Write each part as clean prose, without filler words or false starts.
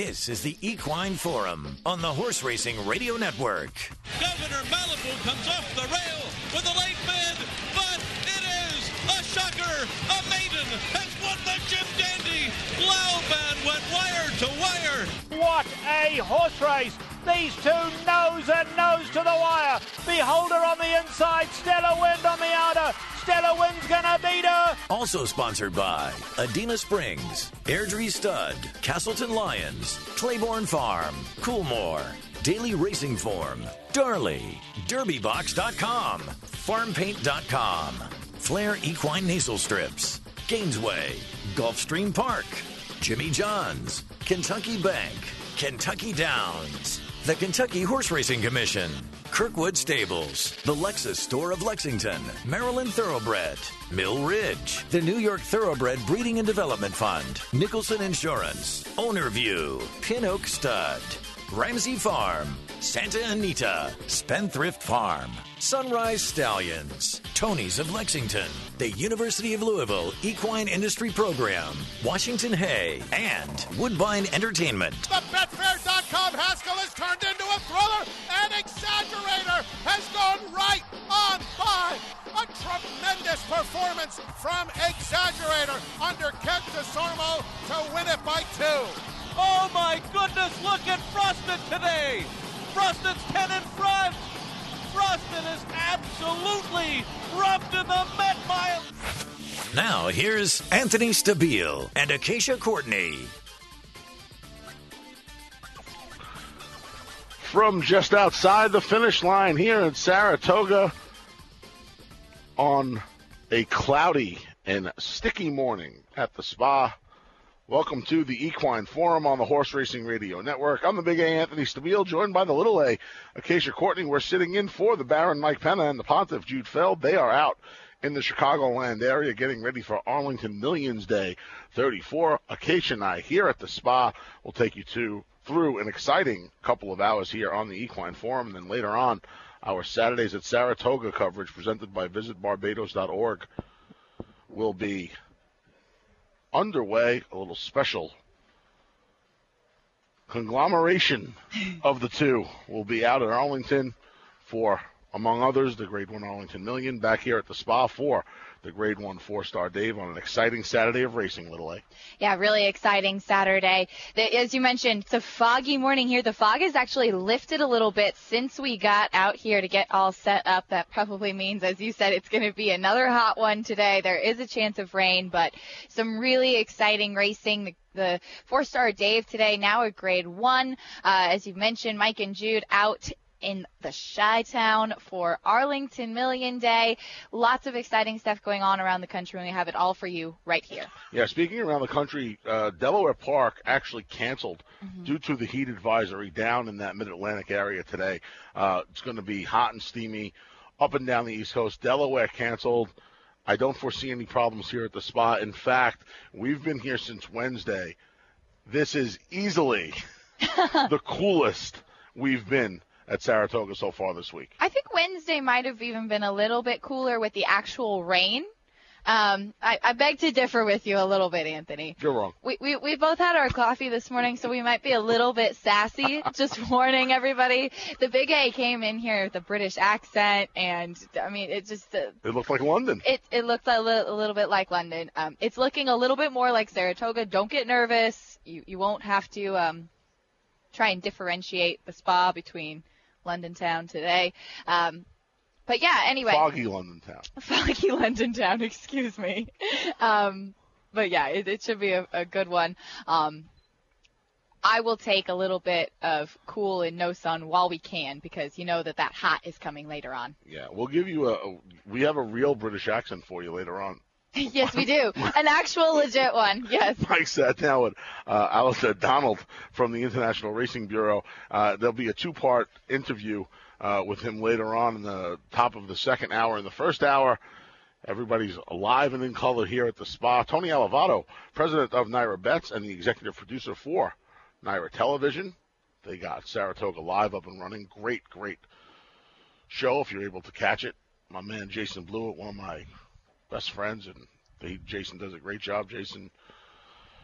This is the Equine Forum on the Horse Racing Radio Network. Governor Malibu comes off the rail with a late bid, but it is a shocker. A maiden has won the Jim Dandy. Lauban went wire to wire. What a horse race! These two nose and nose to the wire. Beholder on the inside, Stellar Wind on the outer. Stellar Wind's gonna beat her. Also sponsored by Adena Springs, Airdrie Stud, Castleton Lions, Claiborne Farm, Coolmore, Daily Racing Form, Darley, DerbyBox.com, FarmPaint.com, Flair Equine Nasal Strips, Gainesway, Gulfstream Park, Jimmy John's, Kentucky Bank, Kentucky Downs, the Kentucky Horse Racing Commission, Kirkwood Stables, the Lexus Store of Lexington, Maryland Thoroughbred, Mill Ridge, the New York Thoroughbred Breeding and Development Fund, Nicholson Insurance, Owner View, Pin Oak Stud, Ramsey Farm, Santa Anita, Spendthrift Farm, Sunrise Stallions, Tony's of Lexington, the University of Louisville Equine Industry Program, Washington Hay, and Woodbine Entertainment. The Betfair.com Haskell has turned into a thriller, and Exaggerator has gone right on by. A tremendous performance from Exaggerator under Kent DeSormo to win it by 2. Oh my goodness, look at Frosted today. Frosted's 10 in front. Frosted is absolutely rubbed in the Met Mile. Now here's Anthony Stabile and Acacia Courtney. From just outside the finish line here in Saratoga on a cloudy and sticky morning at the spa. Welcome to the Equine Forum on the Horse Racing Radio Network. I'm the Big A, Anthony Stabile, joined by the Little A, Acacia Courtney. We're sitting in for the Baron Mike Penna and the Pontiff Jude Feld. They are out in the Chicagoland area getting ready for Arlington Millions Day 34. Acacia and I here at the spa will take you through an exciting couple of hours here on the Equine Forum. And then later on, our Saturdays at Saratoga coverage presented by visitbarbados.org will be underway. A little special conglomeration of the two will be out at Arlington for, among others, the Grade 1 Arlington Million, back here at the spa for the Grade 1 4-Star Dave on an exciting Saturday of racing, Little A. Yeah, really exciting Saturday. As you mentioned, it's a foggy morning here. The fog has actually lifted a little bit since we got out here to get all set up. That probably means, as you said, it's going to be another hot one today. There is a chance of rain, but some really exciting racing. The 4-Star Dave today, now at Grade 1. As you mentioned, Mike and Jude out in the Chi-Town for Arlington Million Day. Lots of exciting stuff going on around the country, and we have it all for you right here. Yeah, speaking around the country, Delaware Park actually canceled due to the heat advisory down in that mid-Atlantic area today. It's going to be hot and steamy up and down the East Coast. Delaware canceled. I don't foresee any problems here at the spa. In fact, we've been here since Wednesday. This is easily the coolest we've been at Saratoga so far this week. I think Wednesday might have even been a little bit cooler with the actual rain. I beg to differ with you a little bit, Anthony. You're wrong. We both had our coffee this morning, so we might be a little bit sassy. Just warning everybody. The Big A came in here with a British accent, and I mean, it just it looked like London. It looked a little bit like London. It's looking a little bit more like Saratoga. Don't get nervous. You won't have to try and differentiate the spa between London Town today. But yeah, anyway. Foggy London Town. Foggy London Town, excuse me. But yeah, it should be a good one. I will take a little bit of cool and no sun while we can, because you know that hot is coming later on. Yeah, we'll give you we have a real British accent for you later on. Yes, we do. An actual legit one, yes. Mike sat down with Alistair Donald from the International Racing Bureau. There'll be a 2-part interview with him later on in the top of the second hour. In the first hour, everybody's alive and in color here at the spa. Tony Alivato, president of Naira Bets and the executive producer for Naira Television. They got Saratoga Live up and running. Great show if you're able to catch it. My man Jason Blewett, one of my best friends, and Jason does a great job. Jason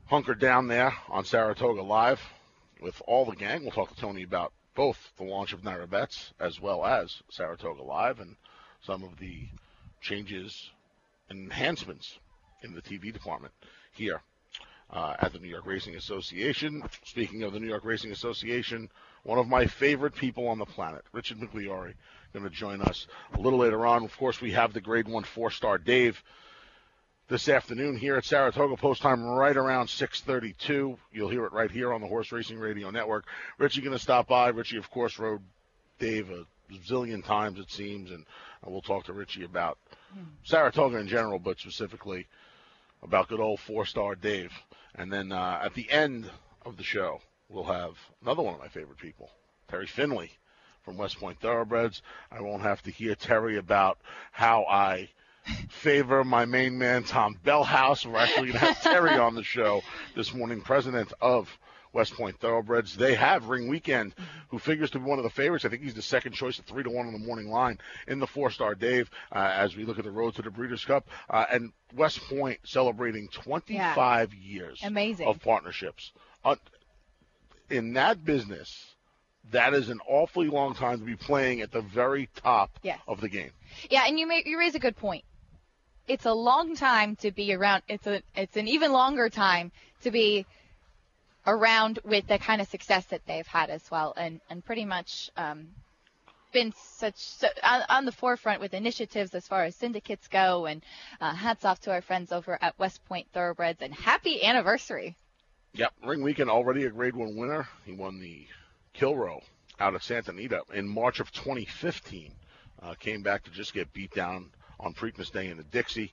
hunkered down there on Saratoga Live with all the gang. We'll talk to Tony about both the launch of NYRA Bets as well as Saratoga Live and some of the changes and enhancements in the TV department here at the New York Racing Association. Speaking of the New York Racing Association, one of my favorite people on the planet, Richard Migliore, going to join us a little later on. Of course, we have the Grade 1 4-star Dave this afternoon here at Saratoga. Post time right around 6:32. You'll hear it right here on the Horse Racing Radio Network. Richie going to stop by. Richie, of course, rode Dave a zillion times, it seems, and we'll talk to Richie about Saratoga in general, but specifically about good old 4-star Dave. And then at the end of the show, we'll have another one of my favorite people, Terry Finley from West Point Thoroughbreds. I won't have to hear Terry about how I favor my main man, Tom Bellhouse. We're actually going to have Terry on the show this morning, president of West Point Thoroughbreds. They have Ring Weekend, who figures to be one of the favorites. I think he's the second choice at 3-1 on the morning line in the 4-star Dave as we look at the road to the Breeders' Cup. And West Point celebrating 25 years of partnerships. In that business, that is an awfully long time to be playing at the very top of the game. Yeah, and you raise a good point. It's a long time to be around. It's an even longer time to be around with the kind of success that they've had as well, and pretty much been on the forefront with initiatives as far as syndicates go, and hats off to our friends over at West Point Thoroughbreds, and happy anniversary. Yep, Ring Weekend already a Grade 1 winner. He won the Kilroe out of Santa Anita in March of 2015. Came back to just get beat down on Preakness Day in the Dixie.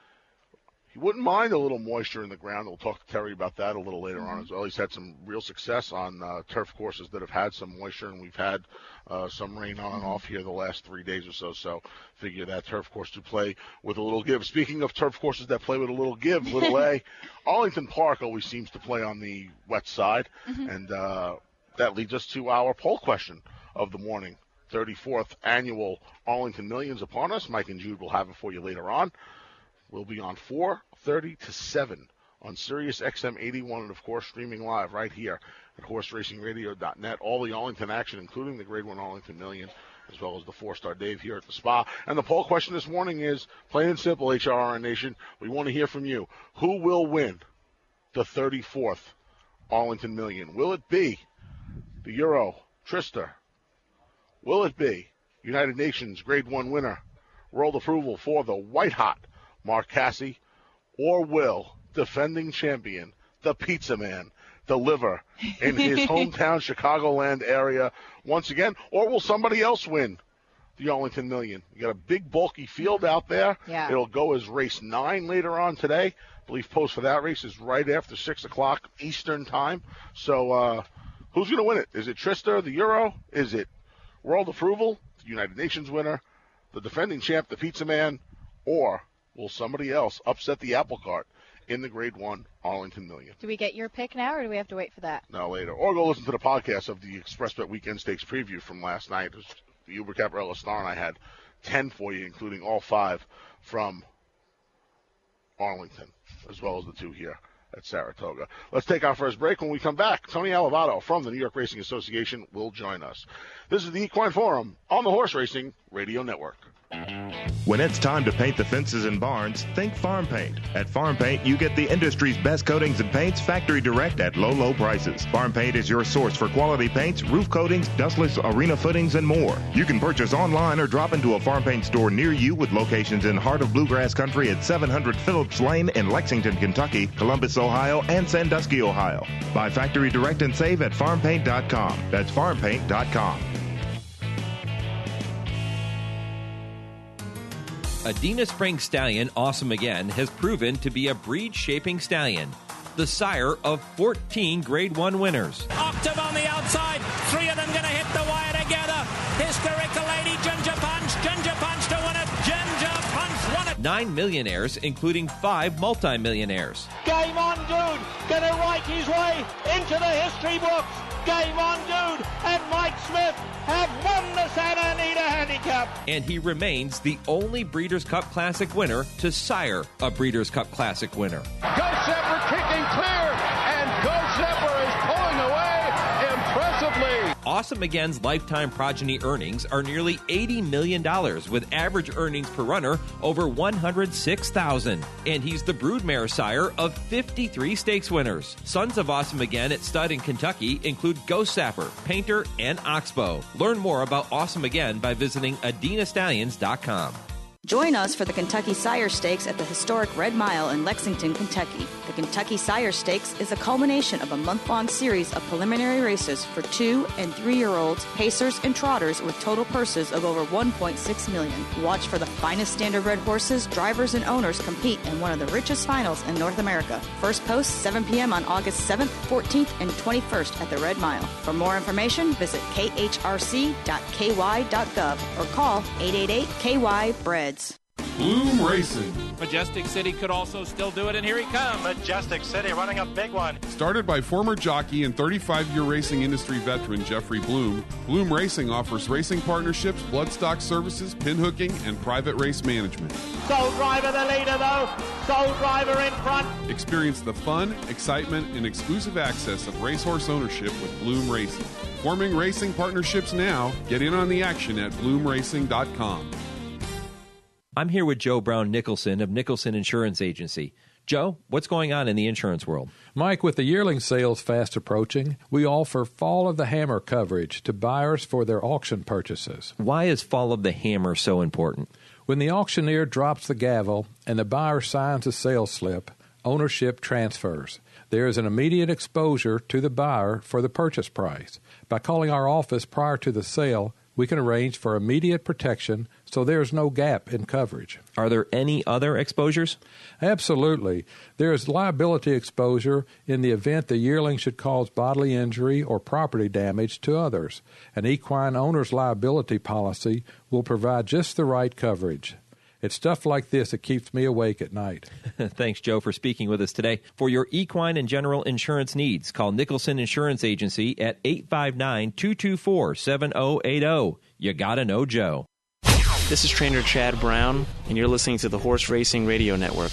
He wouldn't mind a little moisture in the ground. We'll talk to Terry about that a little later on as well. He's had some real success on turf courses that have had some moisture, and we've had some rain on and off here the last 3 days or so. So figure that turf course to play with a little give. Speaking of turf courses that play with a little give, Little A, Arlington Park always seems to play on the wet side, and that leads us to our poll question of the morning. 34th annual Arlington Millions upon us. Mike and Jude will have it for you later on. We'll be on 4:30 to 7 on Sirius XM 81, and of course streaming live right here at horseracingradio.net. All the Arlington action, including the Grade 1 Arlington Million, as well as the 4-star Dave here at the Spa. And the poll question this morning is plain and simple, HRRN Nation. We want to hear from you. Who will win the 34th Arlington Million? Will it be the Euro Trista? Will it be United Nations Grade 1 winner, world approval for the white-hot Mark Casse, or will defending champion, the Pizza Man, deliver in his hometown Chicagoland area once again, or will somebody else win the Arlington Million? You got a big, bulky field out there. Yeah. It'll go as race 9 later on today. I believe post for that race is right after 6 o'clock Eastern time. So who's going to win it? Is it Trista, the Euro? Is it world approval, the United Nations winner, the defending champ, the Pizza Man, or will somebody else upset the apple cart in the Grade 1 Arlington Million? Do we get your pick now, or do we have to wait for that? No, later. Or go listen to the podcast of the ExpressBet Weekend Stakes preview from last night. The Uber Caparella Star and I had 10 for you, including all 5 from Arlington, as well as the 2 here at Saratoga. Let's take our first break. When we come back, Tony Alivato from the New York Racing Association will join us. This is the Equine Forum on the Horse Racing Radio Network. When it's time to paint the fences and barns, think Farm Paint. At Farm Paint, you get the industry's best coatings and paints factory direct at low, low prices. Farm Paint is your source for quality paints, roof coatings, dustless arena footings, and more. You can purchase online or drop into a Farm Paint store near you with locations in Heart of Bluegrass Country at 700 Phillips Lane in Lexington, Kentucky, Columbus, Ohio, and Sandusky, Ohio. Buy factory direct and save at farmpaint.com. That's farmpaint.com. Adena Springs Stallion Awesome Again has proven to be a breed-shaping stallion, the sire of 14 Grade 1 winners. Octave on the outside, 3 of them going to hit the wire together. Hysterical Lady, Ginger Punch to win it, Ginger Punch won it. 9 millionaires, including 5 multimillionaires. Game on, dude, going to write his way into the history books. Game on, dude, and Mike Smith have won the Santa Anita Handicap. And he remains the only Breeders' Cup Classic winner to sire a Breeders' Cup Classic winner. Go Shepherd, kicking clear. Awesome Again's lifetime progeny earnings are nearly $80 million, with average earnings per runner over $106,000. And he's the broodmare sire of 53 stakes winners. Sons of Awesome Again at stud in Kentucky include Ghost Sapper, Painter, and Oxbow. Learn more about Awesome Again by visiting AdenaStallions.com. Join us for the Kentucky Sire Stakes at the historic Red Mile in Lexington, Kentucky. The Kentucky Sire Stakes is a culmination of a month-long series of preliminary races for 2- and 3-year-olds, pacers, and trotters with total purses of over $1.6 million. Watch for the finest standardbred horses, drivers, and owners compete in one of the richest finals in North America. First post 7 p.m. on August 7th, 14th, and 21st at the Red Mile. For more information, visit khrc.ky.gov or call 888-KY-BREADS. Bloom Racing. Majestic City could also still do it, and here he comes. Majestic City running a big one. Started by former jockey and 35-year racing industry veteran Jeffrey Bloom, Bloom Racing offers racing partnerships, bloodstock services, pinhooking, and private race management. Soul Driver the leader, though. Soul Driver in front. Experience the fun, excitement, and exclusive access of racehorse ownership with Bloom Racing. Forming racing partnerships now. Get in on the action at bloomracing.com. I'm here with Joe Brown Nicholson of Nicholson Insurance Agency. Joe, what's going on in the insurance world? Mike, with the yearling sales fast approaching, we offer Fall of the Hammer coverage to buyers for their auction purchases. Why is Fall of the Hammer so important? When the auctioneer drops the gavel and the buyer signs a sales slip, ownership transfers. There is an immediate exposure to the buyer for the purchase price. By calling our office prior to the sale, we can arrange for immediate protection so there is no gap in coverage. Are there any other exposures? Absolutely. There is liability exposure in the event the yearling should cause bodily injury or property damage to others. An equine owner's liability policy will provide just the right coverage. It's stuff like this that keeps me awake at night. Thanks, Joe, for speaking with us today. For your equine and general insurance needs, call Nicholson Insurance Agency at 859-224-7080. You gotta know Joe. This is trainer Chad Brown, and you're listening to the Horse Racing Radio Network.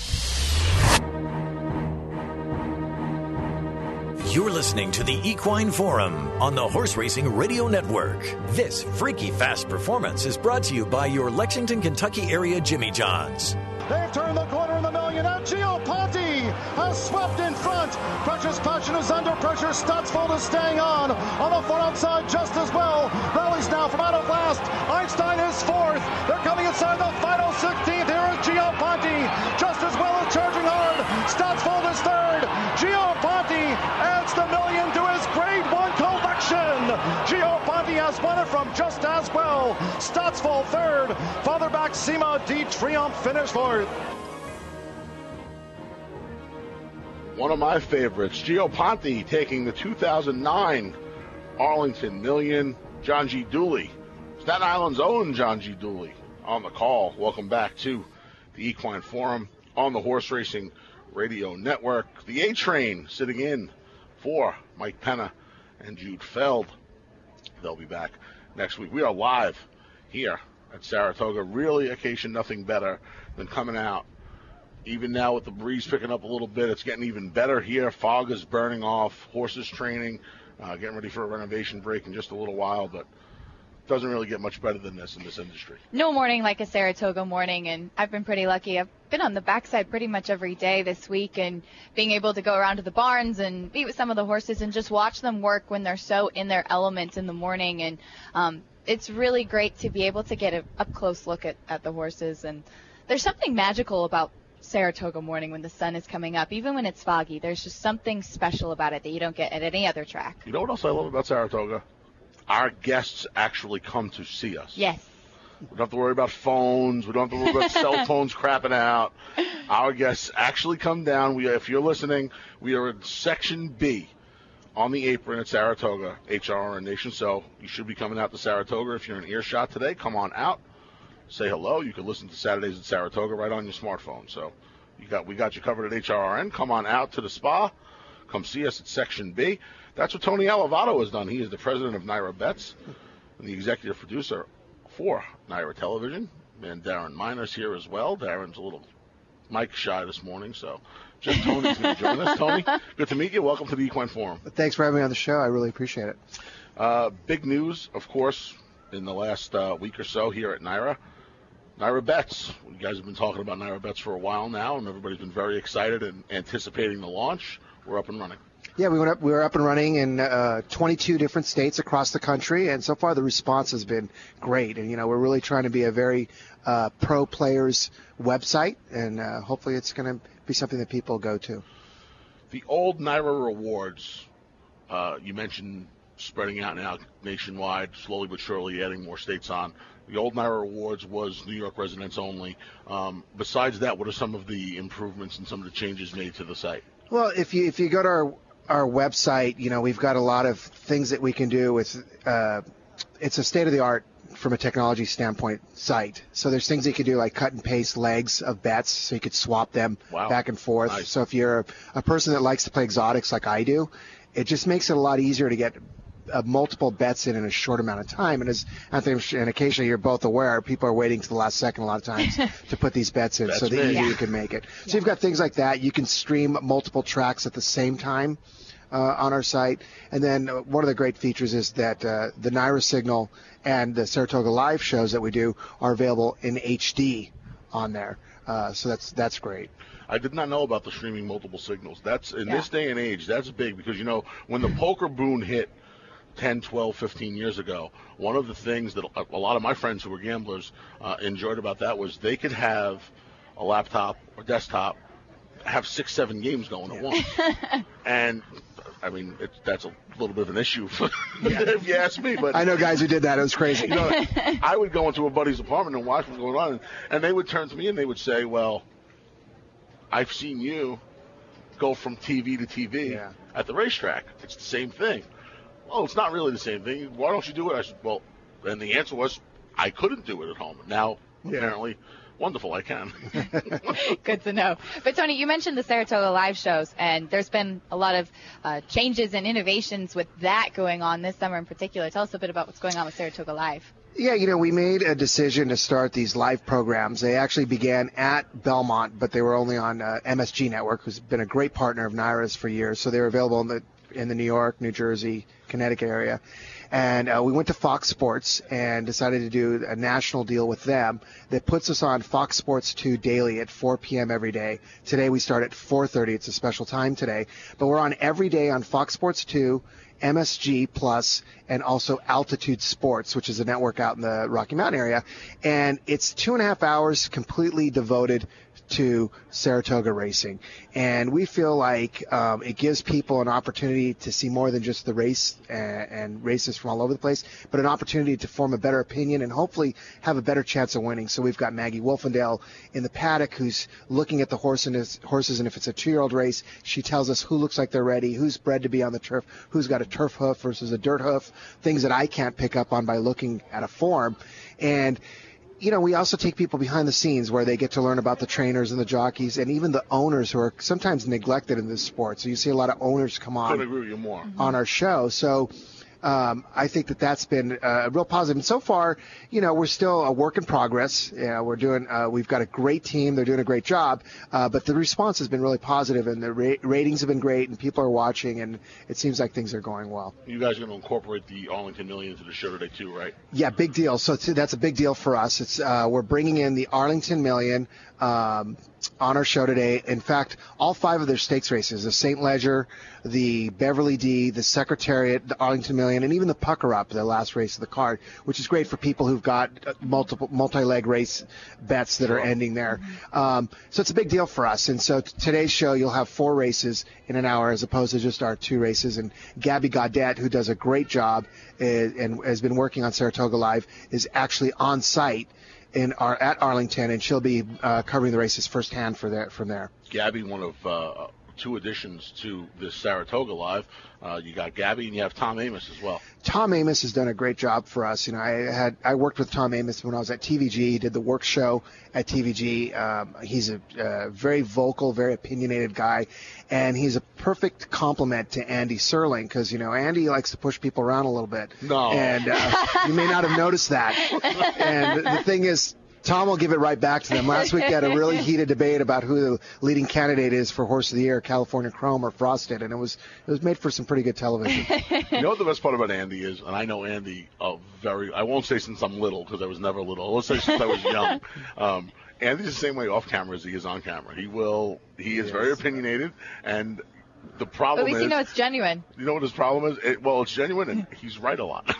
You're listening to the Equine Forum on the Horse Racing Radio Network. This freaky fast performance is brought to you by your Lexington, Kentucky area Jimmy John's. They've turned the corner in the million. And Gio Ponte has swept in front. Precious Passion is under pressure. Stutzfold is staying on the far outside just as well. Rallies now from out of last. Einstein is fourth. They're coming inside the final 16th. Here is Gio Ponte just as well as charging hard. Stutzfold is third. Gio Ponte adds the million to his grade 1 collection. Gio Ponte has won it from just as well. Stutzfold third. Farther back, Sima D. Triumph finished fourth. One of my favorites, Gio Ponte taking the 2009 Arlington Million. John G. Dooley, Staten Island's own John G. Dooley, on the call. Welcome back to the Equine Forum on the Horse Racing Radio Network. The A-Train sitting in for Mike Penna and Jude Feld. They'll be back next week. We are live here at Saratoga. Really, occasion nothing better than coming out. Even now with the breeze picking up a little bit, it's getting even better here. Fog is burning off. Horses training, getting ready for a renovation break in just a little while, but it doesn't really get much better than this in this industry. No morning like a Saratoga morning, and I've been pretty lucky. I've been on the backside pretty much every day this week, and being able to go around to the barns and meet with some of the horses and just watch them work when they're so in their element in the morning. And it's really great to be able to get an up-close look at the horses. And there's something magical about Saratoga morning when the sun is coming up, even when it's foggy. There's just something special about it that you don't get at any other track. You know what else I love about Saratoga? Our guests actually come to see us. Yes. We don't have to worry about phones. We don't have to worry about cell phones crapping out. Our guests actually come down. If you're listening, we are in Section B on the apron at Saratoga, HRN Nation. So you should be coming out to Saratoga. If you're in earshot today, come on out. Say hello. You can listen to Saturdays at Saratoga right on your smartphone. So we got you covered at HRN. Come on out to the spa. Come see us at Section B. That's what Tony Alivato has done. He is the president of Naira Bets and the executive producer for Naira Television. And Darren Miner's here as well. Darren's a little mic shy this morning, so just Tony's going to join us. Tony, good to meet you. Welcome to the Equine Forum. Thanks for having me on the show. I really appreciate it. Big news, of course, in the last week or so here at NYRA. NYRA Bets. You guys have been talking about NYRA Bets for a while now, and everybody's been very excited and anticipating the launch. We're up and running. Yeah, we were up and running in 22 different states across the country, and so far the response has been great. And, we're really trying to be a very pro players website, and hopefully it's going to be something that people go to. The old NYRA rewards, you mentioned spreading out now nationwide, slowly but surely adding more states on. The old NYRA Awards was New York residents only. Besides that, what are some of the improvements and some of the changes made to the site? Well, if you go to our website, we've got a lot of things that we can do with. It's a state-of-the-art, from a technology standpoint, site. So there's things you can do like cut and paste legs of bets, so you could swap them back and forth. Nice. So if you're a person that likes to play exotics like I do, it just makes it a lot easier to get multiple bets in a short amount of time. And as Anthony and occasionally you're both aware, people are waiting to the last second a lot of times to put these bets in. So the easier you can make it. So you've got things like that. You can stream multiple tracks at the same time on our site. And then one of the great features is that the NYRA Signal and the Saratoga Live shows that we do are available in HD on there. So that's great. I did not know about the streaming multiple signals. That's in this day and age, that's big because, when the poker boom hit 10, 12, 15 years ago, one of the things that a lot of my friends who were gamblers enjoyed about that was they could have a laptop or desktop have 6, 7 games going at once. And, I mean, that's a little bit of an issue if you ask me. But I know guys who did that. It was crazy. I would go into a buddy's apartment and watch what's going on, and they would turn to me and they would say, well, I've seen you go from TV to TV at the racetrack. It's the same thing. Oh, it's not really the same thing. Why don't you do it? I said, well, and the answer was, I couldn't do it at home. Now, apparently, wonderful, I can. Good to know. But, Tony, you mentioned the Saratoga Live shows, and there's been a lot of changes and innovations with that going on this summer in particular. Tell us a bit about what's going on with Saratoga Live. Yeah, we made a decision to start these live programs. They actually began at Belmont, but they were only on MSG Network, who's been a great partner of NYRA's for years. So they were available in the New York, New Jersey, Connecticut area. And we went to Fox Sports and decided to do a national deal with them that puts us on Fox Sports 2 daily at 4 p.m. every day. Today we start at 4:30. It's a special time today. But we're on every day on Fox Sports 2, MSG Plus, and also Altitude Sports, which is a network out in the Rocky Mountain area. And it's 2.5 hours completely devoted to Saratoga racing. And we feel like it gives people an opportunity to see more than just the race and races from all over the place, but an opportunity to form a better opinion and hopefully have a better chance of winning. So we've got Maggie Wolfendale in the paddock who's looking at the horses, and if it's a 2-year-old race, she tells us who looks like they're ready, who's bred to be on the turf, who's got a turf hoof versus a dirt hoof, things that I can't pick up on by looking at a form. And we also take people behind the scenes where they get to learn about the trainers and the jockeys and even the owners who are sometimes neglected in this sport. So you see a lot of owners come on our show. So I think that's been real positive. And so far, we're still a work in progress. We've got a great team. They're doing a great job. But the response has been really positive, and the ratings have been great, and people are watching, and it seems like things are going well. You guys are going to incorporate the Arlington Million into the show today too, right? Yeah, big deal. So that's a big deal for us. It's we're bringing in the Arlington Million on our show today. In fact, all 5 of their stakes races, the St. Ledger, the Beverly D, the Secretariat, the Arlington Million, and even the Pucker Up, the last race of the card, which is great for people who've got multi-leg race bets that are ending there. So it's a big deal for us. And so today's show, you'll have 4 races in an hour as opposed to just our 2 races. And Gabby Gaudette, who does a great job and has been working on Saratoga Live, is actually on site at Arlington, and she'll be covering the races firsthand from there. Gabby, one of 2 additions to this Saratoga Live. You got Gabby and you have Tom Amos as well. Tom Amos has done a great job for us. I worked with Tom Amos when I was at TVG. He did the work show at TVG. He's a very vocal, very opinionated guy, and he's a perfect complement to Andy Serling because Andy likes to push people around a little bit. No, and you may not have noticed that. And the thing is, Tom will give it right back to them. Last week, they had a really heated debate about who the leading candidate is for Horse of the Year, California Chrome or Frosted, and it was made for some pretty good television. You know what the best part about Andy is, and I know Andy I won't say since I'm little because I was never little. Let's say since I was young. Andy's the same way off camera as he is on camera. He is very opinionated, and the problem is... At least you know it's genuine. You know what his problem is? It's genuine, and he's right a lot.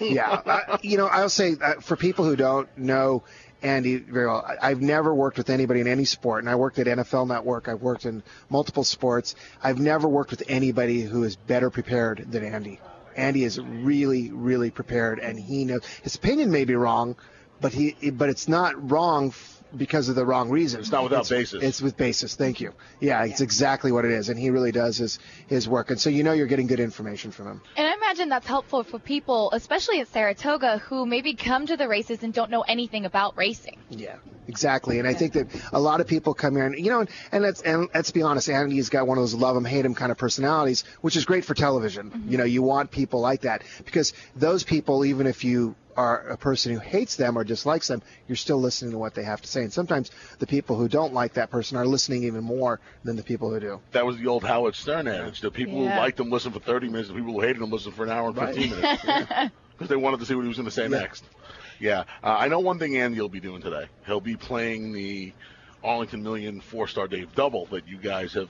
Yeah. I'll say for people who don't know Andy very well, I've never worked with anybody in any sport, and I worked at NFL Network. I've worked in multiple sports. I've never worked with anybody who is better prepared than Andy. Andy is really, really prepared, and he knows. His opinion may be wrong, but it's not wrong because of the wrong reason. It's not without basis. It's with basis. Thank you. Yeah, it's exactly what it is, and he really does his work. And so you're getting good information from him. And I imagine that's helpful for people, especially at Saratoga, who maybe come to the races and don't know anything about racing. Yeah, exactly. And I think that a lot of people come here, and let's be honest, Andy's got one of those love him, hate him kind of personalities, which is great for television. Mm-hmm. You want people like that because those people, even if you are a person who hates them or dislikes them, you're still listening to what they have to say. And sometimes the people who don't like that person are listening even more than the people who do. That was the old Howard Stern adage. The people who liked him listen for 30 minutes, the people who hated him listen for an hour and 15 minutes. Because they wanted to see what he was going to say next. Yeah. I know one thing Andy will be doing today. He'll be playing the Arlington Million 4-Star Dave double that you guys have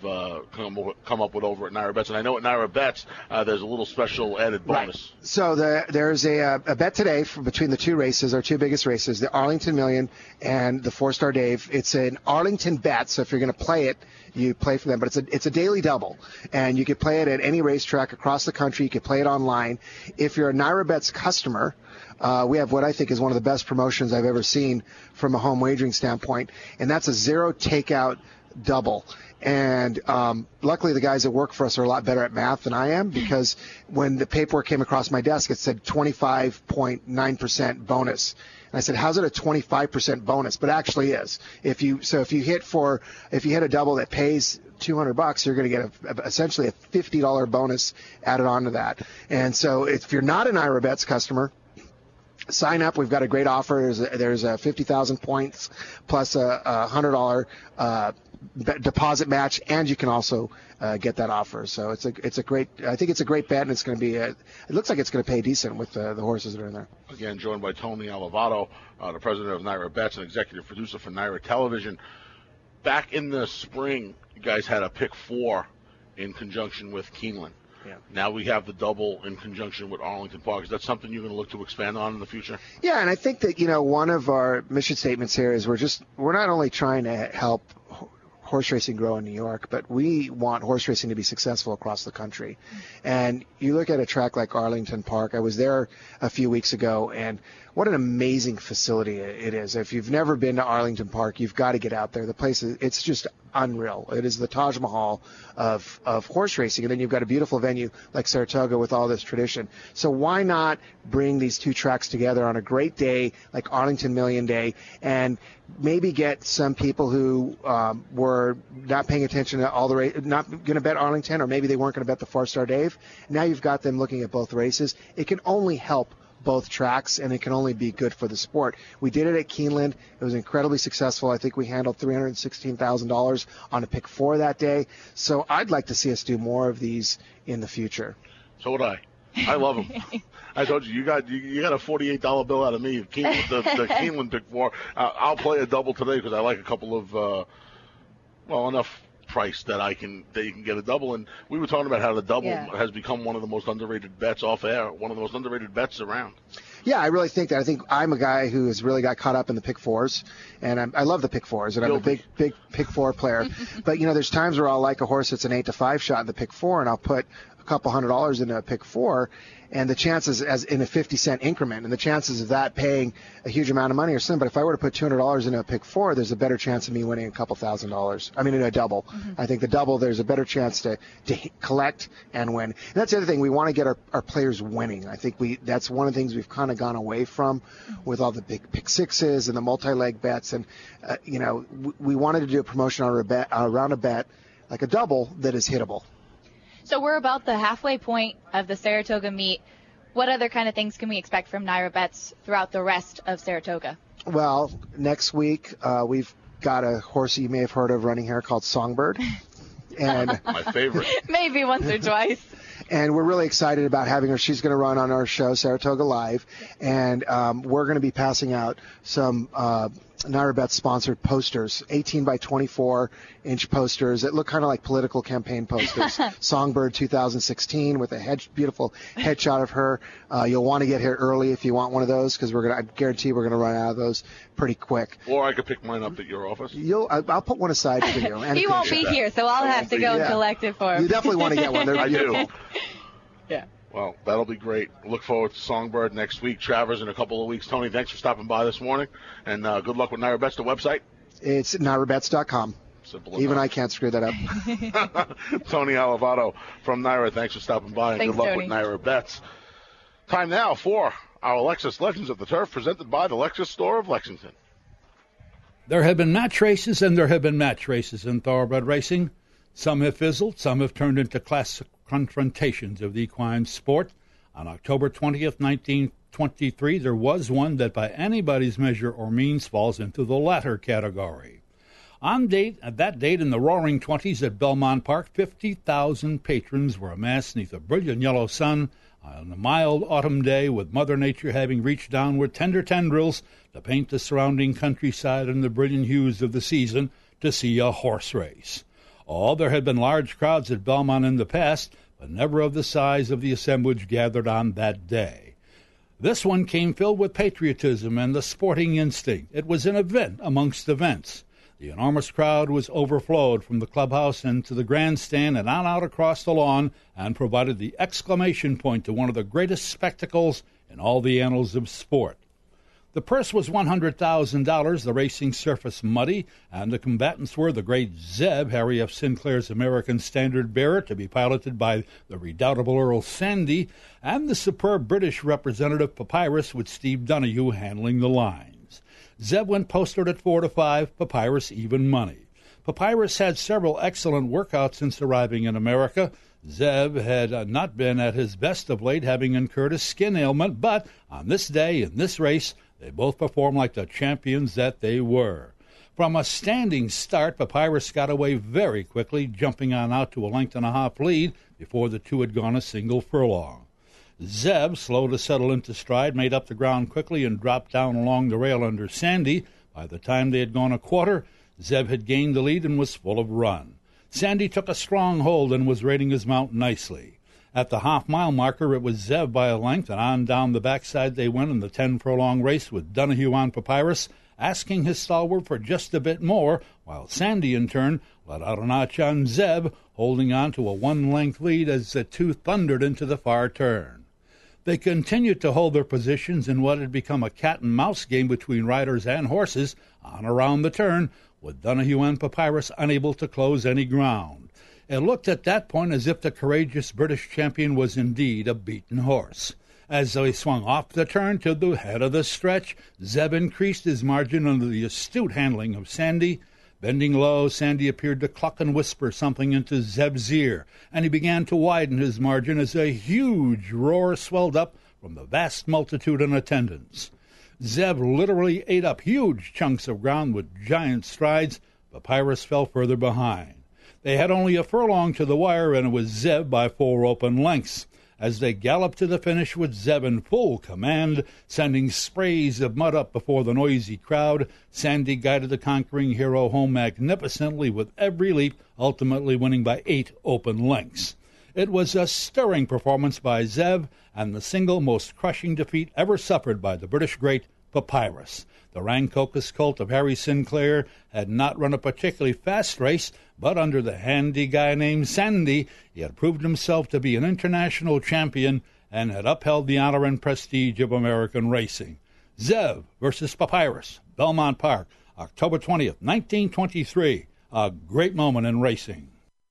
come up with over at Naira Bets. And I know at Naira Bets there's a little special added bonus. Right. So there's a bet today between the two races, our two biggest races, the Arlington Million and the 4-Star Dave. It's an Arlington bet, so if you're going to play it, you play for them. But it's a daily double, and you can play it at any racetrack across the country. You can play it online. If you're a Naira Bets customer, we have what I think is one of the best promotions I've ever seen from a home wagering standpoint, and that's a zero takeout double. And luckily the guys that work for us are a lot better at math than I am, because when the paperwork came across my desk, it said 25.9% bonus. And I said, how's it a 25% bonus? But it actually is. If you hit a double that pays $200, you're going to get essentially a $50 bonus added onto that. And so if you're not an Naira Bets customer, sign up. We've got a great offer. There's a 50,000 points plus a $100 deposit match, and you can also get that offer. So I think it's a great bet, and it's going to be it looks like it's going to pay decent with the horses that are in there. Again, joined by Tony Alivato, the president of Naira Bets and executive producer for Naira Television. Back in the spring, you guys had a pick 4 in conjunction with Keeneland. Yeah. Now we have the double in conjunction with Arlington Park. Is that something you're going to look to expand on in the future? Yeah, and I think that one of our mission statements here is we're not only trying to help horse racing grow in New York, but we want horse racing to be successful across the country. And you look at a track like Arlington Park. I was there a few weeks ago, and what an amazing facility it is. If you've never been to Arlington Park, you've got to get out there. The place it's just unreal. It is the Taj Mahal of horse racing. And then you've got a beautiful venue like Saratoga with all this tradition. So why not bring these two tracks together on a great day like Arlington Million Day, and maybe get some people who were not paying attention to all the not going to bet Arlington, or maybe they weren't going to bet the 4-Star Dave. Now you've got them looking at both races. It can only help both tracks, and it can only be good for the sport. We did it at Keeneland. It was incredibly successful. I think we handled $316,000 on a pick 4 that day. So I'd like to see us do more of these in the future. So would I. I love them. I told you got a $48 bill out of me. The Keeneland pick 4. I'll play a double today because I like a couple of enough price that you can get a double. And we were talking about how the double has become one of the most underrated bets off air, one of the most underrated bets around. Yeah, I really think that. I think I'm a guy who has really got caught up in the pick 4s, and I love the pick 4s, and I'm a big pick 4 player. But there's times where I'll like a horse that's an 8-5 shot in the pick 4, and I'll put a couple $100 into a pick 4, and the chances as in a 50-cent increment, and the chances of that paying a huge amount of money are slim. But if I were to put $200 into a pick 4, there's a better chance of me winning a couple $1,000. I mean, in a double. Mm-hmm. I think the double, there's a better chance to collect and win. And that's the other thing. We want to get our players winning. I think that's one of the things we've kind of gone away from with all the big pick 6s and the multi-leg bets. And, we wanted to do a promotion around a bet, like a double, that is hittable. So we're about the halfway point of the Saratoga meet. What other kind of things can we expect from Naira Bets throughout the rest of Saratoga? Well, next week we've got a horse you may have heard of running here called Songbird. And my favorite. Maybe once or twice. And we're really excited about having her. She's going to run on our show, Saratoga Live. And we're going to be passing out some NYRA-Bet-sponsored posters, 18 by 24-inch posters that look kind of like political campaign posters. Songbird 2016 with a beautiful headshot of her. You'll want to get here early if you want one of those, because I guarantee we're going to run out of those pretty quick. Or I could pick mine up at your office. I'll put one aside for you. He won't be here, so I'll have to go and collect it for him. You definitely want to get one. I do. Yeah. Well, that'll be great. Look forward to Songbird next week. Travers in a couple of weeks. Tony, thanks for stopping by this morning. And good luck with NYRA Bets, the website. It's NYRABets.com. Simple Even enough. I can't screw that up. Tony Alivato from NYRA, thanks for stopping by. And Thanks, good luck Tony. with NYRA Bets. Time now for our Lexus Legends of the Turf, presented by the Lexus Store of Lexington. There have been match races and there have been match races in thoroughbred racing. Some have fizzled, some have turned into classic confrontations of the equine sport. On October 20th, 1923, there was one that by anybody's measure or means falls into the latter category. At that date in the Roaring Twenties at Belmont Park, 50,000 patrons were amassed beneath a brilliant yellow sun on a mild autumn day, with Mother Nature having reached down with tender tendrils to paint the surrounding countryside in the brilliant hues of the season to see a horse race. There had been large crowds at Belmont in the past, but never of the size of the assemblage gathered on that day. This one came filled with patriotism and the sporting instinct. It was an event amongst events. The enormous crowd was overflowed from the clubhouse into the grandstand and on out across the lawn, and provided the exclamation point to one of the greatest spectacles in all the annals of sport. The purse was $100,000, the racing surface muddy, and the combatants were the great Zeb, Harry F. Sinclair's American standard bearer, to be piloted by the redoubtable Earl Sandy, and the superb British representative Papyrus, with Steve Donahue handling the lines. Zeb went posted at 4-5, Papyrus even money. Papyrus had several excellent workouts since arriving in America. Zeb had not been at his best of late, having incurred a skin ailment, but on this day, in this race, they both performed like the champions that they were. From a standing start, Papyrus got away very quickly, jumping on out to a length and a half lead before the two had gone a single furlong. Zeb, slow to settle into stride, made up the ground quickly and dropped down along the rail under Sandy. By the time they had gone a quarter, Zeb had gained the lead and was full of run. Sandy took a strong hold and was rating his mount nicely. At the half-mile marker, it was Zeb by a length, and on down the backside they went in the 10-furlong race, with Donahue on Papyrus, asking his stalwart for just a bit more, while Sandy, in turn, let out a notch on Zeb, holding on to a one-length lead as the two thundered into the far turn. They continued to hold their positions in what had become a cat-and-mouse game between riders and horses on around the turn, with Donahue and Papyrus unable to close any ground. It looked at that point as if the courageous British champion was indeed a beaten horse. As they swung off the turn to the head of the stretch, Zeb increased his margin under the astute handling of Sandy. Bending low, Sandy appeared to cluck and whisper something into Zeb's ear, and he began to widen his margin as a huge roar swelled up from the vast multitude in attendance. Zeb literally ate up huge chunks of ground with giant strides. Papyrus fell further behind. They had only a furlong to the wire, and it was Zeb by 4 open lengths. As they galloped to the finish with Zeb in full command, sending sprays of mud up before the noisy crowd, Sandy guided the conquering hero home magnificently with every leap, ultimately winning by 8 open lengths. It was a stirring performance by Zeb, and the single most crushing defeat ever suffered by the British great Papyrus. The Rancocas colt of Harry Sinclair had not run a particularly fast race, but under the handy guy named Sandy, he had proved himself to be an international champion and had upheld the honor and prestige of American racing. Zeb versus Papyrus, Belmont Park, October 20th, 1923. A great moment in racing.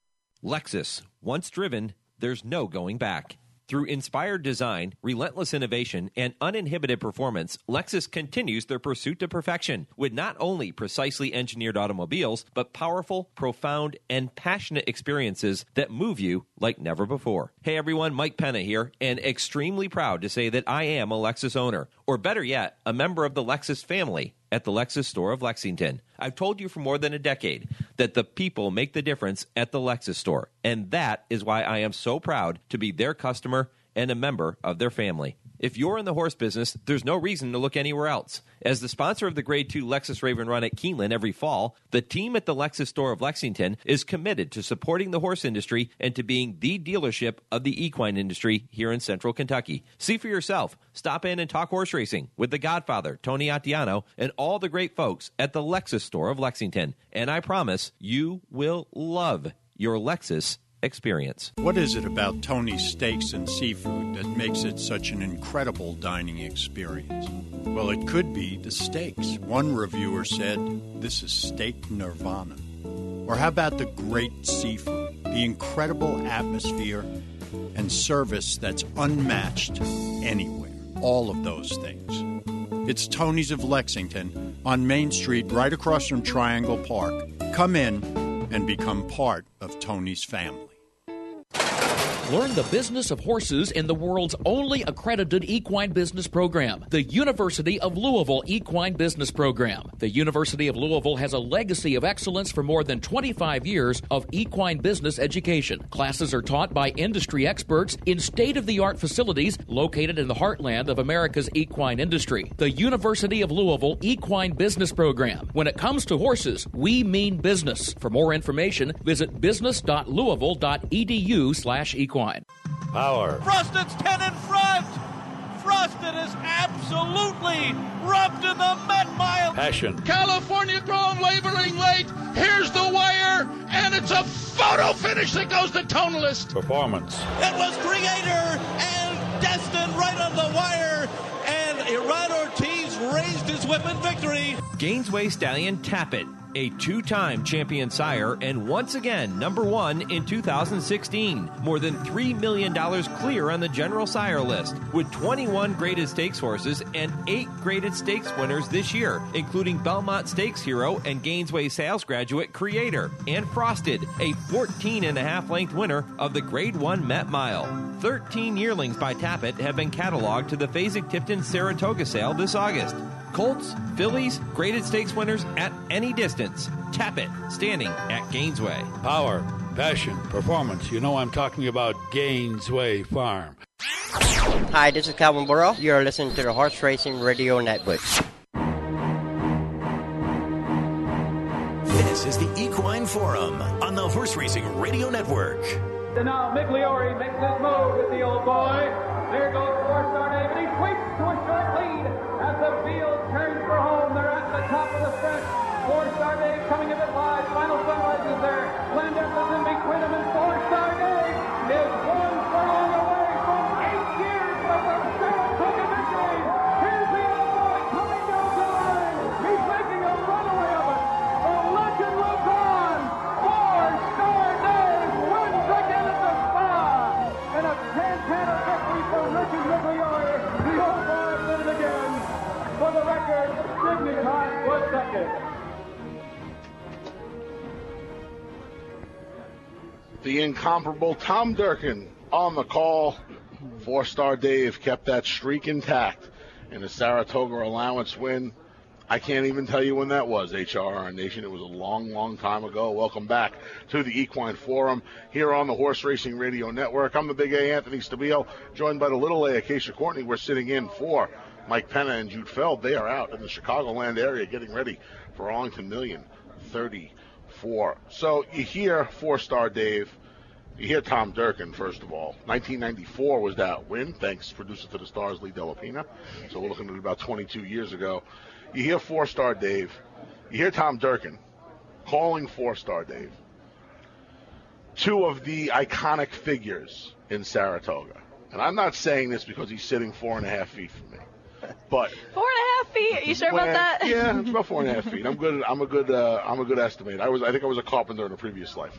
Lexus. Once driven, there's no going back. Through inspired design, relentless innovation, and uninhibited performance, Lexus continues their pursuit to perfection with not only precisely engineered automobiles, but powerful, profound, and passionate experiences that move you like never before. Hey everyone, Mike Penna here, and extremely proud to say that I am a Lexus owner, or better yet, a member of the Lexus family, at the Lexus store of Lexington. I've told you for more than a decade that the people make the difference at the Lexus store, and that is why I am so proud to be their customer and a member of their family. If you're in the horse business, there's no reason to look anywhere else. As the sponsor of the Grade 2 Lexus Raven Run at Keeneland every fall, the team at the Lexus store of Lexington is committed to supporting the horse industry and to being the dealership of the equine industry here in Central Kentucky. See for yourself. Stop in and talk horse racing with the Godfather, Tony Attiano, and all the great folks at the Lexus store of Lexington. And I promise you will love your Lexus experience. What is it about Tony's Steaks and Seafood that makes it such an incredible dining experience? Well, it could be the steaks. One reviewer said, "This is steak nirvana." Or how about the great seafood, the incredible atmosphere and service that's unmatched anywhere? All of those things. It's Tony's of Lexington on Main Street, right across from Triangle Park. Come in and become part of Tony's family. Learn the business of horses in the world's only accredited equine business program, the University of Louisville Equine Business Program. The University of Louisville has a legacy of excellence for more than 25 years of equine business education. Classes are taught by industry experts in state-of-the-art facilities located in the heartland of America's equine industry. The University of Louisville Equine Business Program. When it comes to horses, we mean business. For more information, visit business.louisville.edu/equine. Power. Frosted 10 in front. Frosted is absolutely rubbed in the Met Mile. Passion. California Chrome labeling late. Here's the wire, and it's a photo finish that goes to Tonalist. Performance. It was Creator and Destin right on the wire, and Iran Ortiz raised his whip in victory. Gainesway Stallion Tappet, a two-time champion sire and once again #1 in 2016. More than $3 million clear on the general sire list, with 21 graded stakes horses and 8 graded stakes winners this year, including Belmont Stakes hero and Gainesway sales graduate Creator, and Frosted, a 14.5 length winner of the Grade 1 Met Mile. 13 yearlings by Tappet have been cataloged to the Fasig-Tipton Saratoga sale this August. Colts, fillies, graded stakes winners at any distance. Tappet, standing at Gainesway. Power, passion, performance. You know I'm talking about Gainesway Farm. Hi, this is Calvin Burrow. You're listening to the Horse Racing Radio Network. This is the Equine Forum on the Horse Racing Radio Network. And now Migliore makes his move with the old boy. There goes 4-Star Dave, and he sweeps to a short lead as the field turns for home. They're at the top of the stretch. 4-Star Dave coming a bit wide. Final Sunrise is there. Landis is in between him, and 4-Star Dave is 1 furlong away from 8 years of the Saratoga victory. Here's the old boy coming down the line. He's making a runaway of it. The legend lives on. 4-Star Dave wins again at the Spa. And a Santana victory for Richard Migliore. The old boy did it again. For the record, Dignitas was second. The incomparable Tom Durkin on the call. 4-Star Dave kept that streak intact in a Saratoga allowance win. I can't even tell you when that was, HRR Nation. It was a long, long time ago. Welcome back to the Equine Forum here on the Horse Racing Radio Network. I'm the Big A, Anthony Stabile, joined by the Little A, Acacia Courtney. We're sitting in for Mike Penna and Jude Feld. They are out in the Chicagoland area getting ready for Arlington Million 34. So you hear 4-Star Dave. You hear Tom Durkin, first of all. 1994 was that win, thanks producer to the stars, Lee Delapina. So we're looking at about 22 years ago. You hear 4-Star Dave. You hear Tom Durkin calling 4-Star Dave. Two of the iconic figures in Saratoga. And I'm not saying this because he's sitting 4.5 feet from me. But 4.5 feet? Are you sure about that? Yeah, it's about 4.5 feet. I'm good. I'm a good estimator. I think I was a carpenter in a previous life.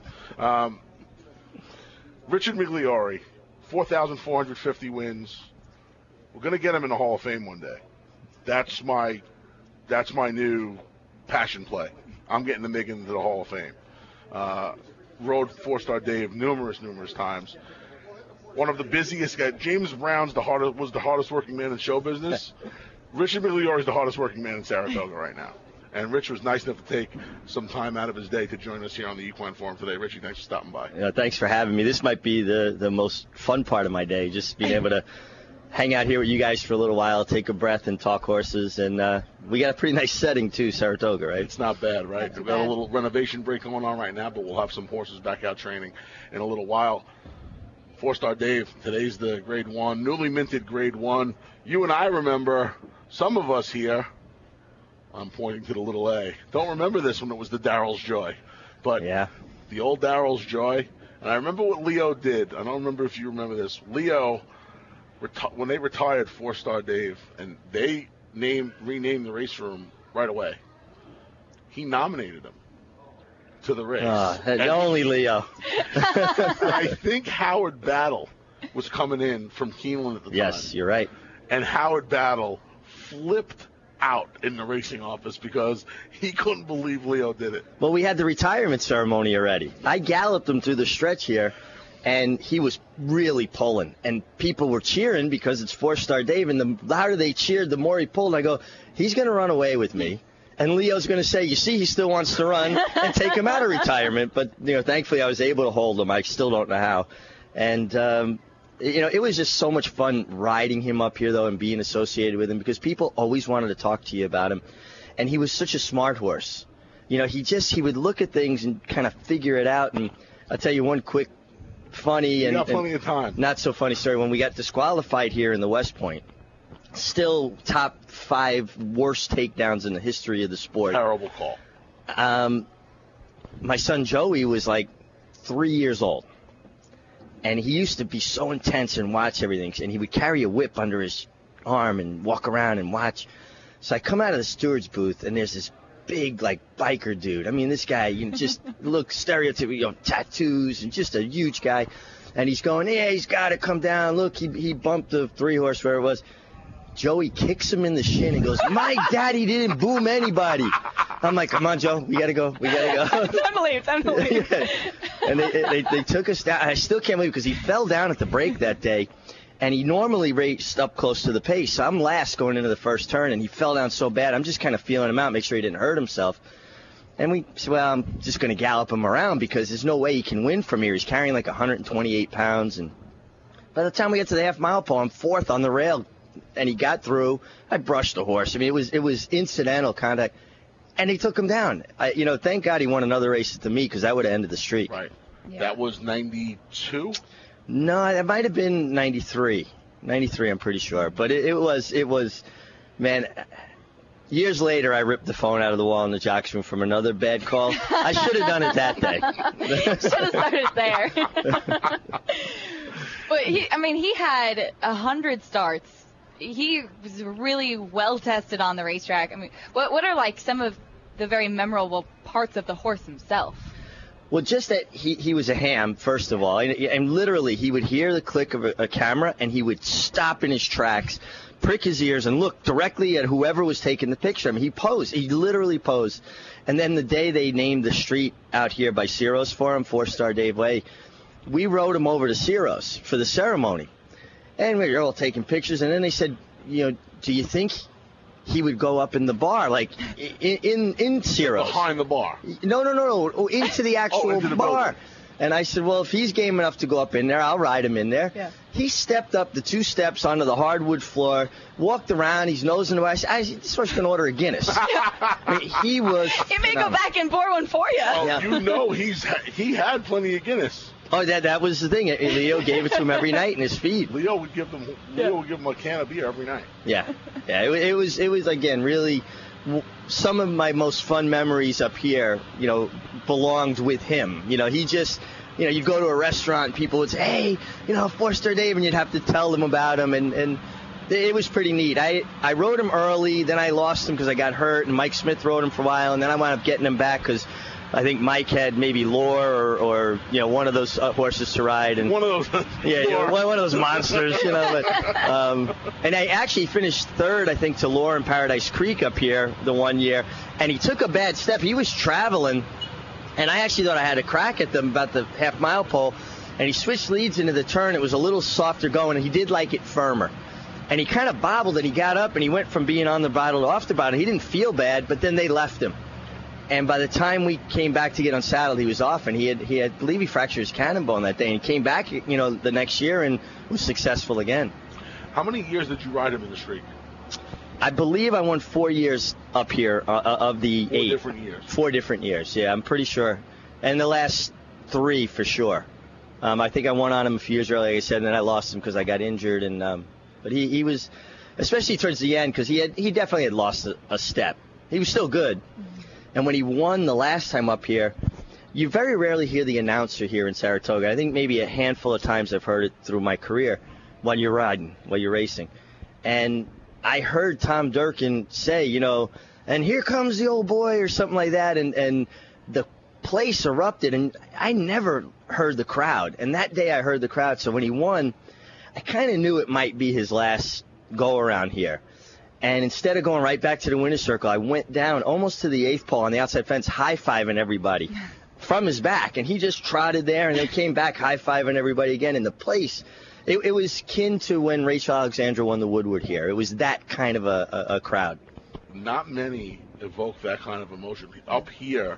Richard Migliore, 4,450 wins. We're gonna get him in the Hall of Fame one day. That's my new passion play. I'm getting the Mig into the Hall of Fame. Rode 4-Star Dave numerous times. One of the busiest guys. James Brown's was the hardest working man in show business. Richard Migliore is the hardest working man in Saratoga right now. And Rich was nice enough to take some time out of his day to join us here on the Equine Forum today. Richie, thanks for stopping by. Thanks for having me. This might be the most fun part of my day, just being able to hang out here with you guys for a little while, take a breath, and talk horses. And we got a pretty nice setting, too, Saratoga, right? It's not bad, right? We've got a little renovation break going on right now, but we'll have some horses back out training in a little while. 4-Star Dave, today's the Grade 1, newly minted Grade 1. You and I remember, some of us here, I'm pointing to the little A, don't remember this when it was the Darrell's Joy. But the old Darrell's Joy, and I remember what Leo did. I don't remember if you remember this. Leo, when they retired 4-Star Dave, and they renamed the race room right away, he nominated him to the race. Only Leo. I think Howard Battle was coming in from Keeneland at the time. Yes, you're right. And Howard Battle flipped out in the racing office because he couldn't believe Leo did it. Well, we had the retirement ceremony already. I galloped him through the stretch here, and he was really pulling. And people were cheering because it's 4-Star Dave, and the louder they cheered, the more he pulled. I go, he's going to run away with me. And Leo's going to say, you see, he still wants to run, and take him out of retirement. But, thankfully I was able to hold him. I still don't know how. And, it was just so much fun riding him up here, though, and being associated with him because people always wanted to talk to you about him. And he was such a smart horse. He would look at things and kind of figure it out. And I'll tell you one quick funny and got plenty of time. Not so funny story. When we got disqualified here in the West Point, still top 5 worst takedowns in the history of the sport. Terrible call. My son Joey was like 3 years old. And he used to be so intense and watch everything. And he would carry a whip under his arm and walk around and watch. So I come out of the steward's booth, and there's this big, biker dude. I mean, this guy, just looks stereotypical, tattoos, and just a huge guy. And he's going, yeah, he's got to come down. Look, he bumped the 3-horse, wherever it was. Joey kicks him in the shin and goes, my daddy didn't boom anybody. I'm like, come on, Joe, we got to go. Time to leave. And they took us down. I still can't believe it because he fell down at the break that day, and he normally raced up close to the pace. So I'm last going into the first turn, and he fell down so bad. I'm just kind of feeling him out, make sure he didn't hurt himself. And we said, well, I'm just going to gallop him around because there's no way he can win from here. He's carrying 128 pounds. And by the time we get to the half-mile pole, I'm 4th on the rail. And he got through. I brushed the horse. I mean, it was incidental contact. And he took him down. Thank God he won another race at the meet because that would have ended the streak. Right. Yeah. That was 92? No, that might have been 93. 93, I'm pretty sure. But it was, man, years later I ripped the phone out of the wall in the jockey's room from another bad call. I should have done it that day. Should have started there. But he had 100 starts. He was really well tested on the racetrack. I mean, what are some of the very memorable parts of the horse himself? Well, just that he was a ham, first of all. And literally, he would hear the click of a camera, and he would stop in his tracks, prick his ears, and look directly at whoever was taking the picture. I mean, he posed. He literally posed. And then the day they named the street out here by Ciro's for him, 4-Star Dave Way, we rode him over to Ciro's for the ceremony. And we were all taking pictures, and then they said, do you think he would go up in the bar, in Ciro's? Behind the bar? No, into the actual into the bar. building. And I said, well, if he's game enough to go up in there, I'll ride him in there. Yeah. He stepped up the 2 steps onto the hardwood floor, walked around, he's nosing away. I said, this horse can order a Guinness. I mean, he was... He may go back and pour one for you. Oh, yeah. He had plenty of Guinness. Oh, that was the thing. Leo gave it to him every night in his feed. Leo would give him a can of beer every night. Yeah. It was again really some of my most fun memories up here. Belonged with him. He just. You'd go to a restaurant, and people would say, hey, 4-Star Dave, and you'd have to tell them about him, and it was pretty neat. I rode him early, then I lost him because I got hurt, and Mike Smith rode him for a while, and then I wound up getting him back because I think Mike had maybe Lore or one of those horses to ride, and one of those, one of those monsters, But and I actually finished 3rd, I think, to Lore in Paradise Creek up here the one year, and he took a bad step. He was traveling, and I actually thought I had a crack at them about the half-mile pole, and he switched leads into the turn. It was a little softer going, and he did like it firmer. And he kind of bobbled, and he got up, and he went from being on the bottle to off the bottle. He didn't feel bad, but then they left him. And by the time we came back to get unsaddled, he was off, and he had I believe he fractured his cannonbone that day. And he came back, the next year and was successful again. How many years did you ride him in the streak? I believe I won 4 years up here of the 8. 4 different years. 4 different years, yeah, I'm pretty sure. And the last 3 for sure. I think I won on him a few years earlier, like I said, and then I lost him because I got injured. And but he was, especially towards the end, because he definitely had lost a step. He was still good. And when he won the last time up here, you very rarely hear the announcer here in Saratoga. I think maybe a handful of times I've heard it through my career while you're riding, while you're racing. And I heard Tom Durkin say, and here comes the old boy or something like that. And the place erupted, and I never heard the crowd. And that day I heard the crowd. So when he won, I kind of knew it might be his last go around here. And instead of going right back to the winner's circle, I went down almost to the 8th pole on the outside fence, high-fiving everybody from his back. And he just trotted there, and then came back high-fiving everybody again. And the place, it was kin to when Rachel Alexandra won the Woodward here. It was that kind of a crowd. Not many evoke that kind of emotion. Up here,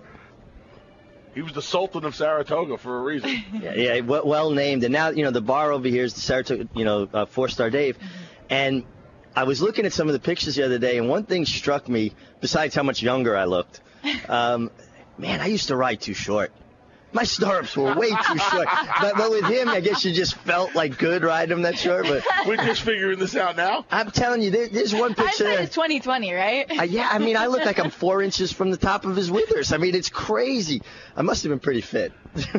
he was the Sultan of Saratoga for a reason. Yeah, well named. And now, the bar over here is the Saratoga, 4-Star Dave. And I was looking at some of the pictures the other day, and one thing struck me, besides how much younger I looked. Man, I used to ride too short. My stirrups were way too short. But with him, I guess you just felt like good riding him that short. But we're just figuring this out now. I'm telling you, there's one picture there. It's 2020, right? Yeah, I look like I'm 4 inches from the top of his withers. It's crazy. I must have been pretty fit.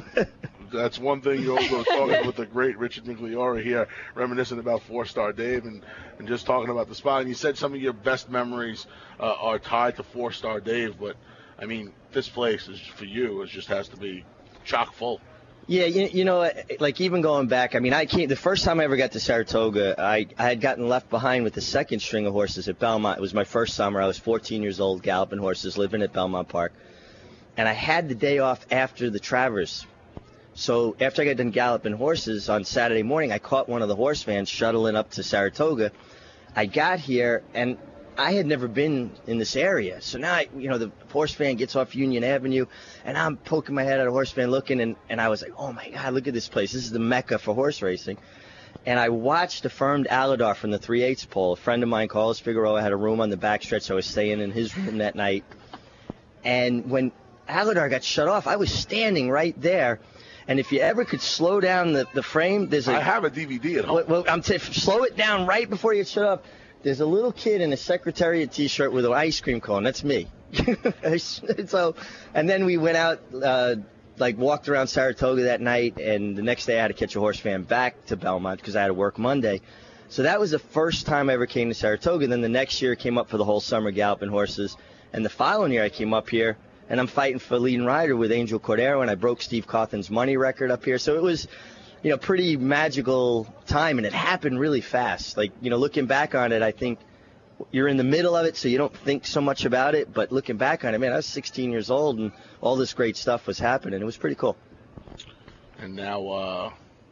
That's one thing. You also talking with the great Richard Migliore here, reminiscing about 4-Star Dave and just talking about the spot. And you said some of your best memories are tied to 4-Star Dave, but this place is for you. It just has to be chock full. Yeah, like even going back, the first time I ever got to Saratoga, I had gotten left behind with the second string of horses at Belmont. It was my first summer. I was 14 years old, galloping horses, living at Belmont Park. And I had the day off after the Travers. So after I got done galloping horses on Saturday morning, I caught one of the horse vans shuttling up to Saratoga. I got here, and I had never been in this area. So now, the horse van gets off Union Avenue, and I'm poking my head out of a horse van looking, and I was like, oh, my God, look at this place. This is the mecca for horse racing. And I watched affirmed Aladar from the 3/8 pole. A friend of mine, Carlos Figueroa, had a room on the backstretch, so I was staying in his room that night. And when Aladar got shut off, I was standing right there. And if you ever could slow down the frame, I have a DVD at home. Well, slow it down right before you shut off. There's a little kid in a Secretariat T-shirt with an ice cream cone. That's me. So, and then we went out, walked around Saratoga that night, and the next day I had to catch a horse van back to Belmont because I had to work Monday. So that was the first time I ever came to Saratoga. Then the next year I came up for the whole summer galloping horses. And the following year I came up here, and I'm fighting for leading rider with Angel Cordero, and I broke Steve Cawthon's money record up here. So it was, pretty magical time, and it happened really fast. Looking back on it, I think you're in the middle of it, so you don't think so much about it. But looking back on it, man, I was 16 years old, and all this great stuff was happening. It was pretty cool. And now,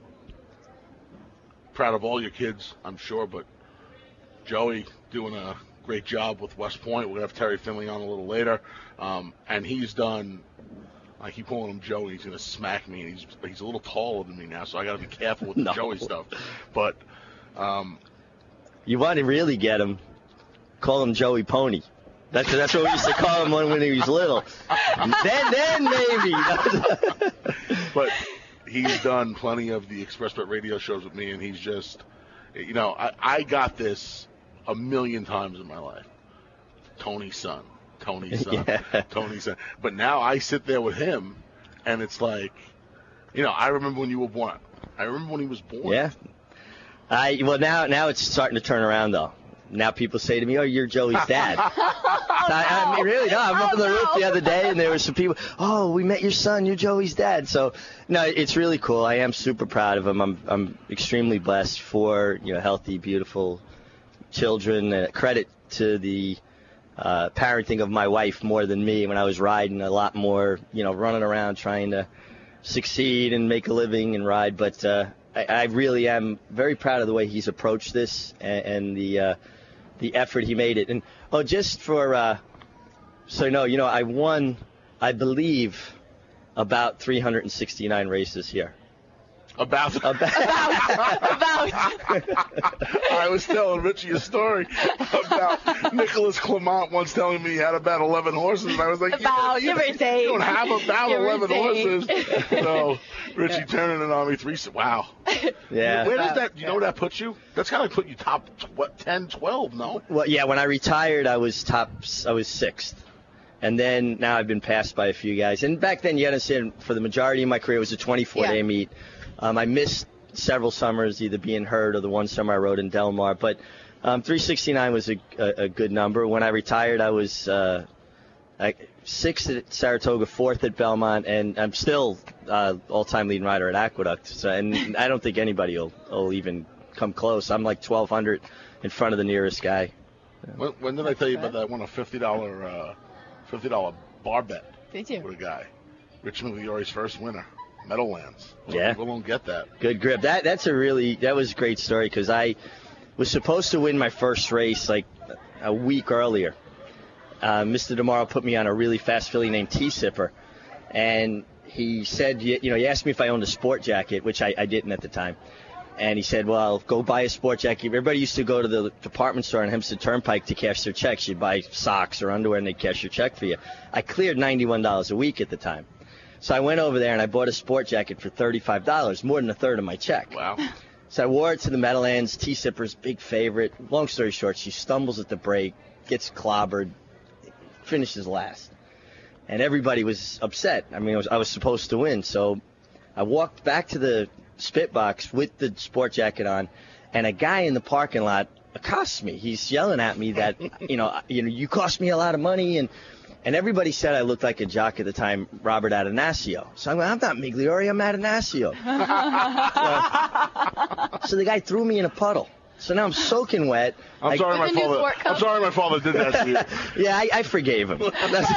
proud of all your kids, I'm sure, but Joey doing a great job with West Point. We're going to have Terry Finley on a little later. And he's done, I keep calling him Joey. He's going to smack me. And he's a little taller than me now, so I got to be careful with the Joey stuff. But you want to really get him, call him Joey Pony. That's what we used to call him when he was little. Then maybe. But he's done plenty of the Express Bet radio shows with me, and he's just, I got this a million times in my life. Tony's son. Yeah. Tony's son. But now I sit there with him, and it's like, I remember when you were born. I remember when he was born. Yeah. Now it's starting to turn around, though. Now people say to me, oh, you're Joey's dad. Really, no. I'm up on the roof the other day, and there were some people, oh, we met your son. You're Joey's dad. So, no, it's really cool. I am super proud of him. I'm extremely blessed for, healthy, beautiful children. Credit to the parenting of my wife more than me when I was riding a lot more, running around trying to succeed and make a living and ride. But I really am very proud of the way he's approached this and the effort he made it. And just for so I won, I believe, about 369 races here. About. I was telling Richie a story about Nicholas Clement once telling me he had about 11 horses, and I was like, you don't have about 11 horses. So Richie turning it on me. Wow. Yeah. Where does that? You know where that puts you? That's got to put you top 10, 12. No. Well, yeah. When I retired, I was 6th. And then now I've been passed by a few guys. And back then, you understand, for the majority of my career, it was a 24-day meet. I missed several summers, either being hurt or the one summer I rode in Del Mar. But 369 was a good number. When I retired, I was 6th at Saratoga, 4th at Belmont, and I'm still all-time leading rider at Aqueduct. So, and I don't think anybody will even come close. I'm like 1,200 in front of the nearest guy. When did I tell you about that? I won a $50 bar bet. Did you? With a guy. Rich Migliori's first winner. Meadowlands. Yeah. People don't get that. Good grip. That was a great story because I was supposed to win my first race like a week earlier. Mr. DeMauro put me on a really fast filly named T-Sipper, and he said, he asked me if I owned a sport jacket, which I didn't at the time. And he said, well, go buy a sport jacket. Everybody used to go to the department store on Hempstead Turnpike to cash their checks. You'd buy socks or underwear, and they'd cash your check for you. I cleared $91 a week at the time. So I went over there, and I bought a sport jacket for $35, more than a third of my check. Wow. So I wore it to the Meadowlands. T-Sipper's big favorite. Long story short, she stumbles at the break, gets clobbered, finishes last. And everybody was upset. I mean, I was supposed to win. So I walked back to the spit box with the sport jacket on, and a guy in the parking lot accosts me. He's yelling at me that, you cost me a lot of money, and everybody said I looked like a jock at the time, Robert Atanasio. So I'm not Migliori, I'm Atanasio. So the guy threw me in a puddle. So now I'm soaking wet. I'm sorry my father did that to you. Yeah, I forgave him.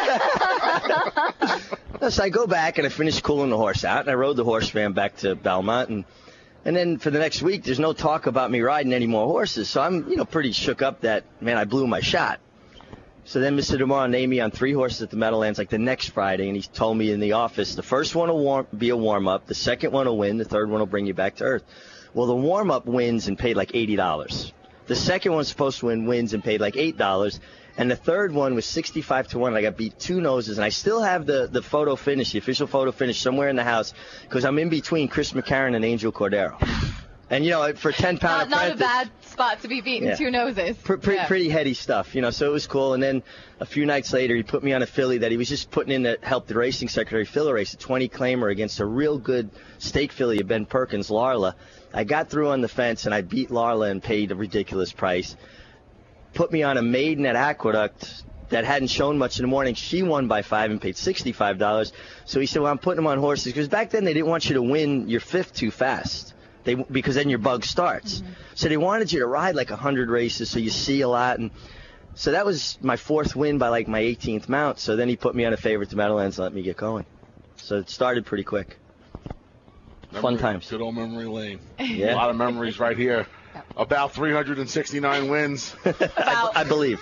So I go back and I finish cooling the horse out, and I rode the horse van back to Belmont, and then for the next week, there's no talk about me riding any more horses. So I'm, pretty shook up that, man, I blew my shot. So then Mr. DeMauro named me on 3 horses at the Meadowlands like the next Friday, and he told me in the office, the first one will be a warm-up, the second one will win, the third one will bring you back to earth. Well, the warm-up wins and paid like $80. The second one's supposed to wins and paid like $8. And the third one was 65-1. I got beat 2 noses, and I still have the photo finish, the official photo finish, somewhere in the house because I'm in between Chris McCarron and Angel Cordero. And, for 10-pound apprentice. Not a bad spot to be beating 2 noses. Pretty heady stuff, so it was cool. And then a few nights later, he put me on a filly that he was just putting in to help the racing secretary fill a race, a 20 claimer against a real good stake filly of Ben Perkins, Larla. I got through on the fence, and I beat Larla and paid a ridiculous price. Put me on a maiden at Aqueduct that hadn't shown much in the morning. She won by 5 and paid $65. So he said, well, I'm putting them on horses. Because back then they didn't want you to win your 5th too fast. Because then your bug starts. Mm-hmm. So they wanted you to ride like 100 races so you see a lot. And so that was my 4th win by like my 18th mount. So then he put me on a favorite to Meadowlands and let me get going. So it started pretty quick. Fun times. Good old memory lane. Yeah. A lot of memories right here. About 369 wins. I believe.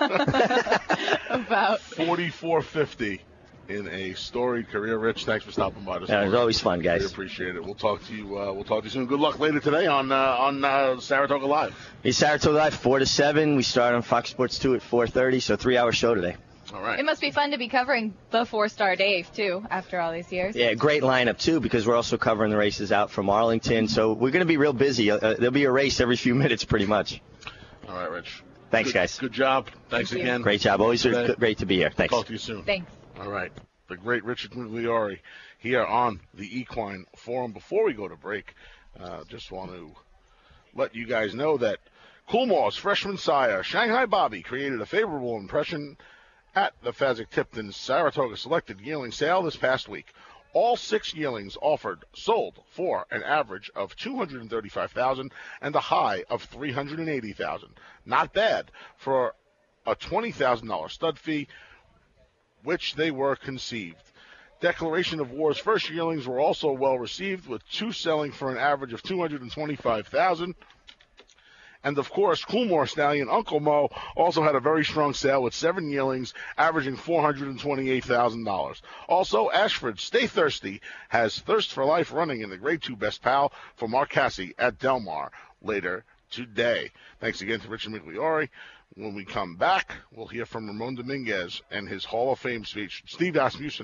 About 4450 in a storied career. Rich, thanks for stopping by this morning. It was always fun, guys. We appreciate it. We'll talk to you soon. Good luck later today on Saratoga Live. It's Saratoga Live 4 to 7. We start on Fox Sports 2 at 4:30. So 3-hour show today. All right. It must be fun to be covering the 4-Star Dave, too, after all these years. Yeah, great lineup, too, because we're also covering the races out from Arlington. So we're going to be real busy. There'll be a race every few minutes, pretty much. All right, Rich. Thanks, guys. Good job. Thanks again. Great job. Always great to be here. Thanks. Talk to you soon. Thanks. All right. The great Richard Migliori here on the Equine Forum. Before we go to break, just want to let you guys know that Coolmore's freshman sire, Shanghai Bobby, created a favorable impression at the Fezzik-Tipton Saratoga Selected Yearling Sale this past week. All 6 yearlings offered sold for an average of $235,000 and a high of $380,000. Not bad for a $20,000 stud fee, which they were conceived. Declaration of War's first yearlings were also well received, with 2 selling for an average of $225,000. And, of course, Coolmore stallion Uncle Mo also had a very strong sale with 7 yearlings, averaging $428,000. Also, Ashford Stay Thirsty has Thirst for Life running in the Grade 2 Best Pal for Mark Cassie at Del Mar later today. Thanks again to Richard Migliore. When we come back, we'll hear from Ramon Dominguez and his Hall of Fame speech. Steve Asmussen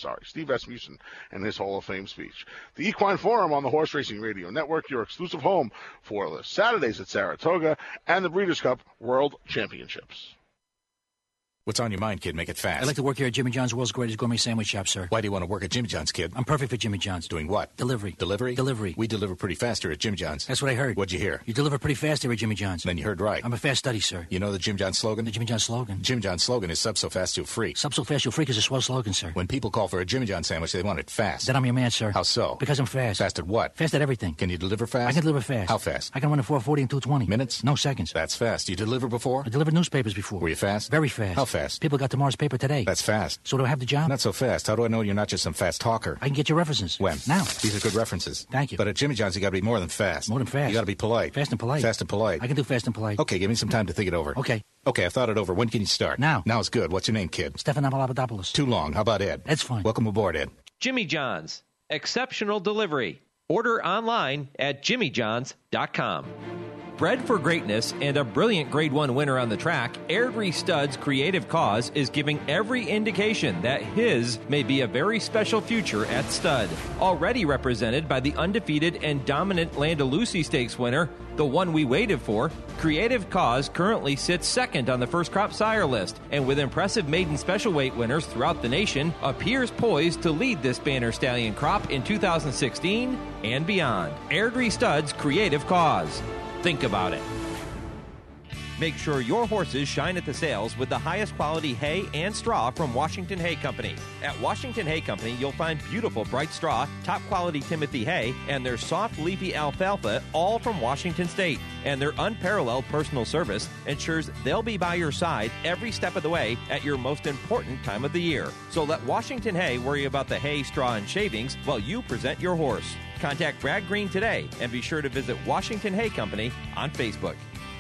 and his Hall of Fame speech. The Equine Forum on the Horse Racing Radio Network, your exclusive home for the Saturdays at Saratoga and the Breeders' Cup World Championships. What's on your mind, kid? Make it fast. I'd like to work here at Jimmy John's, world's greatest gourmet sandwich shop, sir. Why do you want to work at Jimmy John's, kid? I'm perfect for Jimmy John's. Doing what? Delivery. Delivery? Delivery. We deliver pretty fast here at Jimmy John's. That's what I heard. What'd you hear? You deliver pretty fast here at Jimmy John's. Then you heard right. I'm a fast study, sir. You know the Jim John's slogan? The Jimmy John's slogan? Jim John's slogan is sub so fast you'll freak. Sub so fast you'll freak is a swell slogan, sir. When people call for a Jimmy John's sandwich, they want it fast. Then I'm your man, sir. How so? Because I'm fast. Fast at what? Fast at everything. Can you deliver fast? I can deliver fast. How fast? I can run in 4:40 and 2:20. Minutes? No, seconds. That's fast. You deliver before? I delivered newspapers before. Were you fast? Very fast. How fast? People got tomorrow's paper today. That's fast. So do I have the job? Not so fast. How do I know you're not just some fast talker? I can get your references. When? Now. These are good references. Thank you. But at Jimmy John's, you got to be more than fast. More than fast. You got to be polite. Fast and polite. Fast and polite. I can do fast and polite. Okay, give me some time to think it over. Okay. Okay, I've thought it over. When can you start? Now. Now's good. What's your name, kid? Stefan Papadopoulos. Too long. How about Ed? Ed's fine. Welcome aboard, Ed. Jimmy John's. Exceptional delivery. Order online at jimmyjohns.com. Bred for greatness and a brilliant Grade 1 winner on the track, Airdrie Stud's creative cause is giving every indication that his may be a very special future at stud. Already represented by the undefeated and dominant Landalusi Stakes winner, the one we waited for, Creative Cause currently sits second on the first crop sire list, and with impressive maiden special weight winners throughout the nation, appears poised to lead this banner stallion crop in 2016 and beyond. Airdrie Stud's Creative Cause. Think about it. Make sure your horses shine at the sales with the highest quality hay and straw from Washington Hay Company. At Washington Hay Company, you'll find beautiful bright straw, top quality Timothy hay, and their soft leafy alfalfa, all from Washington State. And their unparalleled personal service ensures they'll be by your side every step of the way at your most important time of the year. So let Washington Hay worry about the hay, straw, and shavings while you present your horse. Contact Brad Green today and be sure to visit Washington Hay Company on Facebook.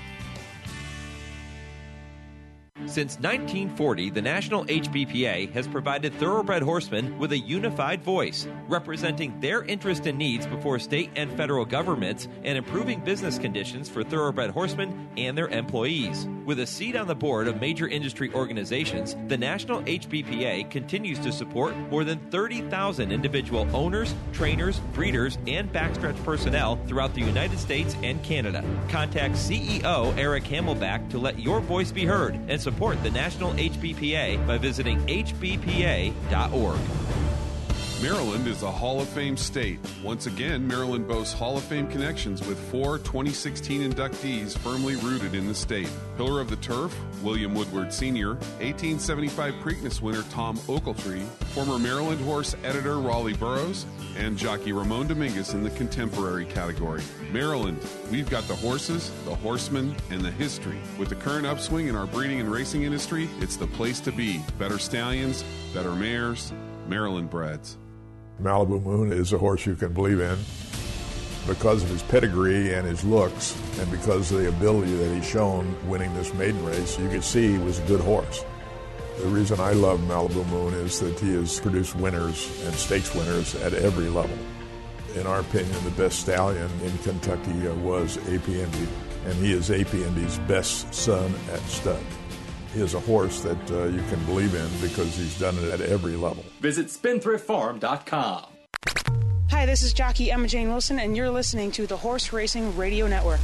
Since 1940, the National HBPA has provided thoroughbred horsemen with a unified voice, representing their interests and needs before state and federal governments and improving business conditions for thoroughbred horsemen and their employees. With a seat on the board of major industry organizations, the National HBPA continues to support more than 30,000 individual owners, trainers, breeders, and backstretch personnel throughout the United States and Canada. Contact CEO Eric Hamelback to let your voice be heard and support the National HBPA by visiting hbpa.org. Maryland is a Hall of Fame state. Once again, Maryland boasts Hall of Fame connections with 4 2016 inductees firmly rooted in the state. Pillar of the Turf, William Woodward Sr., 1875 Preakness winner Tom Ochiltree, former Maryland horse editor Raleigh Burrows, and jockey Ramon Dominguez in the contemporary category. Maryland, we've got the horses, the horsemen, and the history. With the current upswing in our breeding and racing industry, it's the place to be. Better stallions, better mares, Maryland breds. Malibu Moon is a horse you can believe in because of his pedigree and his looks, and because of the ability that he's shown winning this maiden race. You could see he was a good horse. The reason I love Malibu Moon is that he has produced winners and stakes winners at every level. In our opinion, the best stallion in Kentucky was AP Indy, and he is AP Indy's best son at stud. He is a horse that you can believe in because he's done it at every level. Visit spendthriftfarm.com. Hi, this is jockey Emma Jane Wilson, and you're listening to the Horse Racing Radio Network.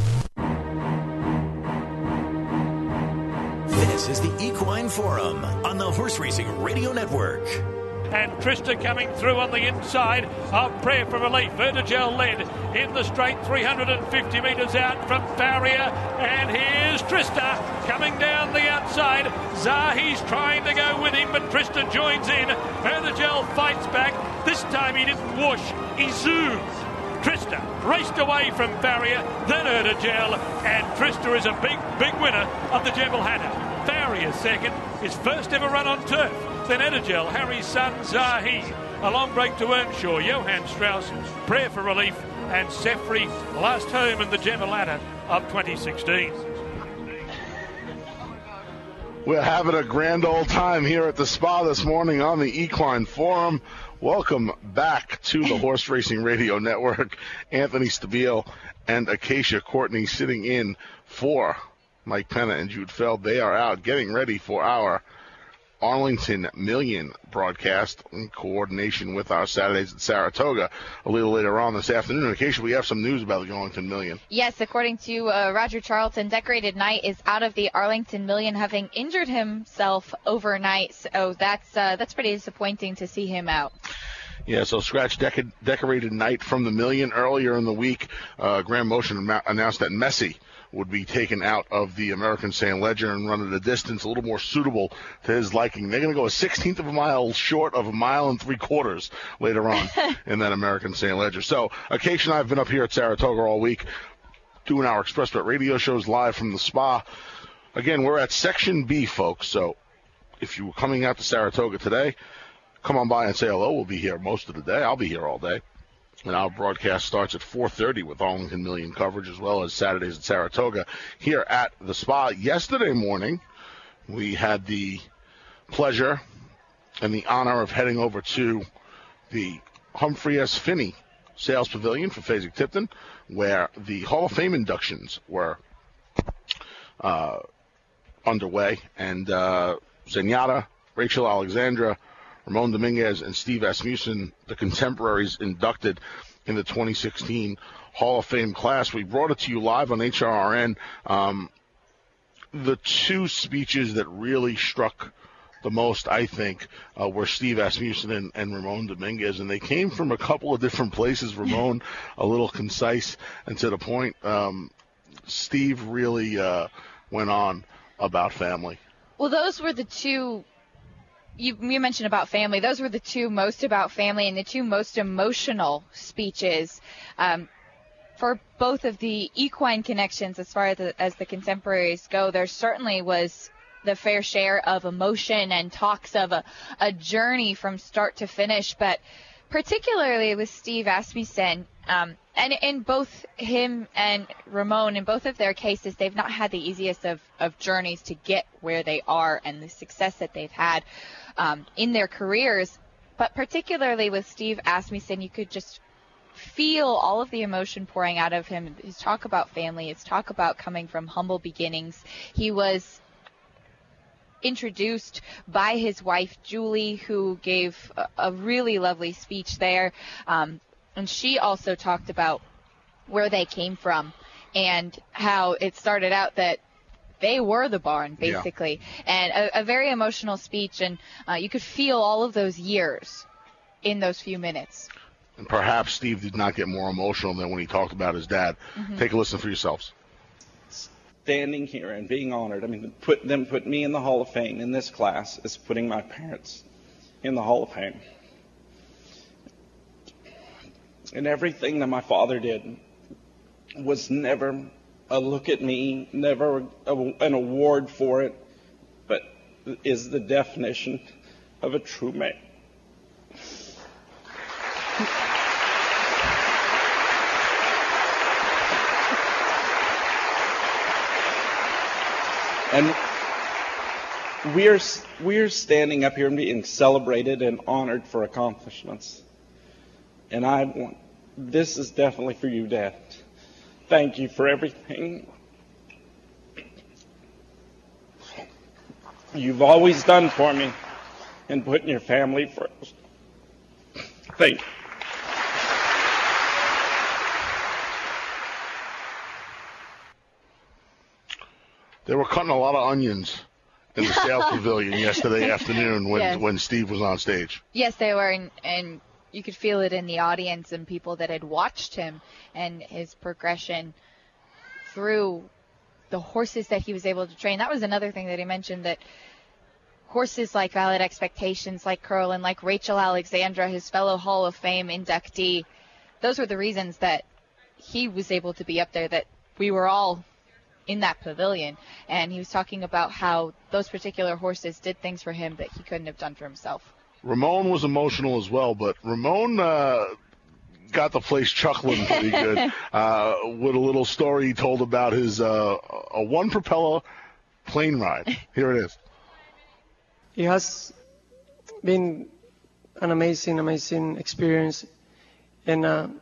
This is the Equine Forum on the Horse Racing Radio Network. And Trista coming through on the inside of Prayer for Relief. Vertigel led in the straight 350 metres out from Farrier. And here's Trista coming down the outside. Zahi's trying to go with him, but Trista joins in. Vertigel fights back. This time he didn't whoosh. He zoomed. Trista raced away from Farrier, then Erdigel, and Trista is a big winner of the Jebel Hatter. Farrier a second. His first ever run on turf. Then Edagel, Harry's son Zahi. A long break to Earnshaw, Johann Strauss, Prayer for Relief, and Sefri last home in the Gemma Ladder of 2016. We're having a grand old time here at the Spa this morning on the Equine Forum. Welcome back to the Horse Racing Radio Network. Anthony Stabile and Acacia Courtney sitting in for Mike Penna and Jude Feld. They are out getting ready for our Arlington Million broadcast in coordination with our Saturdays at Saratoga a little later on this afternoon. In case we have some news about the Arlington Million. Yes, according to Roger Charlton, Decorated Knight is out of the Arlington Million, having injured himself overnight. So that's pretty disappointing to see him out. Yeah, so scratch Decorated Knight from the Million. Earlier in the week, Grand Motion announced that Messi would be taken out of the American St. Ledger and run at a distance a little more suitable to his liking. They're going to go a 16th of a mile short of 1 3/4 miles later on in that American St. Ledger. So Acacia and I have been up here at Saratoga all week doing our Express Bet radio shows live from the Spa. Again, we're at Section B, folks, so if you were coming out to Saratoga today, come on by and say hello. We'll be here most of the day. I'll be here all day. And our broadcast starts at 4:30 with Arlington Million coverage, as well as Saturdays at Saratoga here at the Spa. Yesterday morning, we had the pleasure and the honor of heading over to the Humphrey S. Finney Sales Pavilion for Fasig-Tipton, where the Hall of Fame inductions were underway. And Zenyatta, Rachel Alexandra, Ramon Dominguez, and Steve Asmussen, the contemporaries inducted in the 2016 Hall of Fame class. We brought it to you live on HRRN. The two speeches that really struck the most, I think, were Steve Asmussen and Ramon Dominguez, and they came from a couple of different places. Ramon, a little concise and to the point. Steve really went on about family. Well, those were the two. You mentioned about family. Those were the two most about family and the two most emotional speeches for both of the equine connections as far as the contemporaries go. There certainly was the fair share of emotion and talks of a journey from start to finish, but particularly with Steve Asmussen, and in both him and Ramon, in both of their cases, they've not had the easiest of journeys to get where they are and the success that they've had in their careers. But particularly with Steve Asmussen, you could just feel all of the emotion pouring out of him. His talk about family, his talk about coming from humble beginnings. He was introduced by his wife, Julie, who gave a really lovely speech there. And she also talked about where they came from and how it started out that they were the barn, basically. Yeah. And a very emotional speech, and you could feel all of those years in those few minutes. And perhaps Steve did not get more emotional than when he talked about his dad. Mm-hmm. Take a listen for yourselves. Standing here and being honored, I mean, put me in the Hall of Fame in this class is putting my parents in the Hall of Fame. And everything that my father did was never a look at me, never an award for it, but is the definition of a true man. And we're standing up here and being celebrated and honored for accomplishments. And this is definitely for you, Dad. Thank you for everything you've always done for me and putting your family first. Thank you. They were cutting a lot of onions in the sales pavilion yesterday afternoon when Steve was on stage. Yes, they were, and you could feel it in the audience and people that had watched him and his progression through the horses that he was able to train. That was another thing that he mentioned, that horses like Valid Expectations, like Curlin, like Rachel Alexandra, his fellow Hall of Fame inductee, those were the reasons that he was able to be up there, that we were all in that pavilion. And he was talking about how those particular horses did things for him that he couldn't have done for himself. Ramon was emotional as well, but Ramon got the place chuckling pretty good with a little story he told about his a one-propeller plane ride. Here it is. It has been an amazing experience. And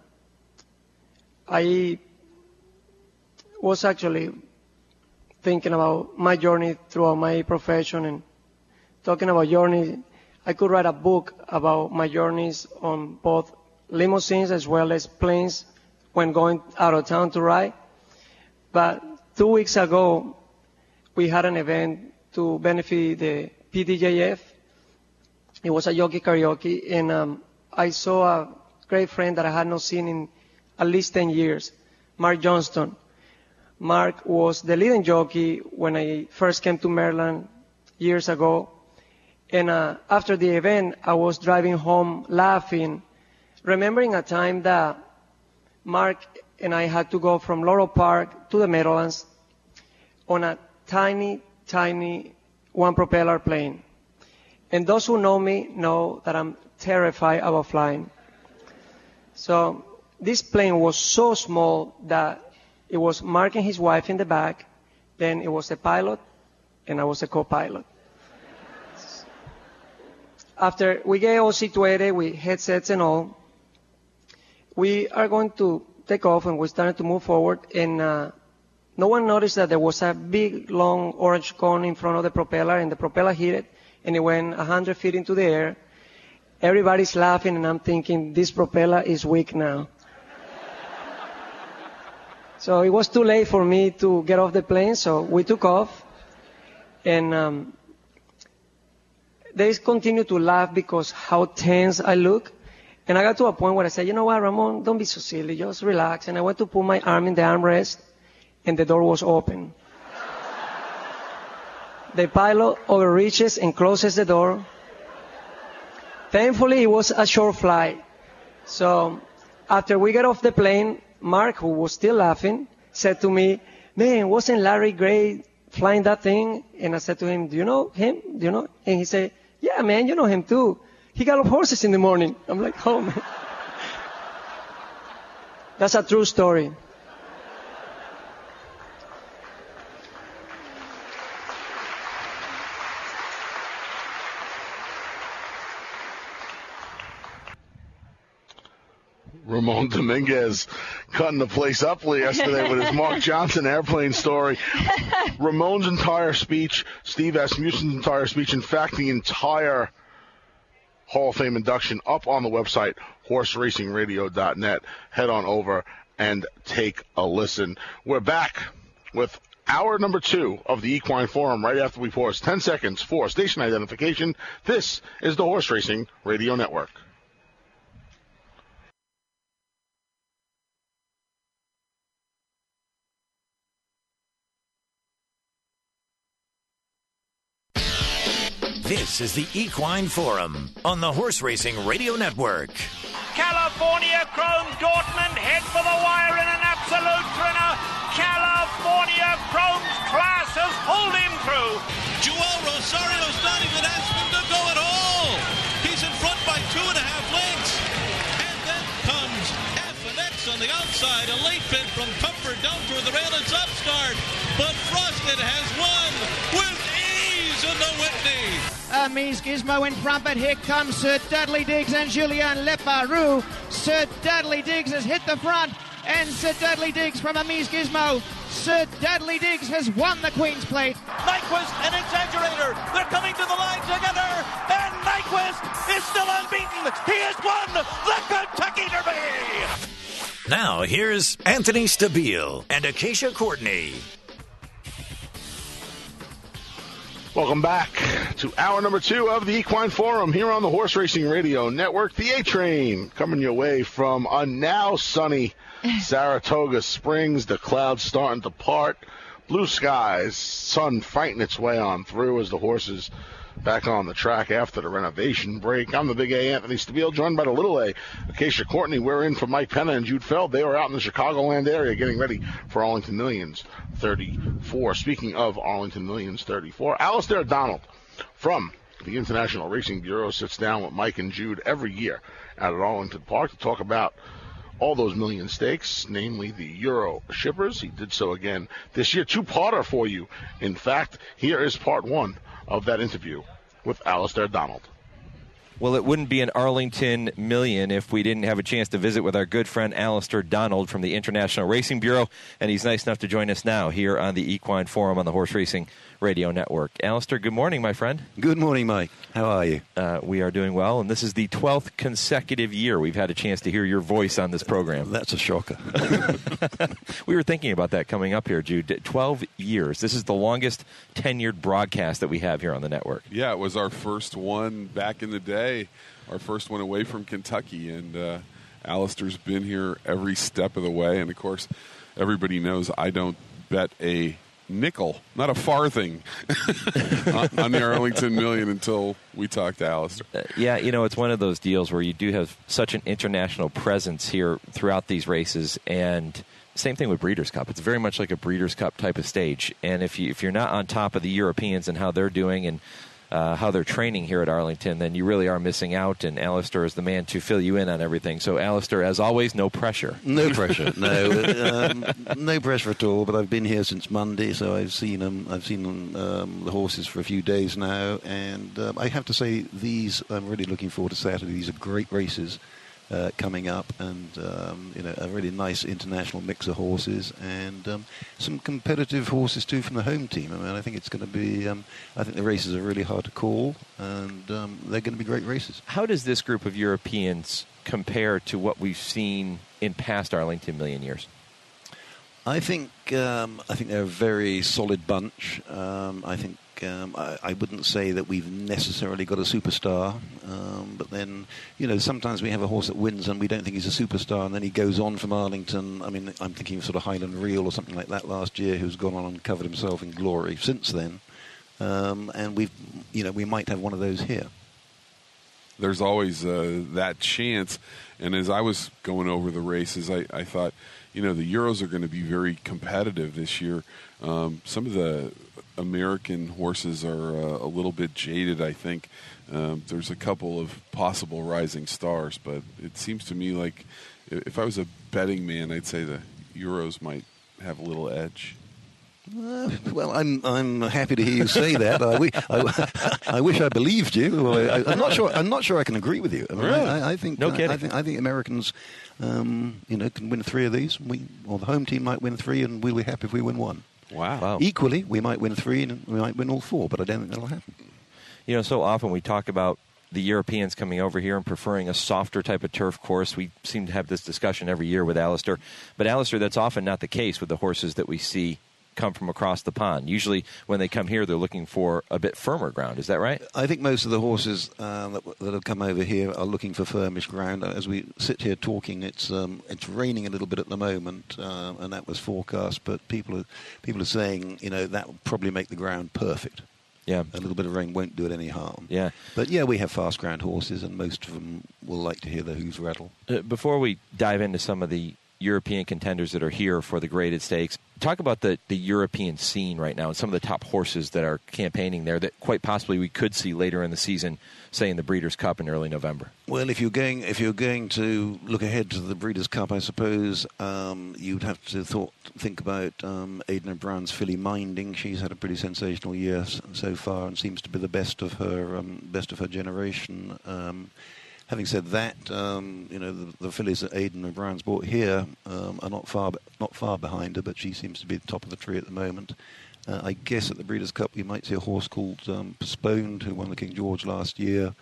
I was actually thinking about my journey throughout my profession, and talking about journey, I could write a book about my journeys on both limousines as well as planes when going out of town to ride. But 2 weeks ago, we had an event to benefit the PDJF. It was a jockey karaoke, and I saw a great friend that I had not seen in at least 10 years, Mark Johnston. Mark was the leading jockey when I first came to Maryland years ago. And after the event, I was driving home laughing, remembering a time that Mark and I had to go from Laurel Park to the Meadowlands on a tiny one-propeller plane. And those who know me know that I'm terrified about flying. So this plane was so small that it was Mark and his wife in the back, then it was a pilot, and I was a co-pilot. After we get all situated with headsets and all, we are going to take off, and we're starting to move forward, and no one noticed that there was a big, long orange cone in front of the propeller, and the propeller hit it, and it went 100 feet into the air. Everybody's laughing, and I'm thinking, this propeller is weak now. So it was too late for me to get off the plane, so we took off, and they continued to laugh because how tense I look. And I got to a point where I said, you know what, Ramon, don't be so silly, just relax. And I went to put my arm in the armrest, and the door was open. The pilot overreaches and closes the door. Thankfully, it was a short flight. So after we got off the plane, Mark, who was still laughing, said to me, man, wasn't Larry Gray flying that thing? And I said to him, do you know him? Do you know? And he said, yeah, man, you know him too. He galloped horses in the morning. I'm like, oh, man. That's a true story. Ramon Dominguez cutting the place up yesterday with his Mark Johnson airplane story. Ramon's entire speech, Steve Asmussen's entire speech, in fact, the entire Hall of Fame induction up on the website, horseracingradio.net. Head on over and take a listen. We're back with hour number 2 of the Equine Forum right after we pause 10 seconds for station identification. This is the Horse Racing Radio Network. This is the Equine Forum on the Horse Racing Radio Network. California Chrome Dortmund head for the wire in an absolute winner. California Chrome's class has pulled him through. Joel Rosario's not even asking to go at all. He's in front by 2.5 lengths. And then comes F&X on the outside. A late bid from Comfort down toward the rail. It's Upstart. But Frosted has won with ease in the Whitney. Mies Gizmo in front, but here comes Sir Dudley Diggs and Julien Leparoux. Sir Dudley Diggs has hit the front, and Sir Dudley Diggs from Mies Gizmo. Sir Dudley Diggs has won the Queen's Plate. Nyquist and Exaggerator, they're coming to the line together, and Nyquist is still unbeaten. He has won the Kentucky Derby. Now here's Anthony Stabile and Acacia Courtney. Welcome back to hour number 2 of the Equine Forum here on the Horse Racing Radio Network. The A-Train coming your way from a now sunny Saratoga Springs. The clouds starting to part. Blue skies, sun fighting its way on through as the horses Back on the track after the renovation break. I'm the Big A, Anthony Stabile, joined by the Little A, Acacia Courtney. We're in for Mike Penna and Jude Feld. They were out in the Chicagoland area getting ready for Arlington Millions 34. Speaking of Arlington Millions 34, Alistair Donald from the International Racing Bureau sits down with Mike and Jude every year out at Arlington Park to talk about all those million stakes, namely the Euro Shippers. He did so again this year. Two-parter for you. In fact, here is part one of that interview with Alistair Donald. Well, it wouldn't be an Arlington Million if we didn't have a chance to visit with our good friend Alistair Donald from the International Racing Bureau, and he's nice enough to join us now here on the Equine Forum on the Horse Racing Radio Network. Alistair, good morning, my friend. Good morning, Mike. How are you? We are doing well, and this is the 12th consecutive year we've had a chance to hear your voice on this program. That's a shocker. We were thinking about that coming up here, Jude. 12 years. This is the longest tenured broadcast that we have here on the network. Yeah, it was our first one back in the day, our first one away from Kentucky, and Alistair's been here every step of the way, and of course, everybody knows I don't bet a nickel, not a farthing, on the Arlington Million until we talk to Alistair. Yeah, you know, it's one of those deals where you do have such an international presence here throughout these races, and same thing with Breeders' Cup. It's very much like a Breeders' Cup type of stage, and if you're not on top of the Europeans and how they're doing and how they're training here at Arlington, then you really are missing out, and Alistair is the man to fill you in on everything. So, Alistair, as always, no pressure. No pressure, no. No pressure at all, but I've been here since Monday, so I've seen the horses for a few days now, and I have to say, I'm really looking forward to Saturday. These are great races coming up, and a really nice international mix of horses, and some competitive horses too from the home team. I mean, I think it's going to be. I think the races are really hard to call, and they're going to be great races. How does this group of Europeans compare to what we've seen in past Arlington Million years? I think they're a very solid bunch. I think. I wouldn't say that we've necessarily got a superstar, but then, sometimes we have a horse that wins and we don't think he's a superstar, and then he goes on from Arlington. I mean, I'm thinking of sort of Highland Reel or something like that last year, who's gone on and covered himself in glory since then. And we might have one of those here. There's always that chance, and as I was going over the races, I thought, the Euros are going to be very competitive this year. Some of the American horses are a little bit jaded, I think. There's a couple of possible rising stars, but it seems to me like if I was a betting man, I'd say the Euros might have a little edge. Well, I'm happy to hear you say that. I wish I believed you. I'm not sure I can agree with you. I mean, really? I think no kidding. I think Americans, can win 3 of these. The home team might win 3, and we'll be happy if we win 1. Wow. Equally, we might win 3 and we might win all 4, but I don't think that'll happen. So often we talk about the Europeans coming over here and preferring a softer type of turf course. We seem to have this discussion every year with Alistair. But Alistair, that's often not the case with the horses that we see come from across the pond. Usually when they come here, they're looking for a bit firmer ground. Is that right? I think most of the horses that have come over here are looking for firmish ground. As we sit here talking, it's raining a little bit at the moment, and that was forecast, but people are saying, that will probably make the ground perfect. Yeah. A little bit of rain won't do it any harm. Yeah. But, yeah, we have fast ground horses, and most of them will like to hear the hooves rattle. Before we dive into some of the European contenders that are here for the graded stakes, talk about the European scene right now and some of the top horses that are campaigning there that quite possibly we could see later in the season, say in the Breeders' Cup in early November. Well, if you're going to look ahead to the Breeders' Cup, I suppose you'd have to think about Aidan O'Brien's filly Minding. She's had a pretty sensational year so far and seems to be the best of her generation. Having said that, the fillies that Aidan O'Brien's bought here are not far behind her, but she seems to be at the top of the tree at the moment. I guess at the Breeders' Cup we might see a horse called Postponed, who won the King George last year,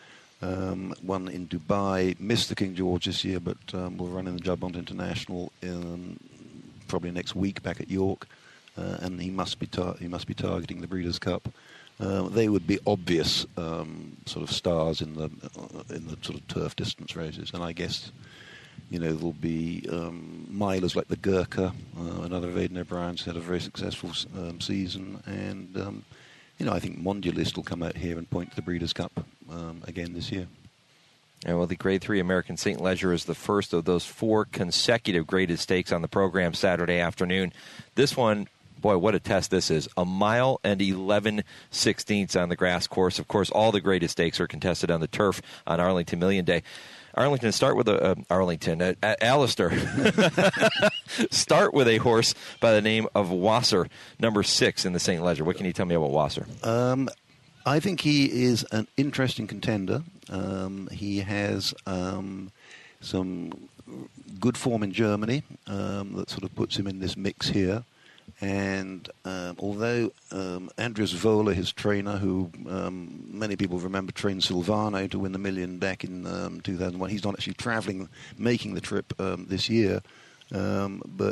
won in Dubai, missed the King George this year, but will run in the Jubbont International probably next week back at York, and he must be targeting the Breeders' Cup. They would be obvious sort of stars in the sort of turf distance races, and I guess there'll be milers like the Gurkha, another of Aidan O'Brien's had a very successful season, and I think Mondulist will come out here and point to the Breeders' Cup again this year. Yeah, well, the Grade 3 American St. Leger is the first of those 4 consecutive graded stakes on the program Saturday afternoon. This one, boy, what a test this is. 1 mile and 11/16 on the grass course. Of course, all the graded stakes are contested on the turf on Arlington Million Day. Arlington, start with Alistair. Start with a horse by the name of Wasser, number 6 in the St. Leger. What can you tell me about Wasser? I think he is an interesting contender. He has some good form in Germany that sort of puts him in this mix here. And although Andreas Vola, his trainer, who many people remember trained Silvano to win the Million back in 2001, he's not actually travelling, making the trip this year. But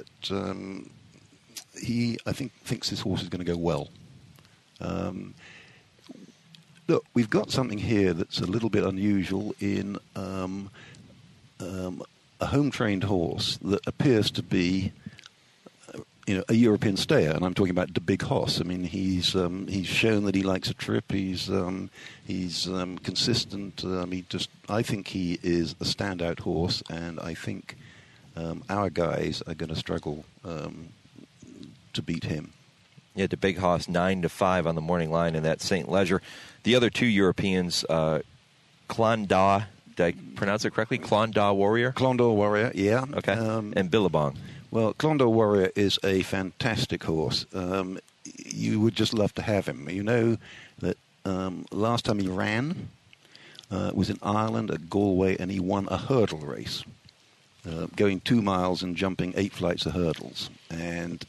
he, I think, thinks this horse is going to go well. Look, we've got something here that's a little bit unusual in a home-trained horse that appears to be a European stayer, and I'm talking about the Big Hoss. I mean, he's shown that he likes a trip. He's consistent. I think he is a standout horse, and I think our guys are going to struggle to beat him. Yeah, the Big Hoss 9-5 on the morning line in that St. Leger. The other 2 Europeans, Clondaw, did I pronounce it correctly? Clondaw Warrior? Clondaw Warrior, yeah. Okay. And Billabong. Well, Clondaw Warrior is a fantastic horse. You would just love to have him. You know that last time he ran was in Ireland at Galway, and he won a hurdle race, going 2 miles and jumping 8 flights of hurdles. And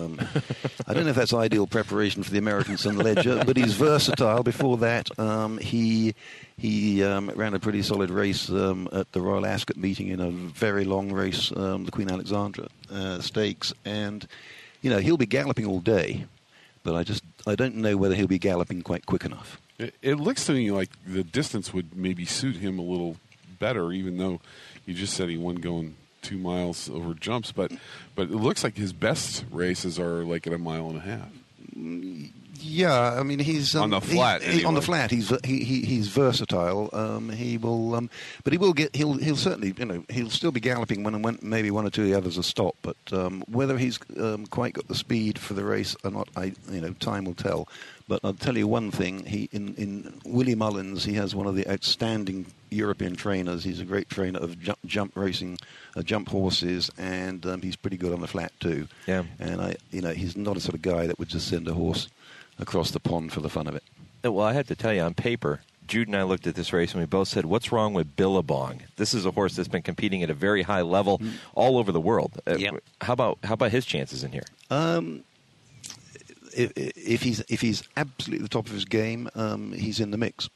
I don't know if that's ideal preparation for the American St. Leger, but he's versatile. Before that, he ran a pretty solid race at the Royal Ascot meeting in a very long race, the Queen Alexandra Stakes. And, he'll be galloping all day, but I don't know whether he'll be galloping quite quick enough. It looks to me like the distance would maybe suit him a little better, even though you just said he won going 2 miles over jumps, but it looks like his best races are like at 1.5 miles. Yeah, I mean he's on the flat. On the flat, he's versatile. He will, but he will get. He'll certainly, he'll still be galloping when maybe one or two of the others are stopped. But whether he's quite got the speed for the race or not, time will tell. But I'll tell you one thing: in Willie Mullins, he has one of the outstanding European trainers. He's a great trainer of jump racing, jump horses, and he's pretty good on the flat too. Yeah. And he's not a sort of guy that would just send a horse across the pond for the fun of it. Well, I have to tell you, on paper, Jude and I looked at this race and we both said, what's wrong with Billabong? This is a horse that's been competing at a very high level all over the world. Yep. How about his chances in here? If he's absolutely the top of his game, he's in the mix.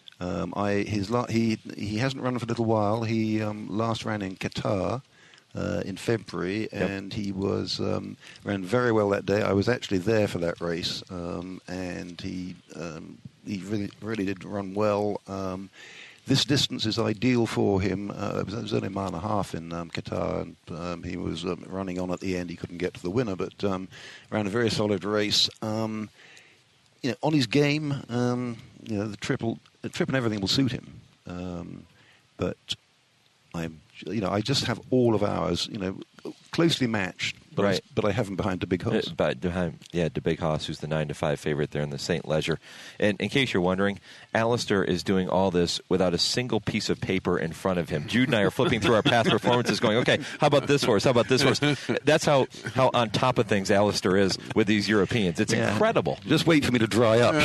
He hasn't run for a little while. He last ran in Qatar in February, and he was ran very well that day. I was actually there for that race, and he really did run well. This distance is ideal for him. It was only 1.5 miles in Qatar, and he was running on at the end. He couldn't get to the winner, but ran a very solid race. On his game, the trip and everything will suit him. But I just have all of ours, closely matched, but right. But I have him behind the Big Hoss. The Big Hoss, who's the 9-5 favorite there in the St. Leger. And in case you're wondering, Alistair is doing all this without a single piece of paper in front of him. Jude and I are flipping through our past performances going, okay, how about this horse? How about this horse? That's how on top of things Alistair is with these Europeans. It's incredible. Just wait for me to dry up,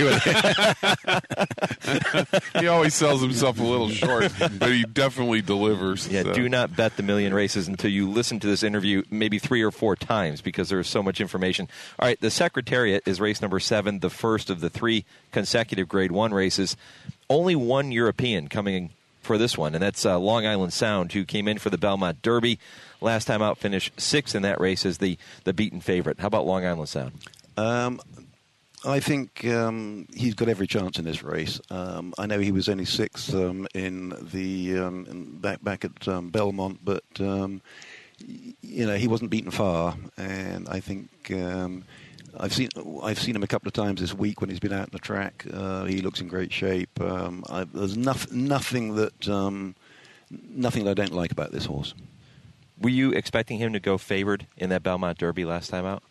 Sean. He always sells himself a little short, but he definitely delivers. Yeah, do not bet the million races until you listen to this interview maybe 3 or 4 times because there's so much information. All right, the Secretariat is race number 7, the first of the 3 consecutive Grade 1 races. Only one European coming for this one, and that's Long Island Sound, who came in for the Belmont Derby. Last time out, finished 6th in that race as the beaten favorite. How about Long Island Sound? I think he's got every chance in this race. I know he was only 6th in the back at Belmont, but he wasn't beaten far, and I think I've seen him a couple of times this week when he's been out on the track. He looks in great shape. There's nothing that I don't like about this horse. Were you expecting him to go favored in that Belmont Derby last time out?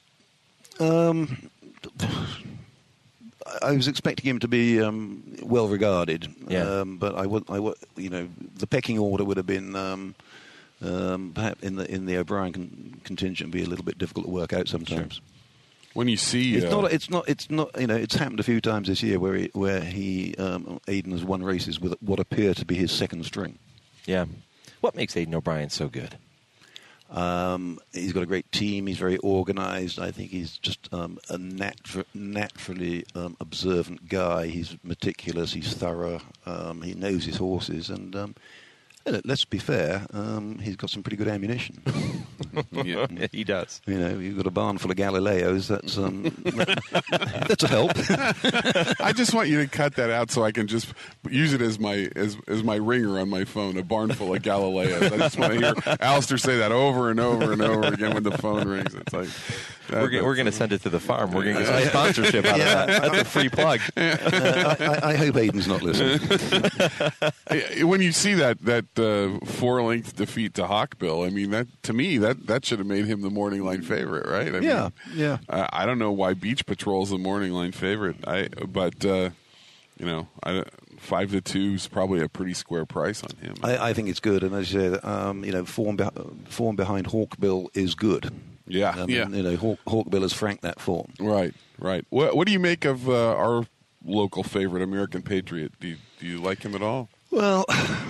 I was expecting him to be well regarded, Yeah. but the pecking order would have been perhaps in the O'Brien contingent be a little bit difficult to work out sometimes. Sure. When you see, it's not. It's happened a few times this year where Aidan has won races with what appear to be his second string. Yeah. What makes Aidan O'Brien so good? He's got a great team. He's very organised. I think he's just a naturally observant guy. He's meticulous. He's thorough. He knows his horses, and let's be fair. He's got some pretty good ammunition. Yeah, he does. You've got a barn full of Galileos. That's that's a help. I just want you to cut that out so I can just use it as my ringer on my phone. A barn full of Galileos. I just want to hear Alistair say that over and over and over again when the phone rings. It's like we're going to send it to the farm. We're going to get some sponsorship out of that. That's a free plug. I hope Aidan's not listening. When you see that 4-length defeat to Hawkbill, I mean to me that should have made him the morning line favorite, right? I mean, I don't know why Beach Patrol's the morning line favorite. 5-2 is probably a pretty square price on him. I think it's good, and as you say, form behind Hawkbill is good. Yeah, Hawkbill has franked that form. Right. What do you make of our local favorite, American Patriot? Do you like him at all? Well,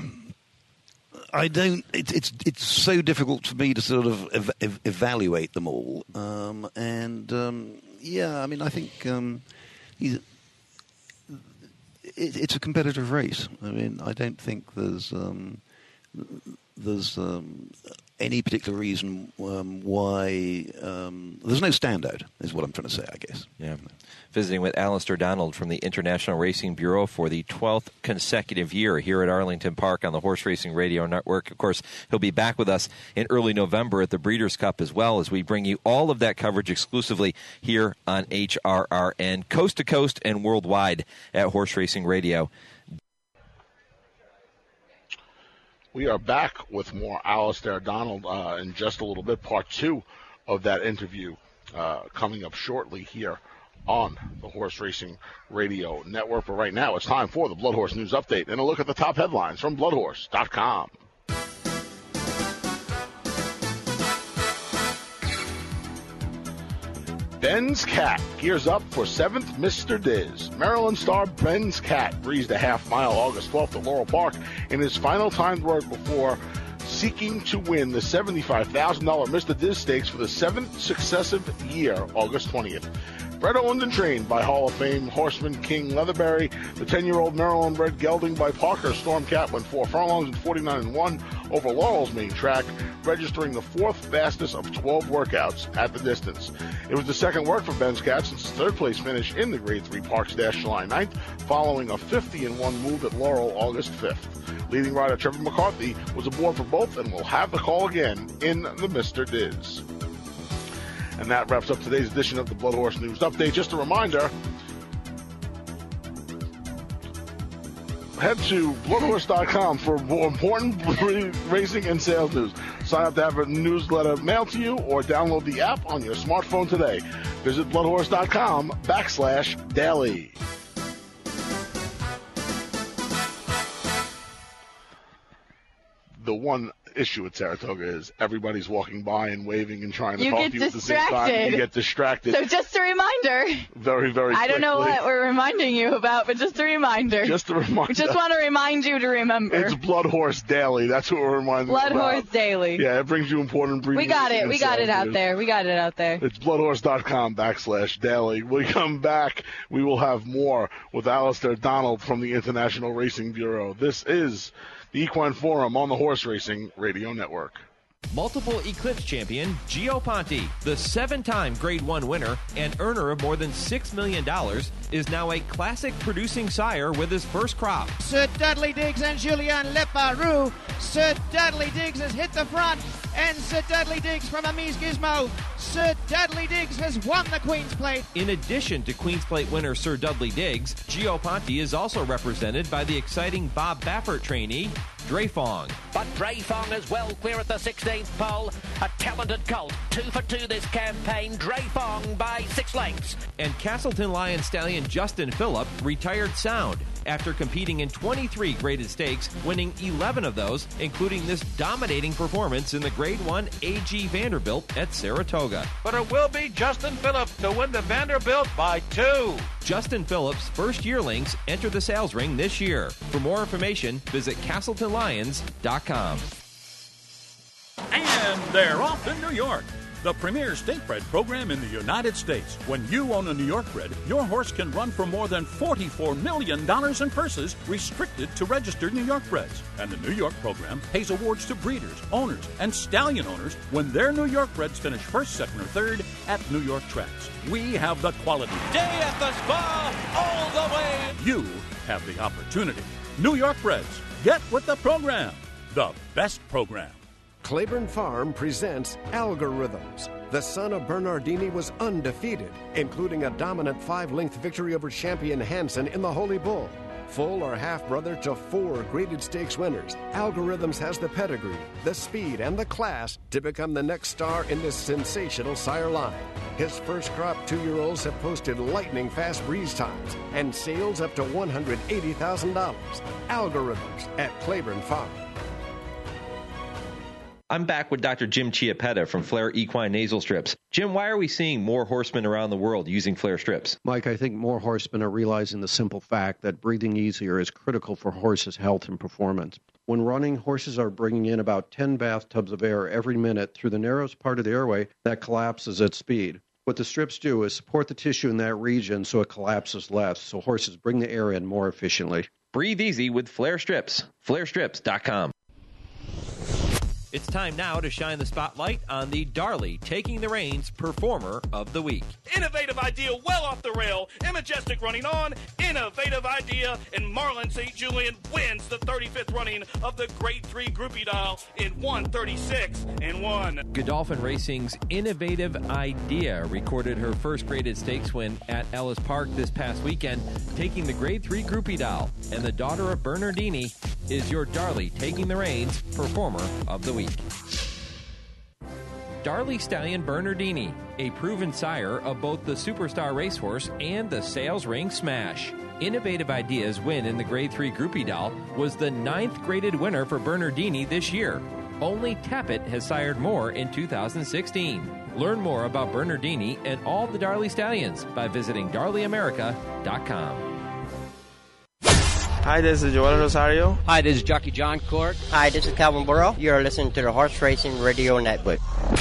I don't. It's so difficult for me to sort of evaluate them all. I mean, I think it's a competitive race. I mean, I don't think there's any particular reason why there's no standout, is what I'm trying to say, I guess. Yeah. Visiting with Alistair Donald from the International Racing Bureau for the 12th consecutive year here at Arlington Park on the Horse Racing Radio Network. Of course, he'll be back with us in early November at the Breeders' Cup as well, as we bring you all of that coverage exclusively here on HRRN, coast to coast and worldwide at Horse Racing Radio. We are back with more Alistair Donald in just a little bit. Part 2 of that interview coming up shortly here on the Horse Racing Radio Network. But right now, it's time for the Blood Horse News Update and a look at the top headlines from bloodhorse.com. Ben's Cat gears up for 7th Mr. Diz. Maryland star Ben's Cat breezed a half mile August 12th at Laurel Park in his final timed work before seeking to win the $75,000 Mr. Diz Stakes for the 7th successive year, August 20th. Bred, owned, and trained by Hall of Fame horseman King Leatherberry, the 10-year-old Maryland-bred gelding by Parker Stormcat went 4 furlongs and 49-1 over Laurel's main track, registering the 4th fastest of 12 workouts at the distance. It was the second work for Ben's Cat since his third-place finish in the Grade 3 Parks Dash July 9th, following a 50-1 move at Laurel August 5th. Leading rider Trevor McCarthy was aboard for both and will have the call again in the Mr. Diz. And that wraps up today's edition of the Blood Horse News Update. Just a reminder, head to bloodhorse.com for more important racing and sales news. Sign up to have a newsletter mailed to you or download the app on your smartphone today. Visit bloodhorse.com/daily. The one issue at Saratoga is everybody's walking by and waving and trying to talk to you at the same time. You get distracted. So just a reminder. Very, very quickly. I don't know what we're reminding you about, but just a reminder. Just a reminder. We just want to remind you to remember. It's Blood Horse Daily. That's what we're reminding you about. Blood Horse Daily. Yeah, it brings you important breeding. We got it. We got it out there. We got it out there. It's bloodhorse.com/daily. When we come back, we will have more with Alistair Donald from the International Racing Bureau. This is the Equine Forum on the Horse Racing Radio Network. Multiple Eclipse champion Gio Ponti, the 7-time Grade 1 winner and earner of more than $6 million, is now a classic producing sire with his first crop. Sir Dudley Diggs and Julien Leparoux. Sir Dudley Diggs has hit the front, and Sir Dudley Diggs from Amise Gizmo. Sir Dudley Diggs has won the Queen's Plate. In addition to Queen's Plate winner Sir Dudley Diggs, Gio Ponte is also represented by the exciting Bob Baffert trainee, Dreyfong. But Dreyfong as well, clear at the 16th pole. A talented colt. 2 for 2 this campaign. Dreyfong by 6 lengths. And Castleton Lion stallion Justin Phillip retired sound after competing in 23 graded stakes, winning 11 of those, including this dominating performance in the Grade 1 AG Vanderbilt at Saratoga. But it will be Justin Phillip to win the Vanderbilt by 2. Justin Phillip's first yearlings enter the sales ring this year. For more information, visit CastletonLions.com. And they're off in New York. The premier state bred program in the United States. When you own a New York bred, your horse can run for more than $44 million in purses, restricted to registered New York breds. And the New York program pays awards to breeders, owners, and stallion owners when their New York breds finish first, second, or third at New York tracks. We have the quality. Day at the Spa, all the way. You have the opportunity. New York breds. Get with the program. The best program. Claiborne Farm presents Algorithms. The son of Bernardini was undefeated, including a dominant 5-length victory over champion Hansen in the Holy Bull. Full or half-brother to 4 graded stakes winners, Algorithms has the pedigree, the speed, and the class to become the next star in this sensational sire line. His first crop 2-year-olds have posted lightning-fast breeze times and sales up to $180,000. Algorithms at Claiborne Farm. I'm back with Dr. Jim Chiappetta from Flair Equine Nasal Strips. Jim, why are we seeing more horsemen around the world using Flair strips? Mike, I think more horsemen are realizing the simple fact that breathing easier is critical for horses' health and performance. When running, horses are bringing in about 10 bathtubs of air every minute through the narrowest part of the airway that collapses at speed. What the strips do is support the tissue in that region so it collapses less, so horses bring the air in more efficiently. Breathe easy with Flair strips. FlairStrips.com. It's time now to shine the spotlight on the Darley Taking the Reins Performer of the Week. Innovative idea well off the rail. Majestic running on. Innovative idea. And Marlon St. Julian wins the 35th running of the Grade 3 Groupie Dial in 1:36.1. Godolphin Racing's Innovative Idea recorded her first graded stakes win at Ellis Park this past weekend, taking the Grade 3 Groupie Dial. And the daughter of Bernardini is your Darley Taking the Reins Performer of the Week. Darley Stallion Bernardini, a proven sire of both the Superstar Racehorse and the Sales Ring Smash. Innovative Ideas win in the Grade 3 Groupie Doll was the 9th graded winner for Bernardini this year. Only Tappet has sired more in 2016. Learn more about Bernardini and all the Darley Stallions by visiting DarleyAmerica.com. Hi, this is Joel Rosario. Hi, this is Jockey John Court. Hi, this is Calvin Burrow. You're listening to the Horse Racing Radio Network.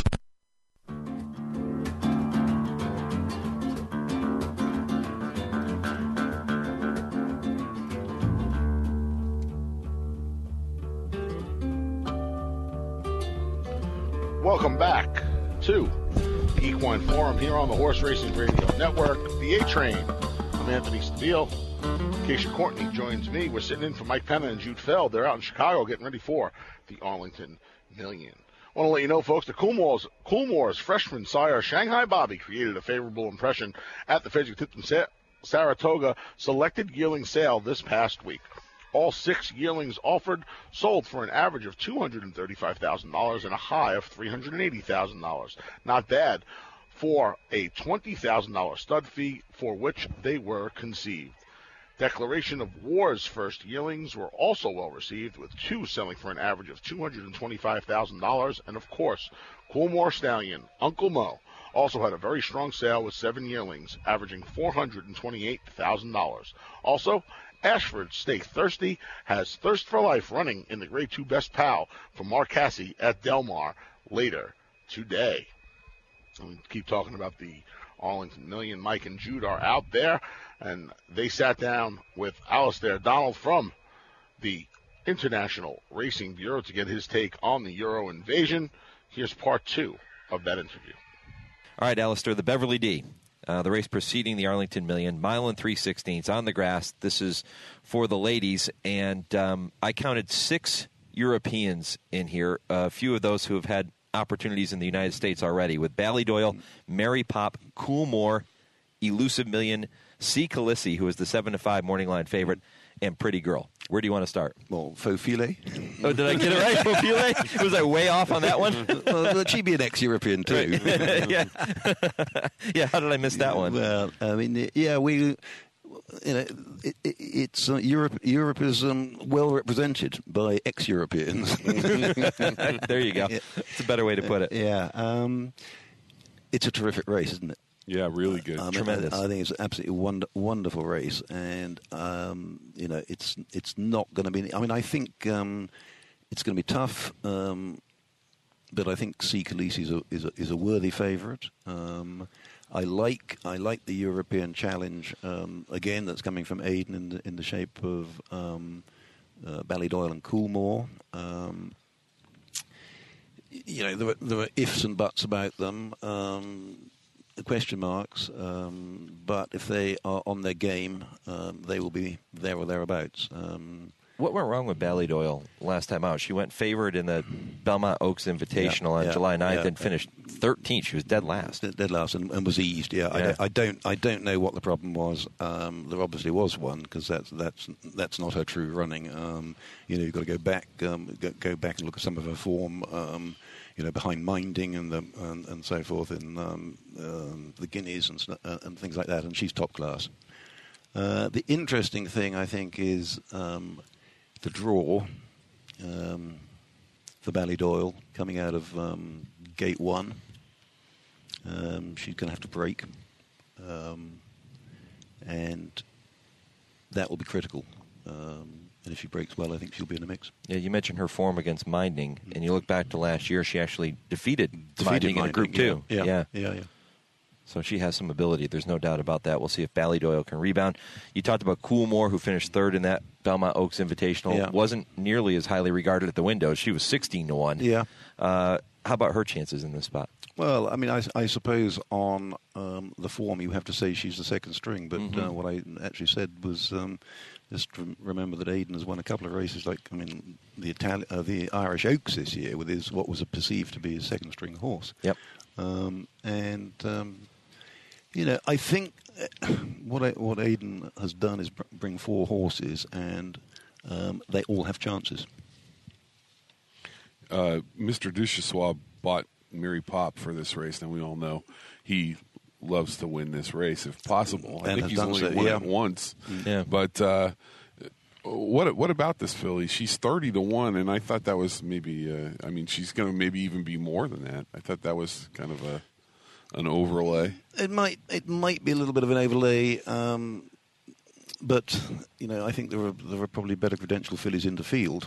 Welcome back to the Equine Forum here on the Horse Racing Radio Network, the A-Train. I'm Anthony Stabile. Keisha Courtney joins me. We're sitting in for Mike Penna and Jude Feld. They're out in Chicago getting ready for the Arlington Million. I want to let you know, folks, the Coolmore's freshman sire, Shanghai Bobby, created a favorable impression at the Frederick-Tipton Saratoga selected yearling sale this past week. All 6 yearlings offered sold for an average of $235,000 and a high of $380,000. Not bad for a $20,000 stud fee for which they were conceived. Declaration of War's first yearlings were also well received, with 2 selling for an average of $225,000. And of course, Coolmore Stallion, Uncle Mo, also had a very strong sale with 7 yearlings, averaging $428,000. Also, Ashford Stake Thirsty has Thirst for Life running in the Grade 2 Best Pal for Mark Cassie at Del Mar later today. And we keep talking about the Arlington Million. Mike and Jude are out there, and they sat down with Alistair Donald from the International Racing Bureau to get his take on the Euro invasion. Here's part 2 of that interview. All right, Alistair, the Beverly D. The race preceding the Arlington Million, mile and 3/16 on the grass. This is for the ladies, and I counted 6 Europeans in here, a few of those who have had opportunities in the United States already with Ballydoyle, Mary Pop, Coolmore, Elusive Million, C. Calisi, who is the 7-5 morning line favorite, and Pretty Girl. Where do you want to start? Well, Faufile. Oh, did I get it right? Faufile? Was I way off on that one? Well, she'd be an ex-European too. Yeah. Yeah. How did I miss that one? Well, I mean, yeah, we. It's Europe. Europe is well represented by ex-Europeans. There you go. It's a better way to put it. Yeah, it's a terrific race, isn't it? Yeah, really good. Tremendous. I think it's an absolutely wonderful race, and it's not going to be. I mean, I think it's going to be tough, but I think C. Calisi is a worthy favourite. I like the European challenge again. That's coming from Aiden in the shape of Ballydoyle and Coolmore. There are ifs and buts about them. Question marks, but if they are on their game, they will be there or thereabouts. What went wrong with Ballydoyle last time out? She went favored in the Belmont Oaks Invitational on July 9th and finished 13th. She was dead last. Dead last and was eased. Yeah. I don't know what the problem was. There obviously was one because that's not her true running. You've got to go back and look at some of her form. Behind Minding and so forth in the Guineas and things like that, and she's top class. The interesting thing, I think, is the draw for Ballydoyle coming out of Gate 1. She's going to have to break, and that will be critical. And if she breaks well, I think she'll be in the mix. Yeah, you mentioned her form against Minding, and you look back to last year, she actually defeated Minding in Group 2. Yeah. So she has some ability. There's no doubt about that. We'll see if Ballydoyle can rebound. You talked about Coolmore, who finished third in that Belmont Oaks Invitational. Yeah. Wasn't nearly as highly regarded at the windows. She was 16-1. Yeah. How about her chances in this spot? Well, I mean, I suppose on the form you have to say she's the second string, but what I actually said was just remember that Aiden has won a couple of races, the Irish Oaks this year with what was perceived to be his second string horse. Yep. I think what Aiden has done is bring 4 horses, and they all have chances. Mr. Duchessois bought Mary Pop for this race, and we all know he loves to win this race if possible. I think he's only won it once. Yeah. But what about this filly? She's 30-1, and I thought that was maybe. She's going to maybe even be more than that. I thought that was kind of an overlay. It might be a little bit of an overlay, but I think there are probably better credential fillies in the field.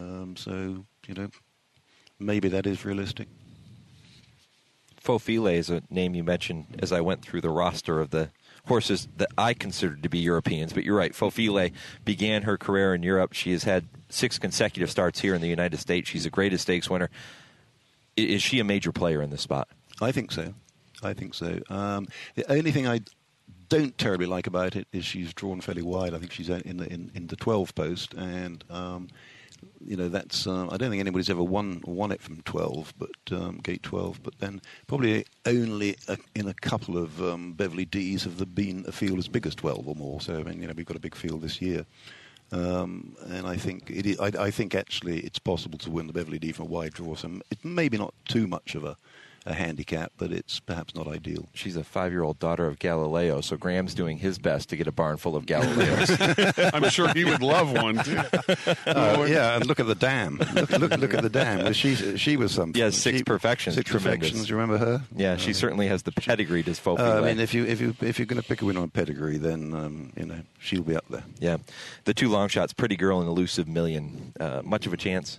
Maybe that is realistic. Faufile is a name you mentioned as I went through the roster of the horses that I considered to be Europeans. But you're right, Faufile began her career in Europe. She has had 6 consecutive starts here in the United States. She's a Greatest Stakes winner. Is she a major player in this spot? I think so. The only thing I don't terribly like about it is she's drawn fairly wide. I think she's in the 12 post, and that's I don't think anybody's ever won it from 12, but Gate 12. But then probably only in a couple of Beverly D's have there been a field as big as 12 or more. So we've got a big field this year, and I think I think actually it's possible to win the Beverly D from a wide draw. So it's maybe not too much of a handicap, but it's perhaps not ideal. She's a 5-year-old daughter of Galileo, so Graham's doing his best to get a barn full of Galileos. I'm sure he would love one too. And look at the dam. Look at the dam. She was something. Yeah, 6 perfections. 6 perfections. You remember her? Yeah, she certainly has the pedigree. Does Faufile? If you're going to pick a winner on pedigree, then she'll be up there. Yeah, the 2 long shots, Pretty Girl and Elusive Million. Much of a chance?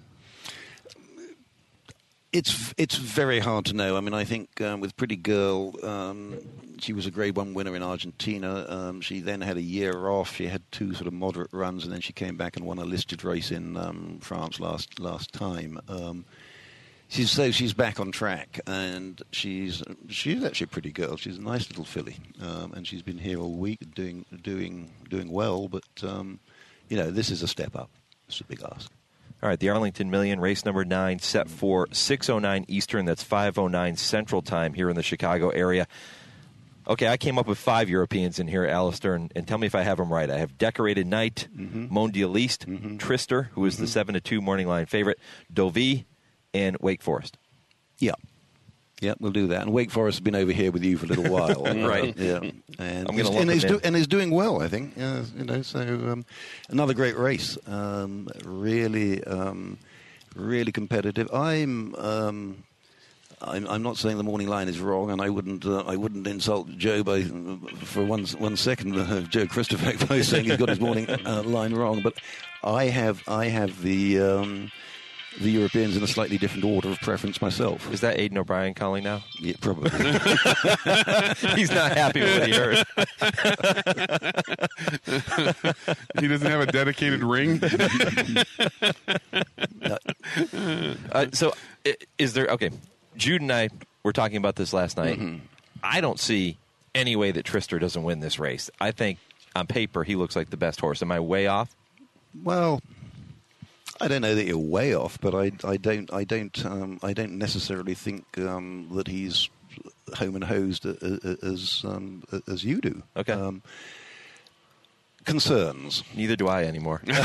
It's very hard to know. I mean, I think with Pretty Girl, she was a Grade 1 winner in Argentina. She then had a year off. She had 2 sort of moderate runs, and then she came back and won a listed race in France last time. She's back on track, and she's actually a pretty girl. She's a nice little filly, and she's been here all week doing well. But this is a step up. It's a big ask. All right, the Arlington Million, race number 9, set for 6:09 Eastern. That's 5:09 Central Time here in the Chicago area. Okay, I came up with 5 Europeans in here, Alistair, and tell me if I have them right. I have Decorated Knight, Mondialiste, Trister, who is the 7-2 morning line favorite, Deauville, and Wake Forest. Yeah. Yeah, we'll do that. And Wake Forest has been over here with you for a little while. Right. Yeah. And I'm gonna he's doing well, I think. So another great race. Really competitive. I'm not saying the morning line is wrong, and I wouldn't insult Joe for one second. Joe Christopher by saying he's got his morning line wrong, but I have the Europeans in a slightly different order of preference myself. Is that Aidan O'Brien calling now? Yeah, probably. He's not happy with what he heard. He doesn't have a dedicated ring? So, is there... Okay, Jude and I were talking about this last night. I don't see any way that Trister doesn't win this race. I think, on paper, he looks like the best horse. Am I way off? Well... I don't know that you're way off, but I don't necessarily think that he's home and hosed as you do. Okay. Concerns. Neither do I anymore. Red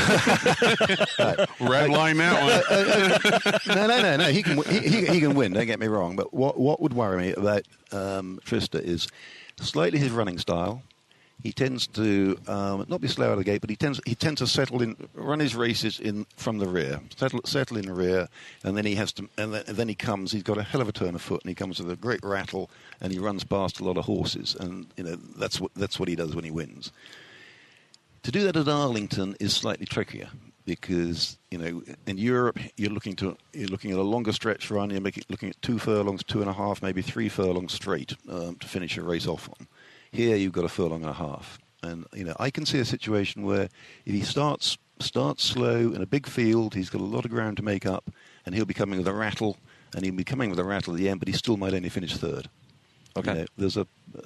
line that one. No. He can win. Don't get me wrong. But what would worry me about Trister is slightly his running style. He tends to not be slow out of the gate, but he tends to settle in, run his races in from the rear, settle in the rear, and then he has to, and then he comes. He's got a hell of a turn of foot, and he comes with a great rattle, and he runs past a lot of horses, and that's what he does when he wins. To do that at Arlington is slightly trickier because in Europe you're looking at a longer stretch run. You're looking at 2 furlongs, 2.5, maybe 3 furlongs straight to finish a race off on. Here you've got a furlong and a half, and I can see a situation where if he starts slow in a big field, he's got a lot of ground to make up, and he'll be coming with a rattle, and he'll be coming with a rattle at the end, but he still might only finish third. Okay, there's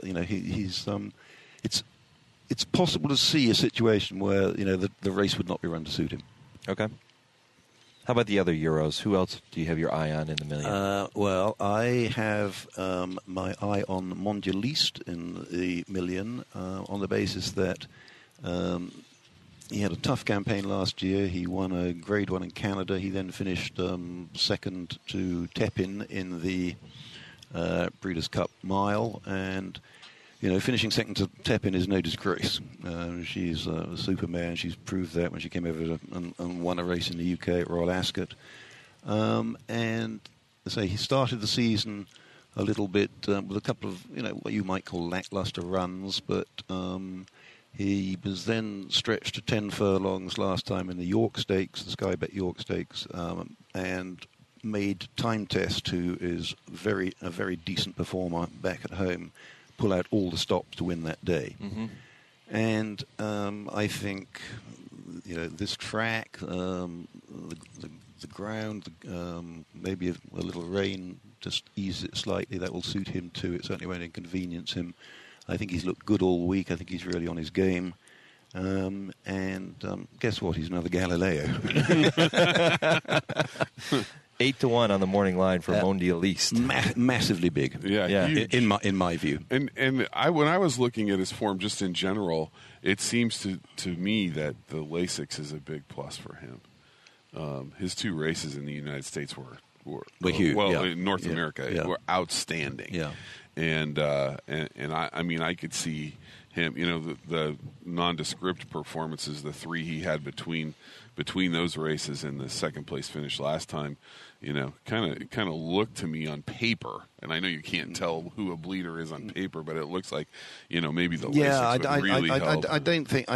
it's possible to see a situation where the race would not be run to suit him. Okay. How about the other Euros? Who else do you have your eye on in the Million? Well, I have my eye on Mondialiste in the Million on the basis that he had a tough campaign last year. He won a Grade 1 in Canada. He then finished second to Tepin in the Breeders' Cup Mile. And, finishing second to Tepin is no disgrace. She's a superman. She's proved that when she came over and won a race in the UK at Royal Ascot. And I say he started the season a little bit with a couple of, what you might call lackluster runs, but he was then stretched to 10 furlongs last time in the York Stakes, the Sky Bet York Stakes, and made Time Test, who is a very decent performer back at home, pull out all the stops to win that day. And I think this track, the ground, maybe a little rain, just ease it slightly. That will suit him too. It certainly won't inconvenience him. I think he's looked good all week. I think he's really on his game. And guess what? He's another Galileo. 8-1 on the morning line for Mondialiste. Massively big. Yeah. Huge. In my view. And when I was looking at his form just in general, it seems to me that the Lasix is a big plus for him. His 2 races in the United States were huge. In North America were outstanding. Yeah. And I mean I could see him, the nondescript performances, the 3 he had between those races and the second place finish last time, kind of looked to me on paper, and I know you can't tell who a bleeder is on paper, but it looks like maybe the Lasix would really help. I don't think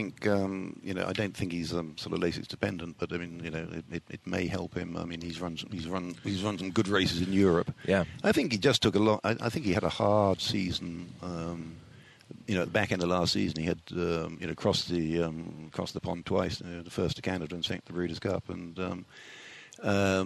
he's sort of Lasix dependent, but I mean it may help him. I mean he's run some good races in Europe. Yeah, I think he just took a lot. I think he had a hard season. At the back end of last season, he had crossed the pond twice. The first to Canada and second to the Breeders' Cup, and I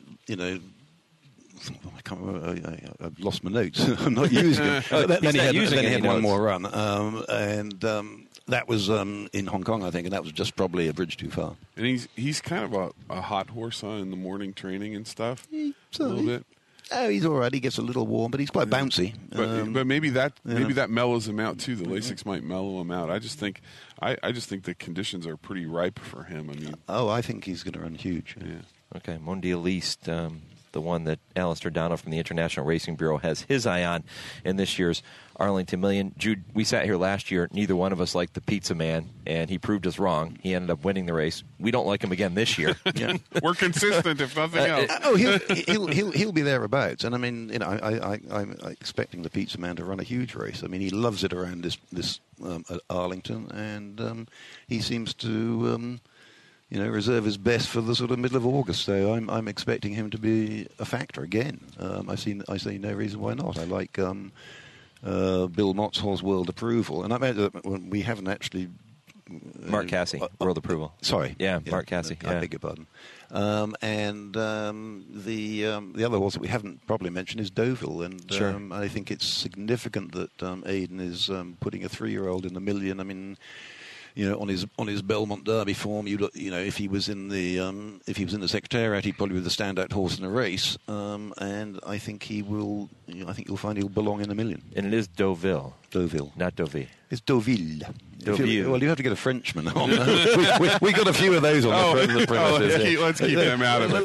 can't remember. I've lost my notes. I'm not using them. Then he had one more run, and that was in Hong Kong, I think, and that was just probably a bridge too far. And he's kind of a hot horse in the morning training and stuff. A little bit. Oh, he's all right. He gets a little warm, but he's quite bouncy. But maybe that mellows him out too. The Lasix might mellow him out. I just think the conditions are pretty ripe for him. I mean, I think he's going to run huge. Yeah. Okay, Mondialiste, the one that Alistair Donald from the International Racing Bureau has his eye on in this year's Arlington Million. Jude, we sat here last year. Neither one of us liked the Pizza Man, and he proved us wrong. He ended up winning the race. We don't like him again this year. Yeah. We're consistent, if nothing else. He'll be thereabouts. And I mean, I'm expecting the Pizza Man to run a huge race. I mean, he loves it around this at Arlington, and he seems to. Reserve his best for the sort of middle of August. So I'm expecting him to be a factor again. I see no reason why not. I like Bill Mott's horse World Approval, and I mean we haven't actually. Mark Casse, World Approval. Sorry, Mark Casse. I beg your pardon. And the other horse that we haven't probably mentioned is Deauville, and sure. I think it's significant that Aidan is putting a 3-year-old in the million. I mean. On his Belmont Derby form, if he was in the Secretariat, he'd probably be the standout horse in the race. And I think he will. I think you'll find he'll belong in the million. And it is Deauville. Deauville, not Deauville. It's Deauville. Deauville. Well, you have to get a Frenchman on. we got a few of those on the premises. Let's keep them out of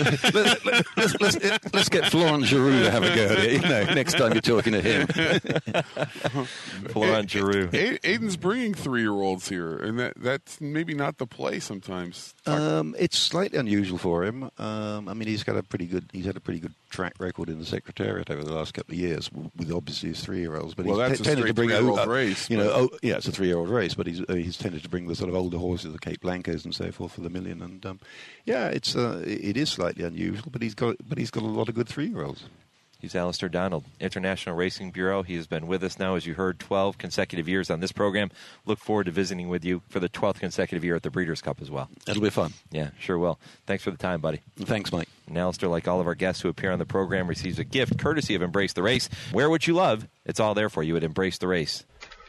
it. Let's get Florent Giroux to have a go at it. Next time you're talking to him. Florent Giroux. Aidan's bringing 3-year-olds here, and that's maybe not the play sometimes. It's slightly unusual for him. I mean, he's had a pretty good track record in the Secretariat over the last couple of years, with obviously his 3-year-olds. But that's he's tended to bring a race. It's a 3-year-old race, but he's tended to bring the sort of older horses, the Cape Blancos and so forth, for the million. And it is slightly unusual, but he's got a lot of good 3-year-olds. He's Alistair Donald, International Racing Bureau. He has been with us now, as you heard, 12 consecutive years on this program. Look forward to visiting with you for the 12th consecutive year at the Breeders' Cup as well. It'll be fun. Yeah, sure will. Thanks for the time, buddy. Thanks, Mike. And Alistair, like all of our guests who appear on the program, receives a gift courtesy of Embrace the Race. Wear what you love. It's all there for you at Embrace the Race.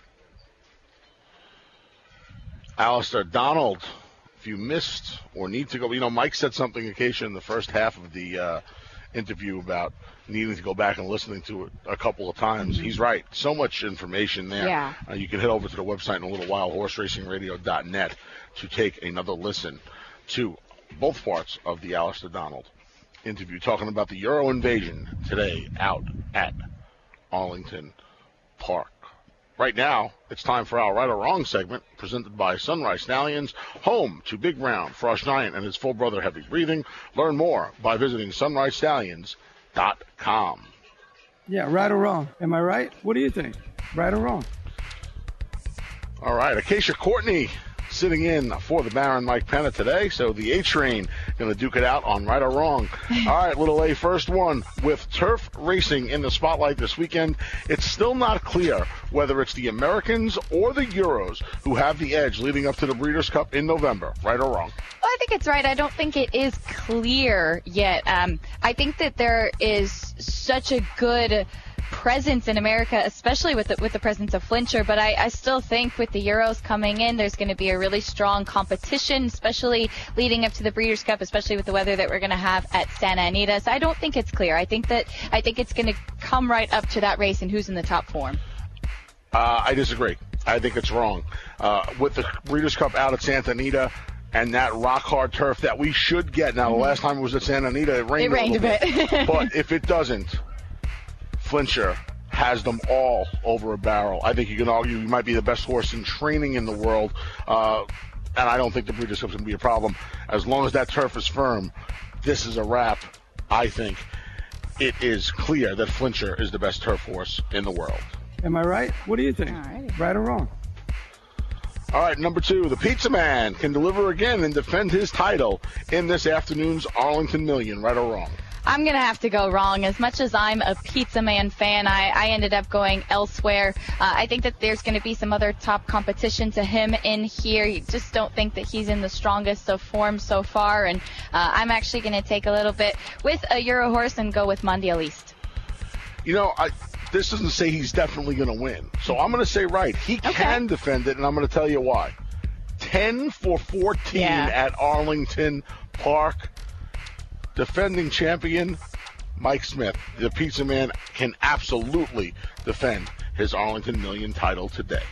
Alistair Donald, if you missed or need to go, Mike said something occasionally in the first half of the interview about needing to go back and listening to it a couple of times. He's right. So much information there. Yeah. You can head over to the website in a little while, horseracingradio.net, to take another listen to both parts of the Alistair Donald interview, talking about the Euro invasion today out at Arlington Park. Right now, it's time for our Right or Wrong segment, presented by Sunrise Stallions, home to Big Brown, Frost Giant, and his full brother Heavy Breathing. Learn more by visiting sunrisestallions.com. Yeah, right or wrong? Am I right? What do you think? Right or wrong? All right, Acacia Courtney sitting in for the Baron Mike Penna today, so the A-Train going to duke it out on Right or Wrong. All right, little A, first one. With turf racing in the spotlight this weekend, it's still not clear whether it's the Americans or the Euros who have the edge leading up to the Breeders' Cup in November. Right or wrong? Well, I think it's right. I don't think it is clear yet. I think that there is such a good presence in America, especially with the presence of Flincher, but I still think with the Euros coming in, there's going to be a really strong competition, especially leading up to the Breeders' Cup, especially with the weather that we're going to have at Santa Anita. So I don't think it's clear. I think it's going to come right up to that race and who's in the top form. I disagree. I think it's wrong. With the Breeders' Cup out at Santa Anita and that rock-hard turf that we should get. Now, the last time it was at Santa Anita, it rained a bit. But if it doesn't, Flincher has them all over a barrel. I think you can argue he might be the best horse in training in the world, and I don't think the Breeders' Cup is going to be a problem. As long as that turf is firm, this is a wrap. I think it is clear that Flincher is the best turf horse in the world. Am I right? What do you think? Right or wrong? All right, number 2, the Pizza Man can deliver again and defend his title in this afternoon's Arlington Million. Right or wrong? I'm going to have to go wrong. As much as I'm a Pizza Man fan, I ended up going elsewhere. I think that there's going to be some other top competition to him in here. You just don't think that he's in the strongest of form so far. And I'm actually going to take a little bit with a Euro horse and go with Mondialiste. this doesn't say he's definitely going to win. So I'm going to say right. He can defend it, and I'm going to tell you why. 10 for 14 at Arlington Park. Defending champion Mike Smith, the pizza man, can absolutely defend his Arlington Million title today.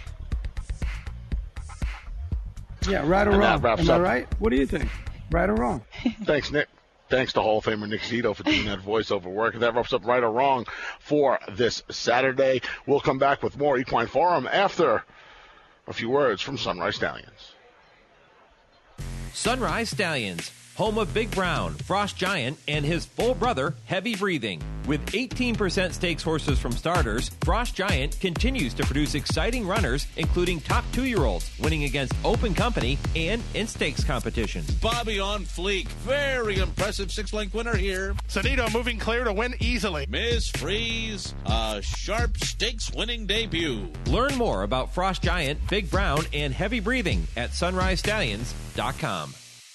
Yeah, right or wrong. Am I right? What do you think? Right or wrong? Thanks, Nick. Thanks to Hall of Famer Nick Zito for doing that voiceover work. That wraps up Right or Wrong for this Saturday. We'll come back with more Equine Forum after a few words from Sunrise Stallions. Sunrise Stallions, home of Big Brown, Frost Giant, and his full brother, Heavy Breathing. With 18% stakes horses from starters, Frost Giant continues to produce exciting runners, including top 2-year-olds, winning against Open Company and in stakes competitions. Bobby on fleek. Very impressive 6-length winner here. Sonito moving clear to win easily. Miss Freeze, a sharp stakes winning debut. Learn more about Frost Giant, Big Brown, and Heavy Breathing at sunrisestallions.com.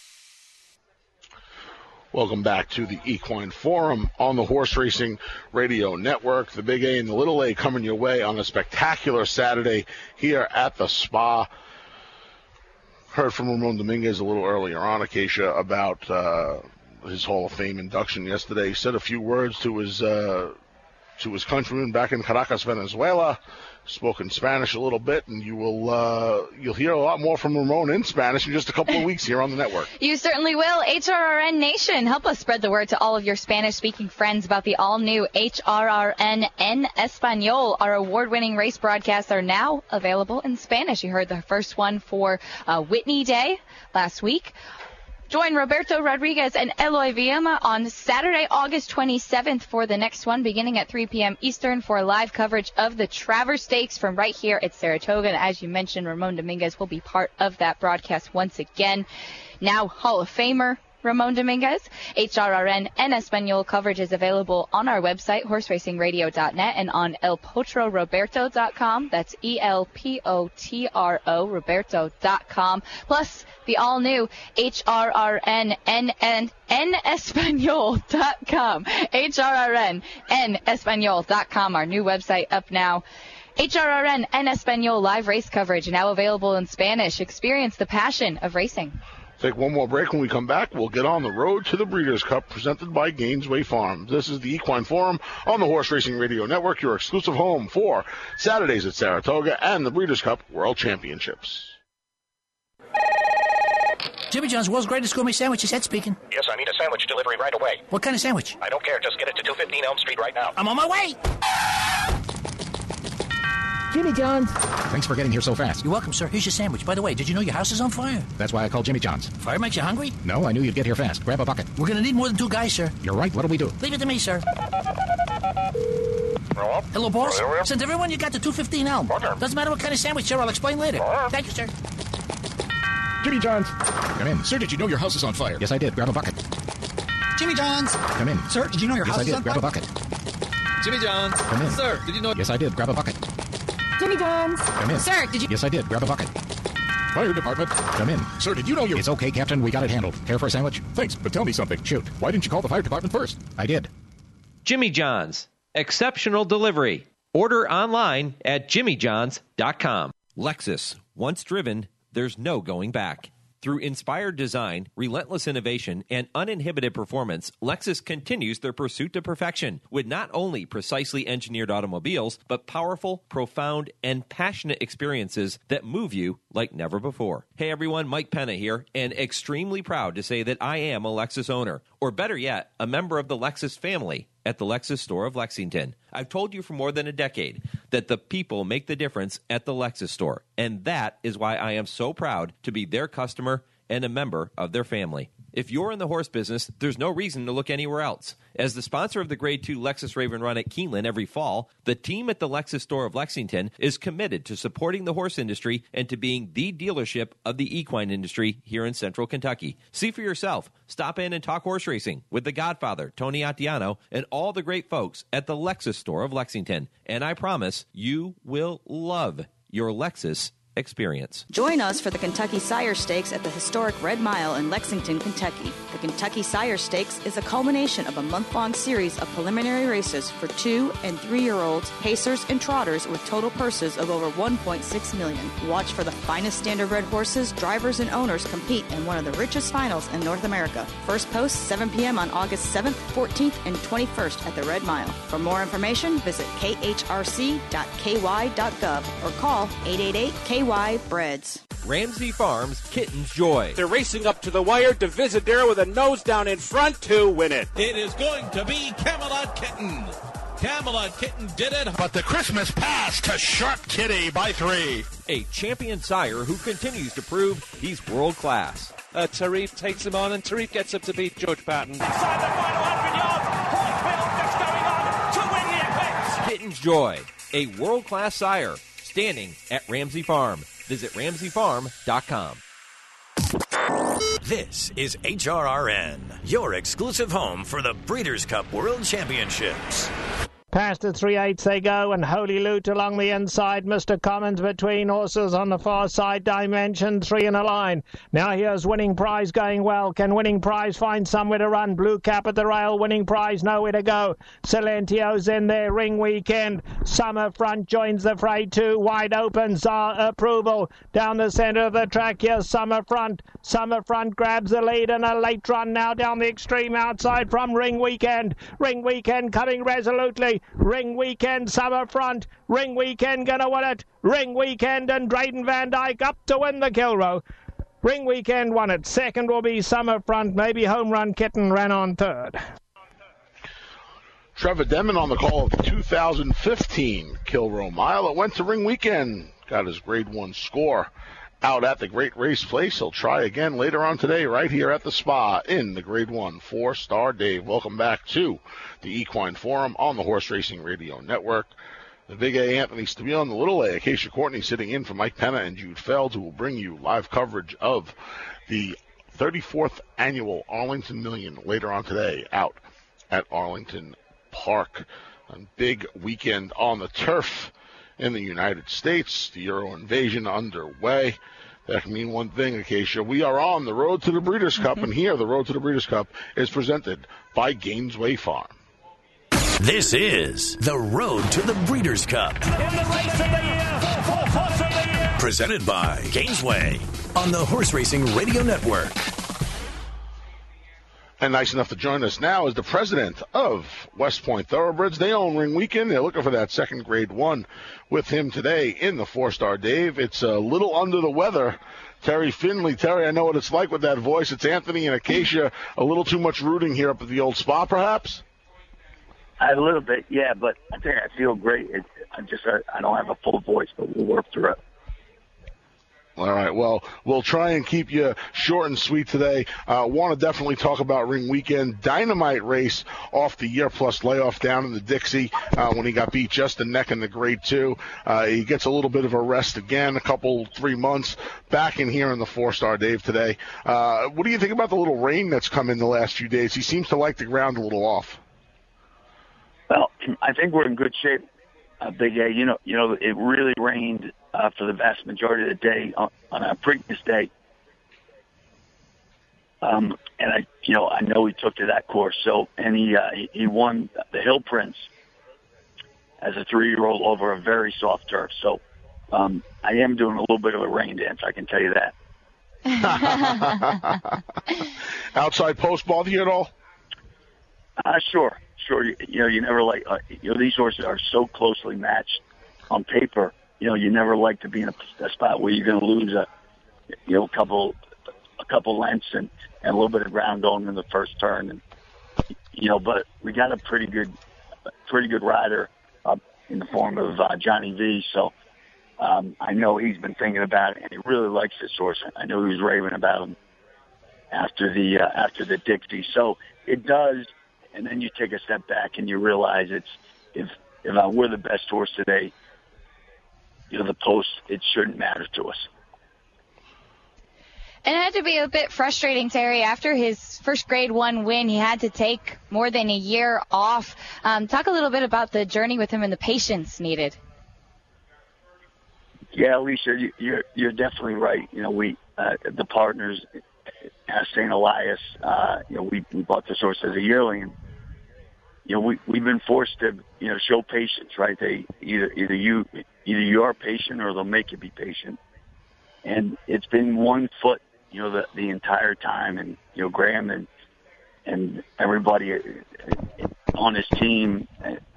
Welcome back to the Equine Forum on the Horse Racing Radio Network. The Big A and the Little A coming your way on a spectacular Saturday here at the Spa. Heard from Ramon Dominguez a little earlier on, Acacia, about his Hall of Fame induction yesterday. He said a few words to his countrymen back in Caracas, Venezuela. Spoke in Spanish a little bit, and you'll hear a lot more from Ramon in Spanish in just a couple of weeks here on the network. You certainly will. HRRN Nation, help us spread the word to all of your Spanish-speaking friends about the all-new HRRN en Español. Our award-winning race broadcasts are now available in Spanish. You heard the first one for Whitney Day last week. Join Roberto Rodriguez and Eloy Viema on Saturday, August 27th for the next one, beginning at 3 p.m. Eastern for live coverage of the Travers Stakes from right here at Saratoga. And as you mentioned, Ramon Dominguez will be part of that broadcast once again. Now Hall of Famer Ramon Dominguez. HRRN en Español coverage is available on our website, horseracingradio.net, and on elpotroroberto.com. That's ELPOTRO Roberto.com. Plus, the all-new HRRN en Español.com. HRRN en Español.com, our new website up now. HRRN en Español live race coverage now available in Spanish. Experience the passion of racing. Take one more break. When we come back, we'll get on the road to the Breeders' Cup presented by Gainesway Farms. This is the Equine Forum on the Horse Racing Radio Network, your exclusive home for Saturdays at Saratoga and the Breeders' Cup World Championships. Jimmy John's, world's greatest gourmet sandwiches. Ed speaking. Yes, I need a sandwich delivery right away. What kind of sandwich? I don't care. Just get it to 215 Elm Street right now. I'm on my way. Jimmy John's. Thanks for getting here so fast. You're welcome, sir. Here's your sandwich. By the way, did you know your house is on fire? That's why I called Jimmy John's. Fire makes you hungry? No, I knew you'd get here fast. Grab a bucket. We're going to need more than 2 guys, sir. You're right. What'll we do? Leave it to me, sir. Hello? Hello, boss. Send everyone you got to 215 Elm. Doesn't matter what kind of sandwich, sir. I'll explain later. Thank you, sir. Jimmy John's. Come in. Sir, did you know your house is on fire? Yes, I did. Grab a bucket. Jimmy John's. Come in. Sir, did you know your house is on fire? Grab a bucket. Jimmy John's. Come in. Sir, did you know... Yes, I did. Grab a bucket. Jimmy John's. Come in. Sir, did you... Yes, I did. Grab a bucket. Fire department. Come in. Sir, did you know you... It's okay, Captain. We got it handled. Care for a sandwich? Thanks, but tell me something. Shoot. Why didn't you call the fire department first? I did. Jimmy John's, exceptional delivery. Order online at jimmyjohns.com. Lexus, once driven, there's no going back. Through inspired design, relentless innovation, and uninhibited performance, Lexus continues their pursuit to perfection with not only precisely engineered automobiles, but powerful, profound, and passionate experiences that move you like never before. Hey everyone, Mike Penna here, and extremely proud to say that I am a Lexus owner, or better yet, a member of the Lexus family at the Lexus store of Lexington. I've told you for more than a decade that the people make the difference at the Lexus store, and that is why I am so proud to be their customer and a member of their family. If you're in the horse business, there's no reason to look anywhere else. As the sponsor of the Grade 2 Lexus Raven Run at Keeneland every fall, the team at the Lexus store of Lexington is committed to supporting the horse industry and to being the dealership of the equine industry here in Central Kentucky. See for yourself. Stop in and talk horse racing with the Godfather, Tony Attiano, and all the great folks at the Lexus store of Lexington. And I promise you will love your Lexus experience. Join us for the Kentucky Sire Stakes at the historic Red Mile in Lexington, Kentucky. The Kentucky Sire Stakes is a culmination of a month-long series of preliminary races for 2- and 3-year-olds, pacers, and trotters with total purses of over $1.6 million. Watch for the finest standardbred horses, drivers, and owners compete in one of the richest finals in North America. First post 7 p.m. on August 7th, 14th, and 21st at the Red Mile. For more information, visit khrc.ky.gov or call 888-KY-BREADS. Ramsey Farms Kitten's Joy. They're racing up to the wire. Divisadero with a nose down in front to win it. It is going to be Camelot Kitten. Camelot Kitten did it. But the Christmas pass to Sharp Kitty by 3. A champion sire who continues to prove he's world class. Tarif takes him on, and Tarif gets up to beat George Patton. Inside the final 100 yards, Hoyfield just going on to win the Eclipse. Kitten's Joy, a world-class sire, standing at Ramsey Farm. Visit RamseyFarm.com. This is HRRN, your exclusive home for the Breeders' Cup World Championships. Past the 3/8 they go, and Holy Loot along the inside. Mr. Commons between horses on the far side. Dimension 3 in a line. Now here's Winning Prize going well. Can Winning Prize find somewhere to run? Blue Cap at the rail. Winning Prize nowhere to go. Silentio's in there. Ring Weekend. Summer Front joins the fray too. Wide open. Czar Approval down the center of the track. Here's Summer Front. Summer Front grabs the lead, and a late run now down the extreme outside from Ring Weekend. Ring Weekend coming resolutely. Ring Weekend, Summer Front. Ring Weekend gonna win it. Ring Weekend and Drayden Van Dyke up to win the Kilroe. Ring Weekend won it. Second will be Summer Front. Maybe Home Run Kitten ran on third. Trevor Denman on the call of the 2015 Kilroe Mile. It went to Ring Weekend. Got his grade 1 score out at the Great Race Place. He'll try again later on today right here at the Spa in the Grade 1 4-Star Dave. Welcome back to the Equine Forum on the Horse Racing Radio Network. The Big A, Anthony Stabile, and the Little A, Acacia Courtney, sitting in for Mike Penna and Jude Feld, who will bring you live coverage of the 34th Annual Arlington Million later on today out at Arlington Park. A big weekend on the turf in the United States. The Euro invasion underway. That can mean one thing, Acacia. We are on the road to the Breeders' Cup, and here the road to the Breeders' Cup is presented by Gainesway Farm. This is the road to the Breeders' Cup. In the race of the year, fourth horse of the year. Presented by Gainesway on the Horse Racing Radio Network. And nice enough to join us now is the president of West Point Thoroughbreds. They own Ring Weekend. They're looking for that second grade 1 with him today in the 4-Star Dave. It's a little under the weather. Terry Finley. Terry, I know what it's like with that voice. It's Anthony and Acacia. A little too much rooting here up at the old Spa, perhaps? A little bit, yeah, but I think I feel great. I don't have a full voice, but we'll work through it. All right, well, we'll try and keep you short and sweet today. Want to definitely talk about Ring Weekend. Dynamite race off the year plus layoff down in the Dixie when he got beat just a neck in the grade 2. He gets a little bit of a rest again, 3 months, back in here in the 4-Star Dave today. What do you think about the little rain that's come in the last few days? He seems to like the ground a little off. Well, I think we're in good shape, Big A. You know, it really rained for the vast majority of the day on a Preakness day. And I know he took to that course. So, and he won the Hill Prince as a 3-year-old over a very soft turf. So, I am doing a little bit of a rain dance, I can tell you that. Outside post bother you at all? Sure. You never these horses are so closely matched on paper. You never like to be in a spot where you're going to lose a couple lengths and a little bit of ground going in the first turn. And, but we got a pretty good rider up in the form of Johnny V. So I know he's been thinking about it, and he really likes this horse. I know he was raving about him after the Dixie. So it does. And then you take a step back and you realize if we're the best horse today, the post, it shouldn't matter to us. And it had to be a bit frustrating, Terry. After his first grade 1 win, he had to take more than a year off. Talk a little bit about the journey with him and the patience needed. Yeah, Alicia, you're definitely right. You know, we the partners, St. Elias, you know, we bought this horse as a yearling, and you know, we've been forced to, you know, show patience, right? They either you are patient or they'll make you be patient, and it's been 1 foot, you know, the entire time, and you know, Graham and everybody on his team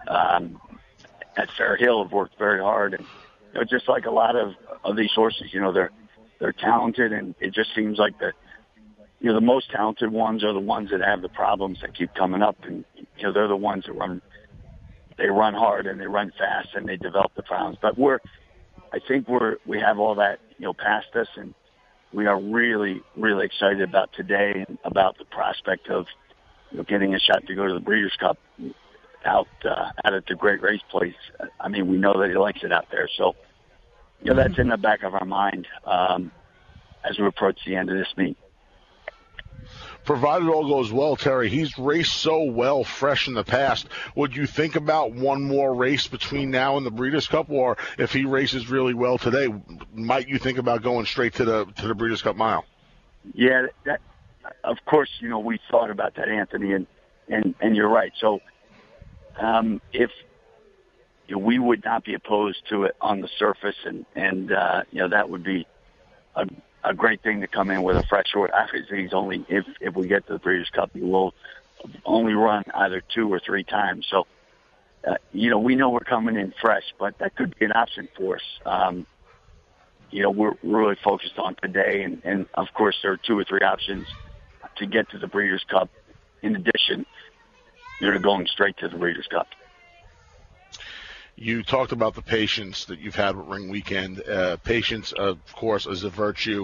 at Fair Hill have worked very hard, and you know, just like a lot of these horses, you know, they're talented, and it just seems like the most talented ones are the ones that have the problems that keep coming up, and you know, they're the ones that run hard and they run fast and they develop the problems. But I think we have all that, you know, past us, and we are really, really excited about today and about the prospect of, you know, getting a shot to go to the Breeders' Cup out at the Great Race Place. I mean, we know that he likes it out there, so you know, that's in the back of our mind as we approach the end of this meet. Provided all goes well, Terry, he's raced so well fresh in the past. Would you think about one more race between now and the Breeders' Cup, or if he races really well today, might you think about going straight to the Breeders' Cup Mile? Yeah, that, of course, you know, we thought about that, Anthony, and you're right. So if you know, we would not be opposed to it on the surface, and you know, that would be a great thing to come in with a fresh horse. Obviously, he's only, if we get to the Breeders' Cup, he will only run either 2 or 3 times. So, you know, we know we're coming in fresh, but that could be an option for us. You know, we're really focused on today, and of course, there are 2 or 3 options to get to the Breeders' Cup in addition, you know, to going straight to the Breeders' Cup. You talked about the patience that you've had with Ring Weekend. Patience, of course, is a virtue.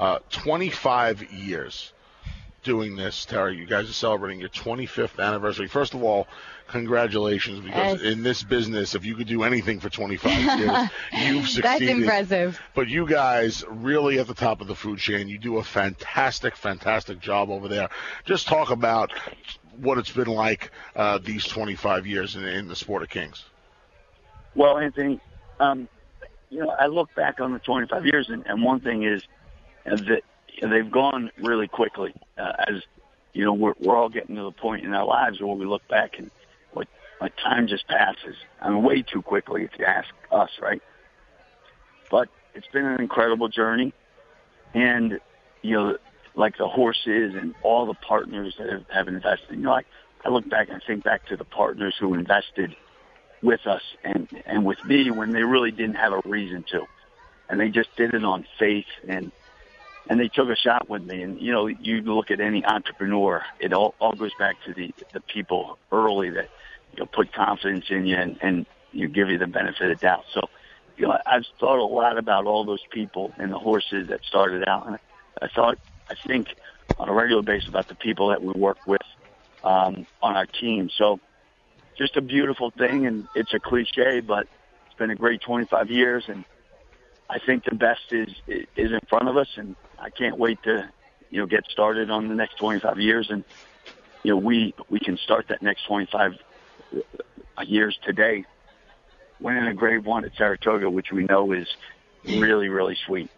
25 years doing this, Terry. You guys are celebrating your 25th anniversary. First of all, congratulations, because in this business, if you could do anything for 25 years, you've succeeded. That's impressive. But you guys really at the top of the food chain. You do a fantastic, fantastic job over there. Just talk about what it's been like these 25 years in the sport of Kings. Well, Anthony, you know, I look back on the 25 years, and one thing is that they've gone really quickly. As you know, we're all getting to the point in our lives where we look back and what time just passes. I mean, way too quickly, if you ask us, right? But it's been an incredible journey, and you know, like the horses and all the partners that have invested. You know, I look back and think back to the partners who invested with us and with me when they really didn't have a reason to, and they just did it on faith, and they took a shot with me. And you know, you look at any entrepreneur, it all goes back to the people early that, you know, put confidence in you and you give you the benefit of doubt. So, you know, I've thought a lot about all those people and the horses that started out, and I think on a regular basis about the people that we work with on our team. So just a beautiful thing, and it's a cliche, but it's been a great 25 years, and I think the best is in front of us, and I can't wait to, you know, get started on the next 25 years, and you know, we can start that next 25 years today, winning a Grade 1 at Saratoga, which we know is really, really sweet.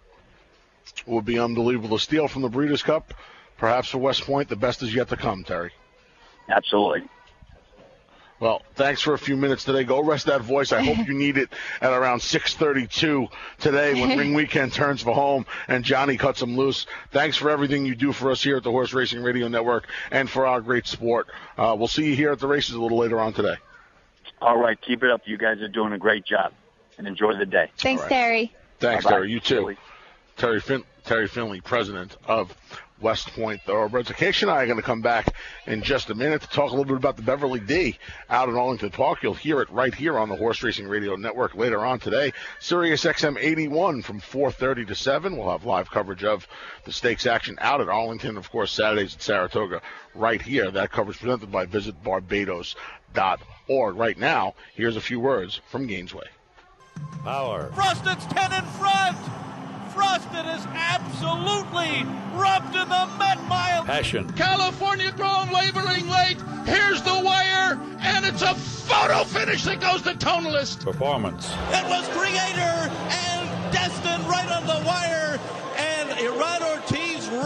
It would be unbelievable to steal from the Breeders' Cup. Perhaps for West Point, the best is yet to come, Terry. Absolutely. Well, thanks for a few minutes today. Go rest that voice. I hope you need it at around 6:32 today when Ring Weekend turns for home and Johnny cuts them loose. Thanks for everything you do for us here at the Horse Racing Radio Network and for our great sport. We'll see you here at the races a little later on today. All right. Keep it up. You guys are doing a great job, and enjoy the day. Thanks, right. Terry. Thanks, Bye-bye. Terry. You too. Terry Finley, president of West Point Thoroughbreds. Acacia and I are going to come back in just a minute to talk a little bit about the Beverly D out in Arlington Park. You'll hear it right here on the Horse Racing Radio Network later on today. Sirius XM 81 from 4:30 to 7. We'll have live coverage of the stakes action out at Arlington. Of course, Saturdays at Saratoga right here. That coverage presented by visitbarbados.org. Right now, here's a few words from Gainesway. Power. Frosted 10 in front. Frosted is absolutely rubbed in the Met Mile. Passion. California grown, labeling late. Here's the wire, and it's a photo finish that goes to Tonalist. Performance. It was Creator and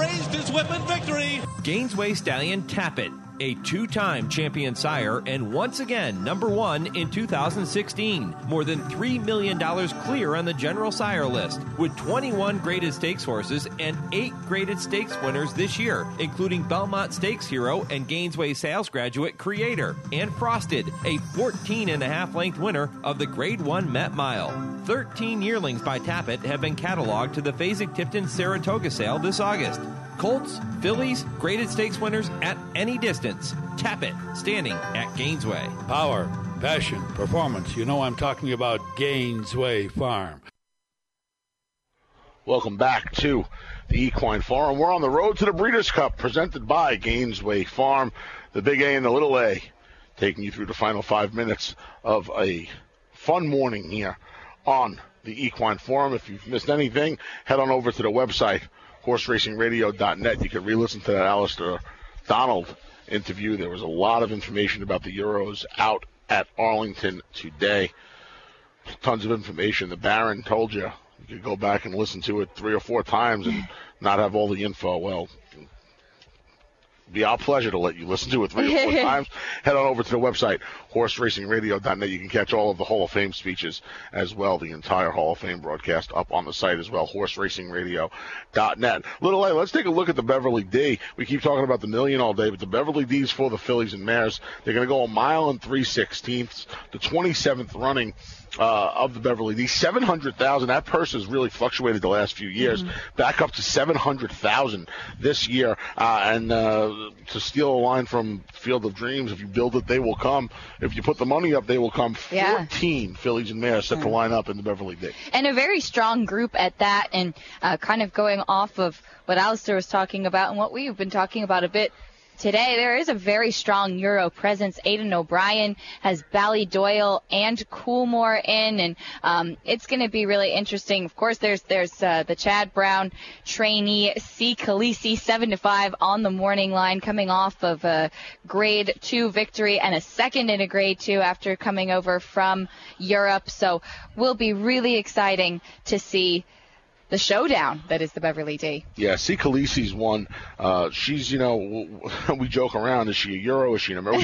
raised his whip in victory. Gainesway Stallion Tappet, a 2-time champion sire and once again #1 in 2016. More than $3 million clear on the general sire list, with 21 graded stakes horses and 8 graded stakes winners this year, including Belmont Stakes hero and Gainesway sales graduate Creator, and Frosted, a 14.5 length winner of the Grade 1 Met Mile. 13 yearlings by Tappet have been cataloged to the Fasig-Tipton Saratoga sale this August. Colts, fillies, graded stakes winners at any distance. Tappet, standing at Gainesway. Power, passion, performance. You know I'm talking about Gainesway Farm. Welcome back to the Equine Forum. We're on the road to the Breeders' Cup, presented by Gainesway Farm, the Big A and the Little A, taking you through the final 5 minutes of a fun morning here on the Equine Forum. If you've missed anything, head on over to the website, horseracingradio.net. You can re-listen to that Alistair Donald interview. There was a lot of information about the Euros out at Arlington today. Tons of information. The Baron told you could go back and listen to it 3 or 4 times and not have all the info. Well, it'd be our pleasure to let you listen to it 3 or 4 times. Head on over to the website, horseracingradio.net. You can catch all of the Hall of Fame speeches as well, the entire Hall of Fame broadcast up on the site as well, horseracingradio.net. Little A, let's take a look at the Beverly D. We keep talking about the million all day, but the Beverly D's for the fillies and mares. They're going to go 1 mile and 3/16, the 27th running of the Beverly D. 700,000. That purse has really fluctuated the last few years. Back up to 700,000 this year. And to steal a line from Field of Dreams, if you build it, they will come. If you put the money up, they will come. 14 fillies and mares set to line up in the Beverly D. And a very strong group at that. And kind of going off of what Alistair was talking about and what we've been talking about a bit today, there is a very strong Euro presence. Aidan O'Brien has Ballydoyle and Coolmore in, and it's going to be really interesting. Of course, there's the Chad Brown trainee, C. Khaleesi, 7-5 on the morning line, coming off of a Grade 2 victory and a second in a Grade 2 after coming over from Europe. So will be really exciting to see the showdown that is the Beverly D. Yeah, C. Khaleesi's one. She's, we joke around. Is she a Euro? Is she an American?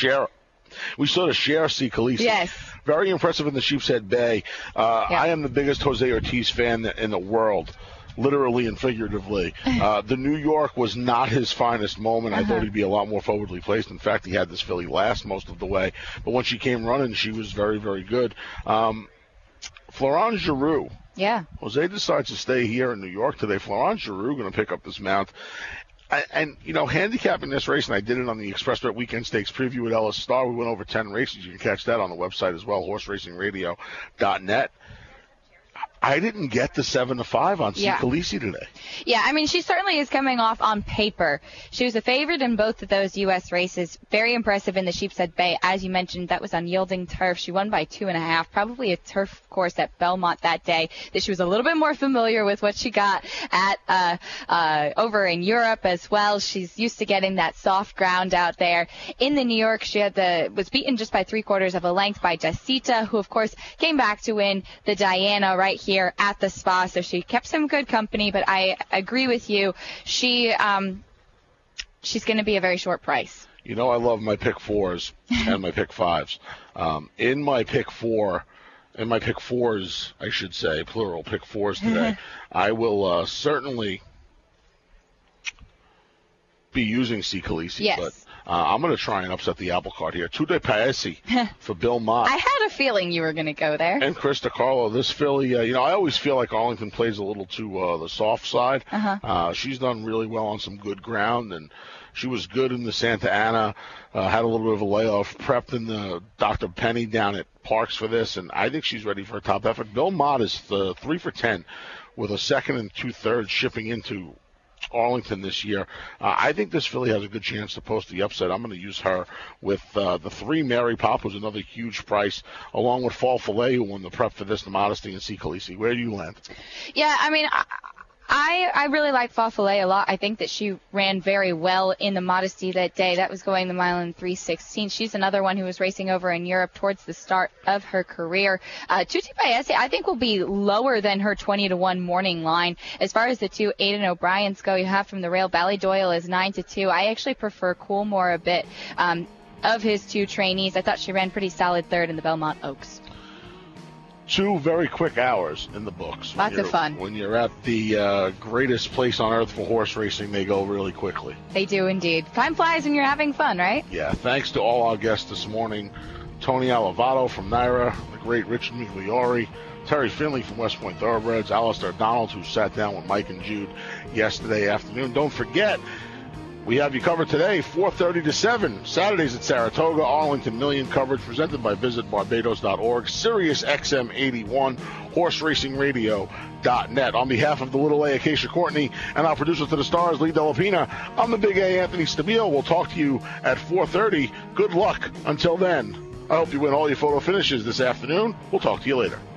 We sort of share C. Khaleesi. Yes. Very impressive in the Sheepshead Bay. I am the biggest Jose Ortiz fan in the world, literally and figuratively. The New York was not his finest moment. I thought he'd be a lot more forwardly placed. In fact, he had this filly last most of the way. But when she came running, she was very, very good. Florent Giroux. Yeah. Jose decides to stay here in New York today. Florent Giroux going to pick up this mount. And, handicapping this race, and I did it on the Express Bet Weekend Stakes preview with Ellis Starr. We went over 10 races. You can catch that on the website as well, horseracingradio.net. I didn't get the 7-5 on C. Khaleesi today. Yeah, I mean, she certainly is coming off on paper. She was a favorite in both of those U.S. races. Very impressive in the Sheepshead Bay. As you mentioned, that was on yielding turf. She won by 2.5, probably a turf course at Belmont that day that she was a little bit more familiar with what she got at over in Europe as well. She's used to getting that soft ground out there. In the New York, she was beaten just by 3/4 of a length by Jacita, who, of course, came back to win the Diana right here at the Spa, so she kept some good company, but I agree with you. She's going to be a very short price. I love my pick 4s and my pick 5s. In my pick 4, in my pick 4s, I should say, plural, pick 4s today, I will certainly be using C. Khaleesi, yes. But I'm going to try and upset the apple cart here. Tude Paesi for Bill Mott. I had a feeling you were going to go there. And Chris DiCarlo. This filly, I always feel like Arlington plays a little to the soft side. She's done really well on some good ground, and she was good in the Santa Ana, had a little bit of a layoff, prepped in the Dr. Penny down at Parks for this, and I think she's ready for a top effort. Bill Mott is the 3 for 10 with a 2 2/3 shipping into Arlington this year. I think this filly has a good chance to post the upset. I'm going to use her with the 3 Mary Pop, who's another huge price, along with Fall Filet, who won the prep for this, the Modesty, and C. Khaleesi. Where do you land? Yeah, I mean, I really like Fafile a lot. I think that she ran very well in the Modesty that day. That was going the mile in 3:16. She's another one who was racing over in Europe towards the start of her career. Tutti Paese, I think, will be lower than her 20-1 morning line. As far as the two Aidan O'Briens go, you have from the rail Ballydoyle is 9-2. I actually prefer Coolmore a bit of his two trainees. I thought she ran pretty solid third in the Belmont Oaks. 2 very quick hours in the books. Lots of fun. When you're at the greatest place on earth for horse racing, they go really quickly. They do indeed. Time flies when you're having fun, right? Yeah, thanks to all our guests this morning. Tony Alivato from Naira, the great Richard Migliori, Terry Finley from West Point Thoroughbreds, Alistair Donald, who sat down with Mike and Jude yesterday afternoon. Don't forget, we have you covered today, 4:30 to 7, Saturdays at Saratoga, Arlington Million coverage presented by visitbarbados.org, Sirius XM 81, horseracingradio.net. On behalf of the Little A, Acacia Courtney, and our producer to the stars, Lee Delapina, I'm the Big A, Anthony Stabile. We'll talk to you at 4:30. Good luck until then. I hope you win all your photo finishes this afternoon. We'll talk to you later.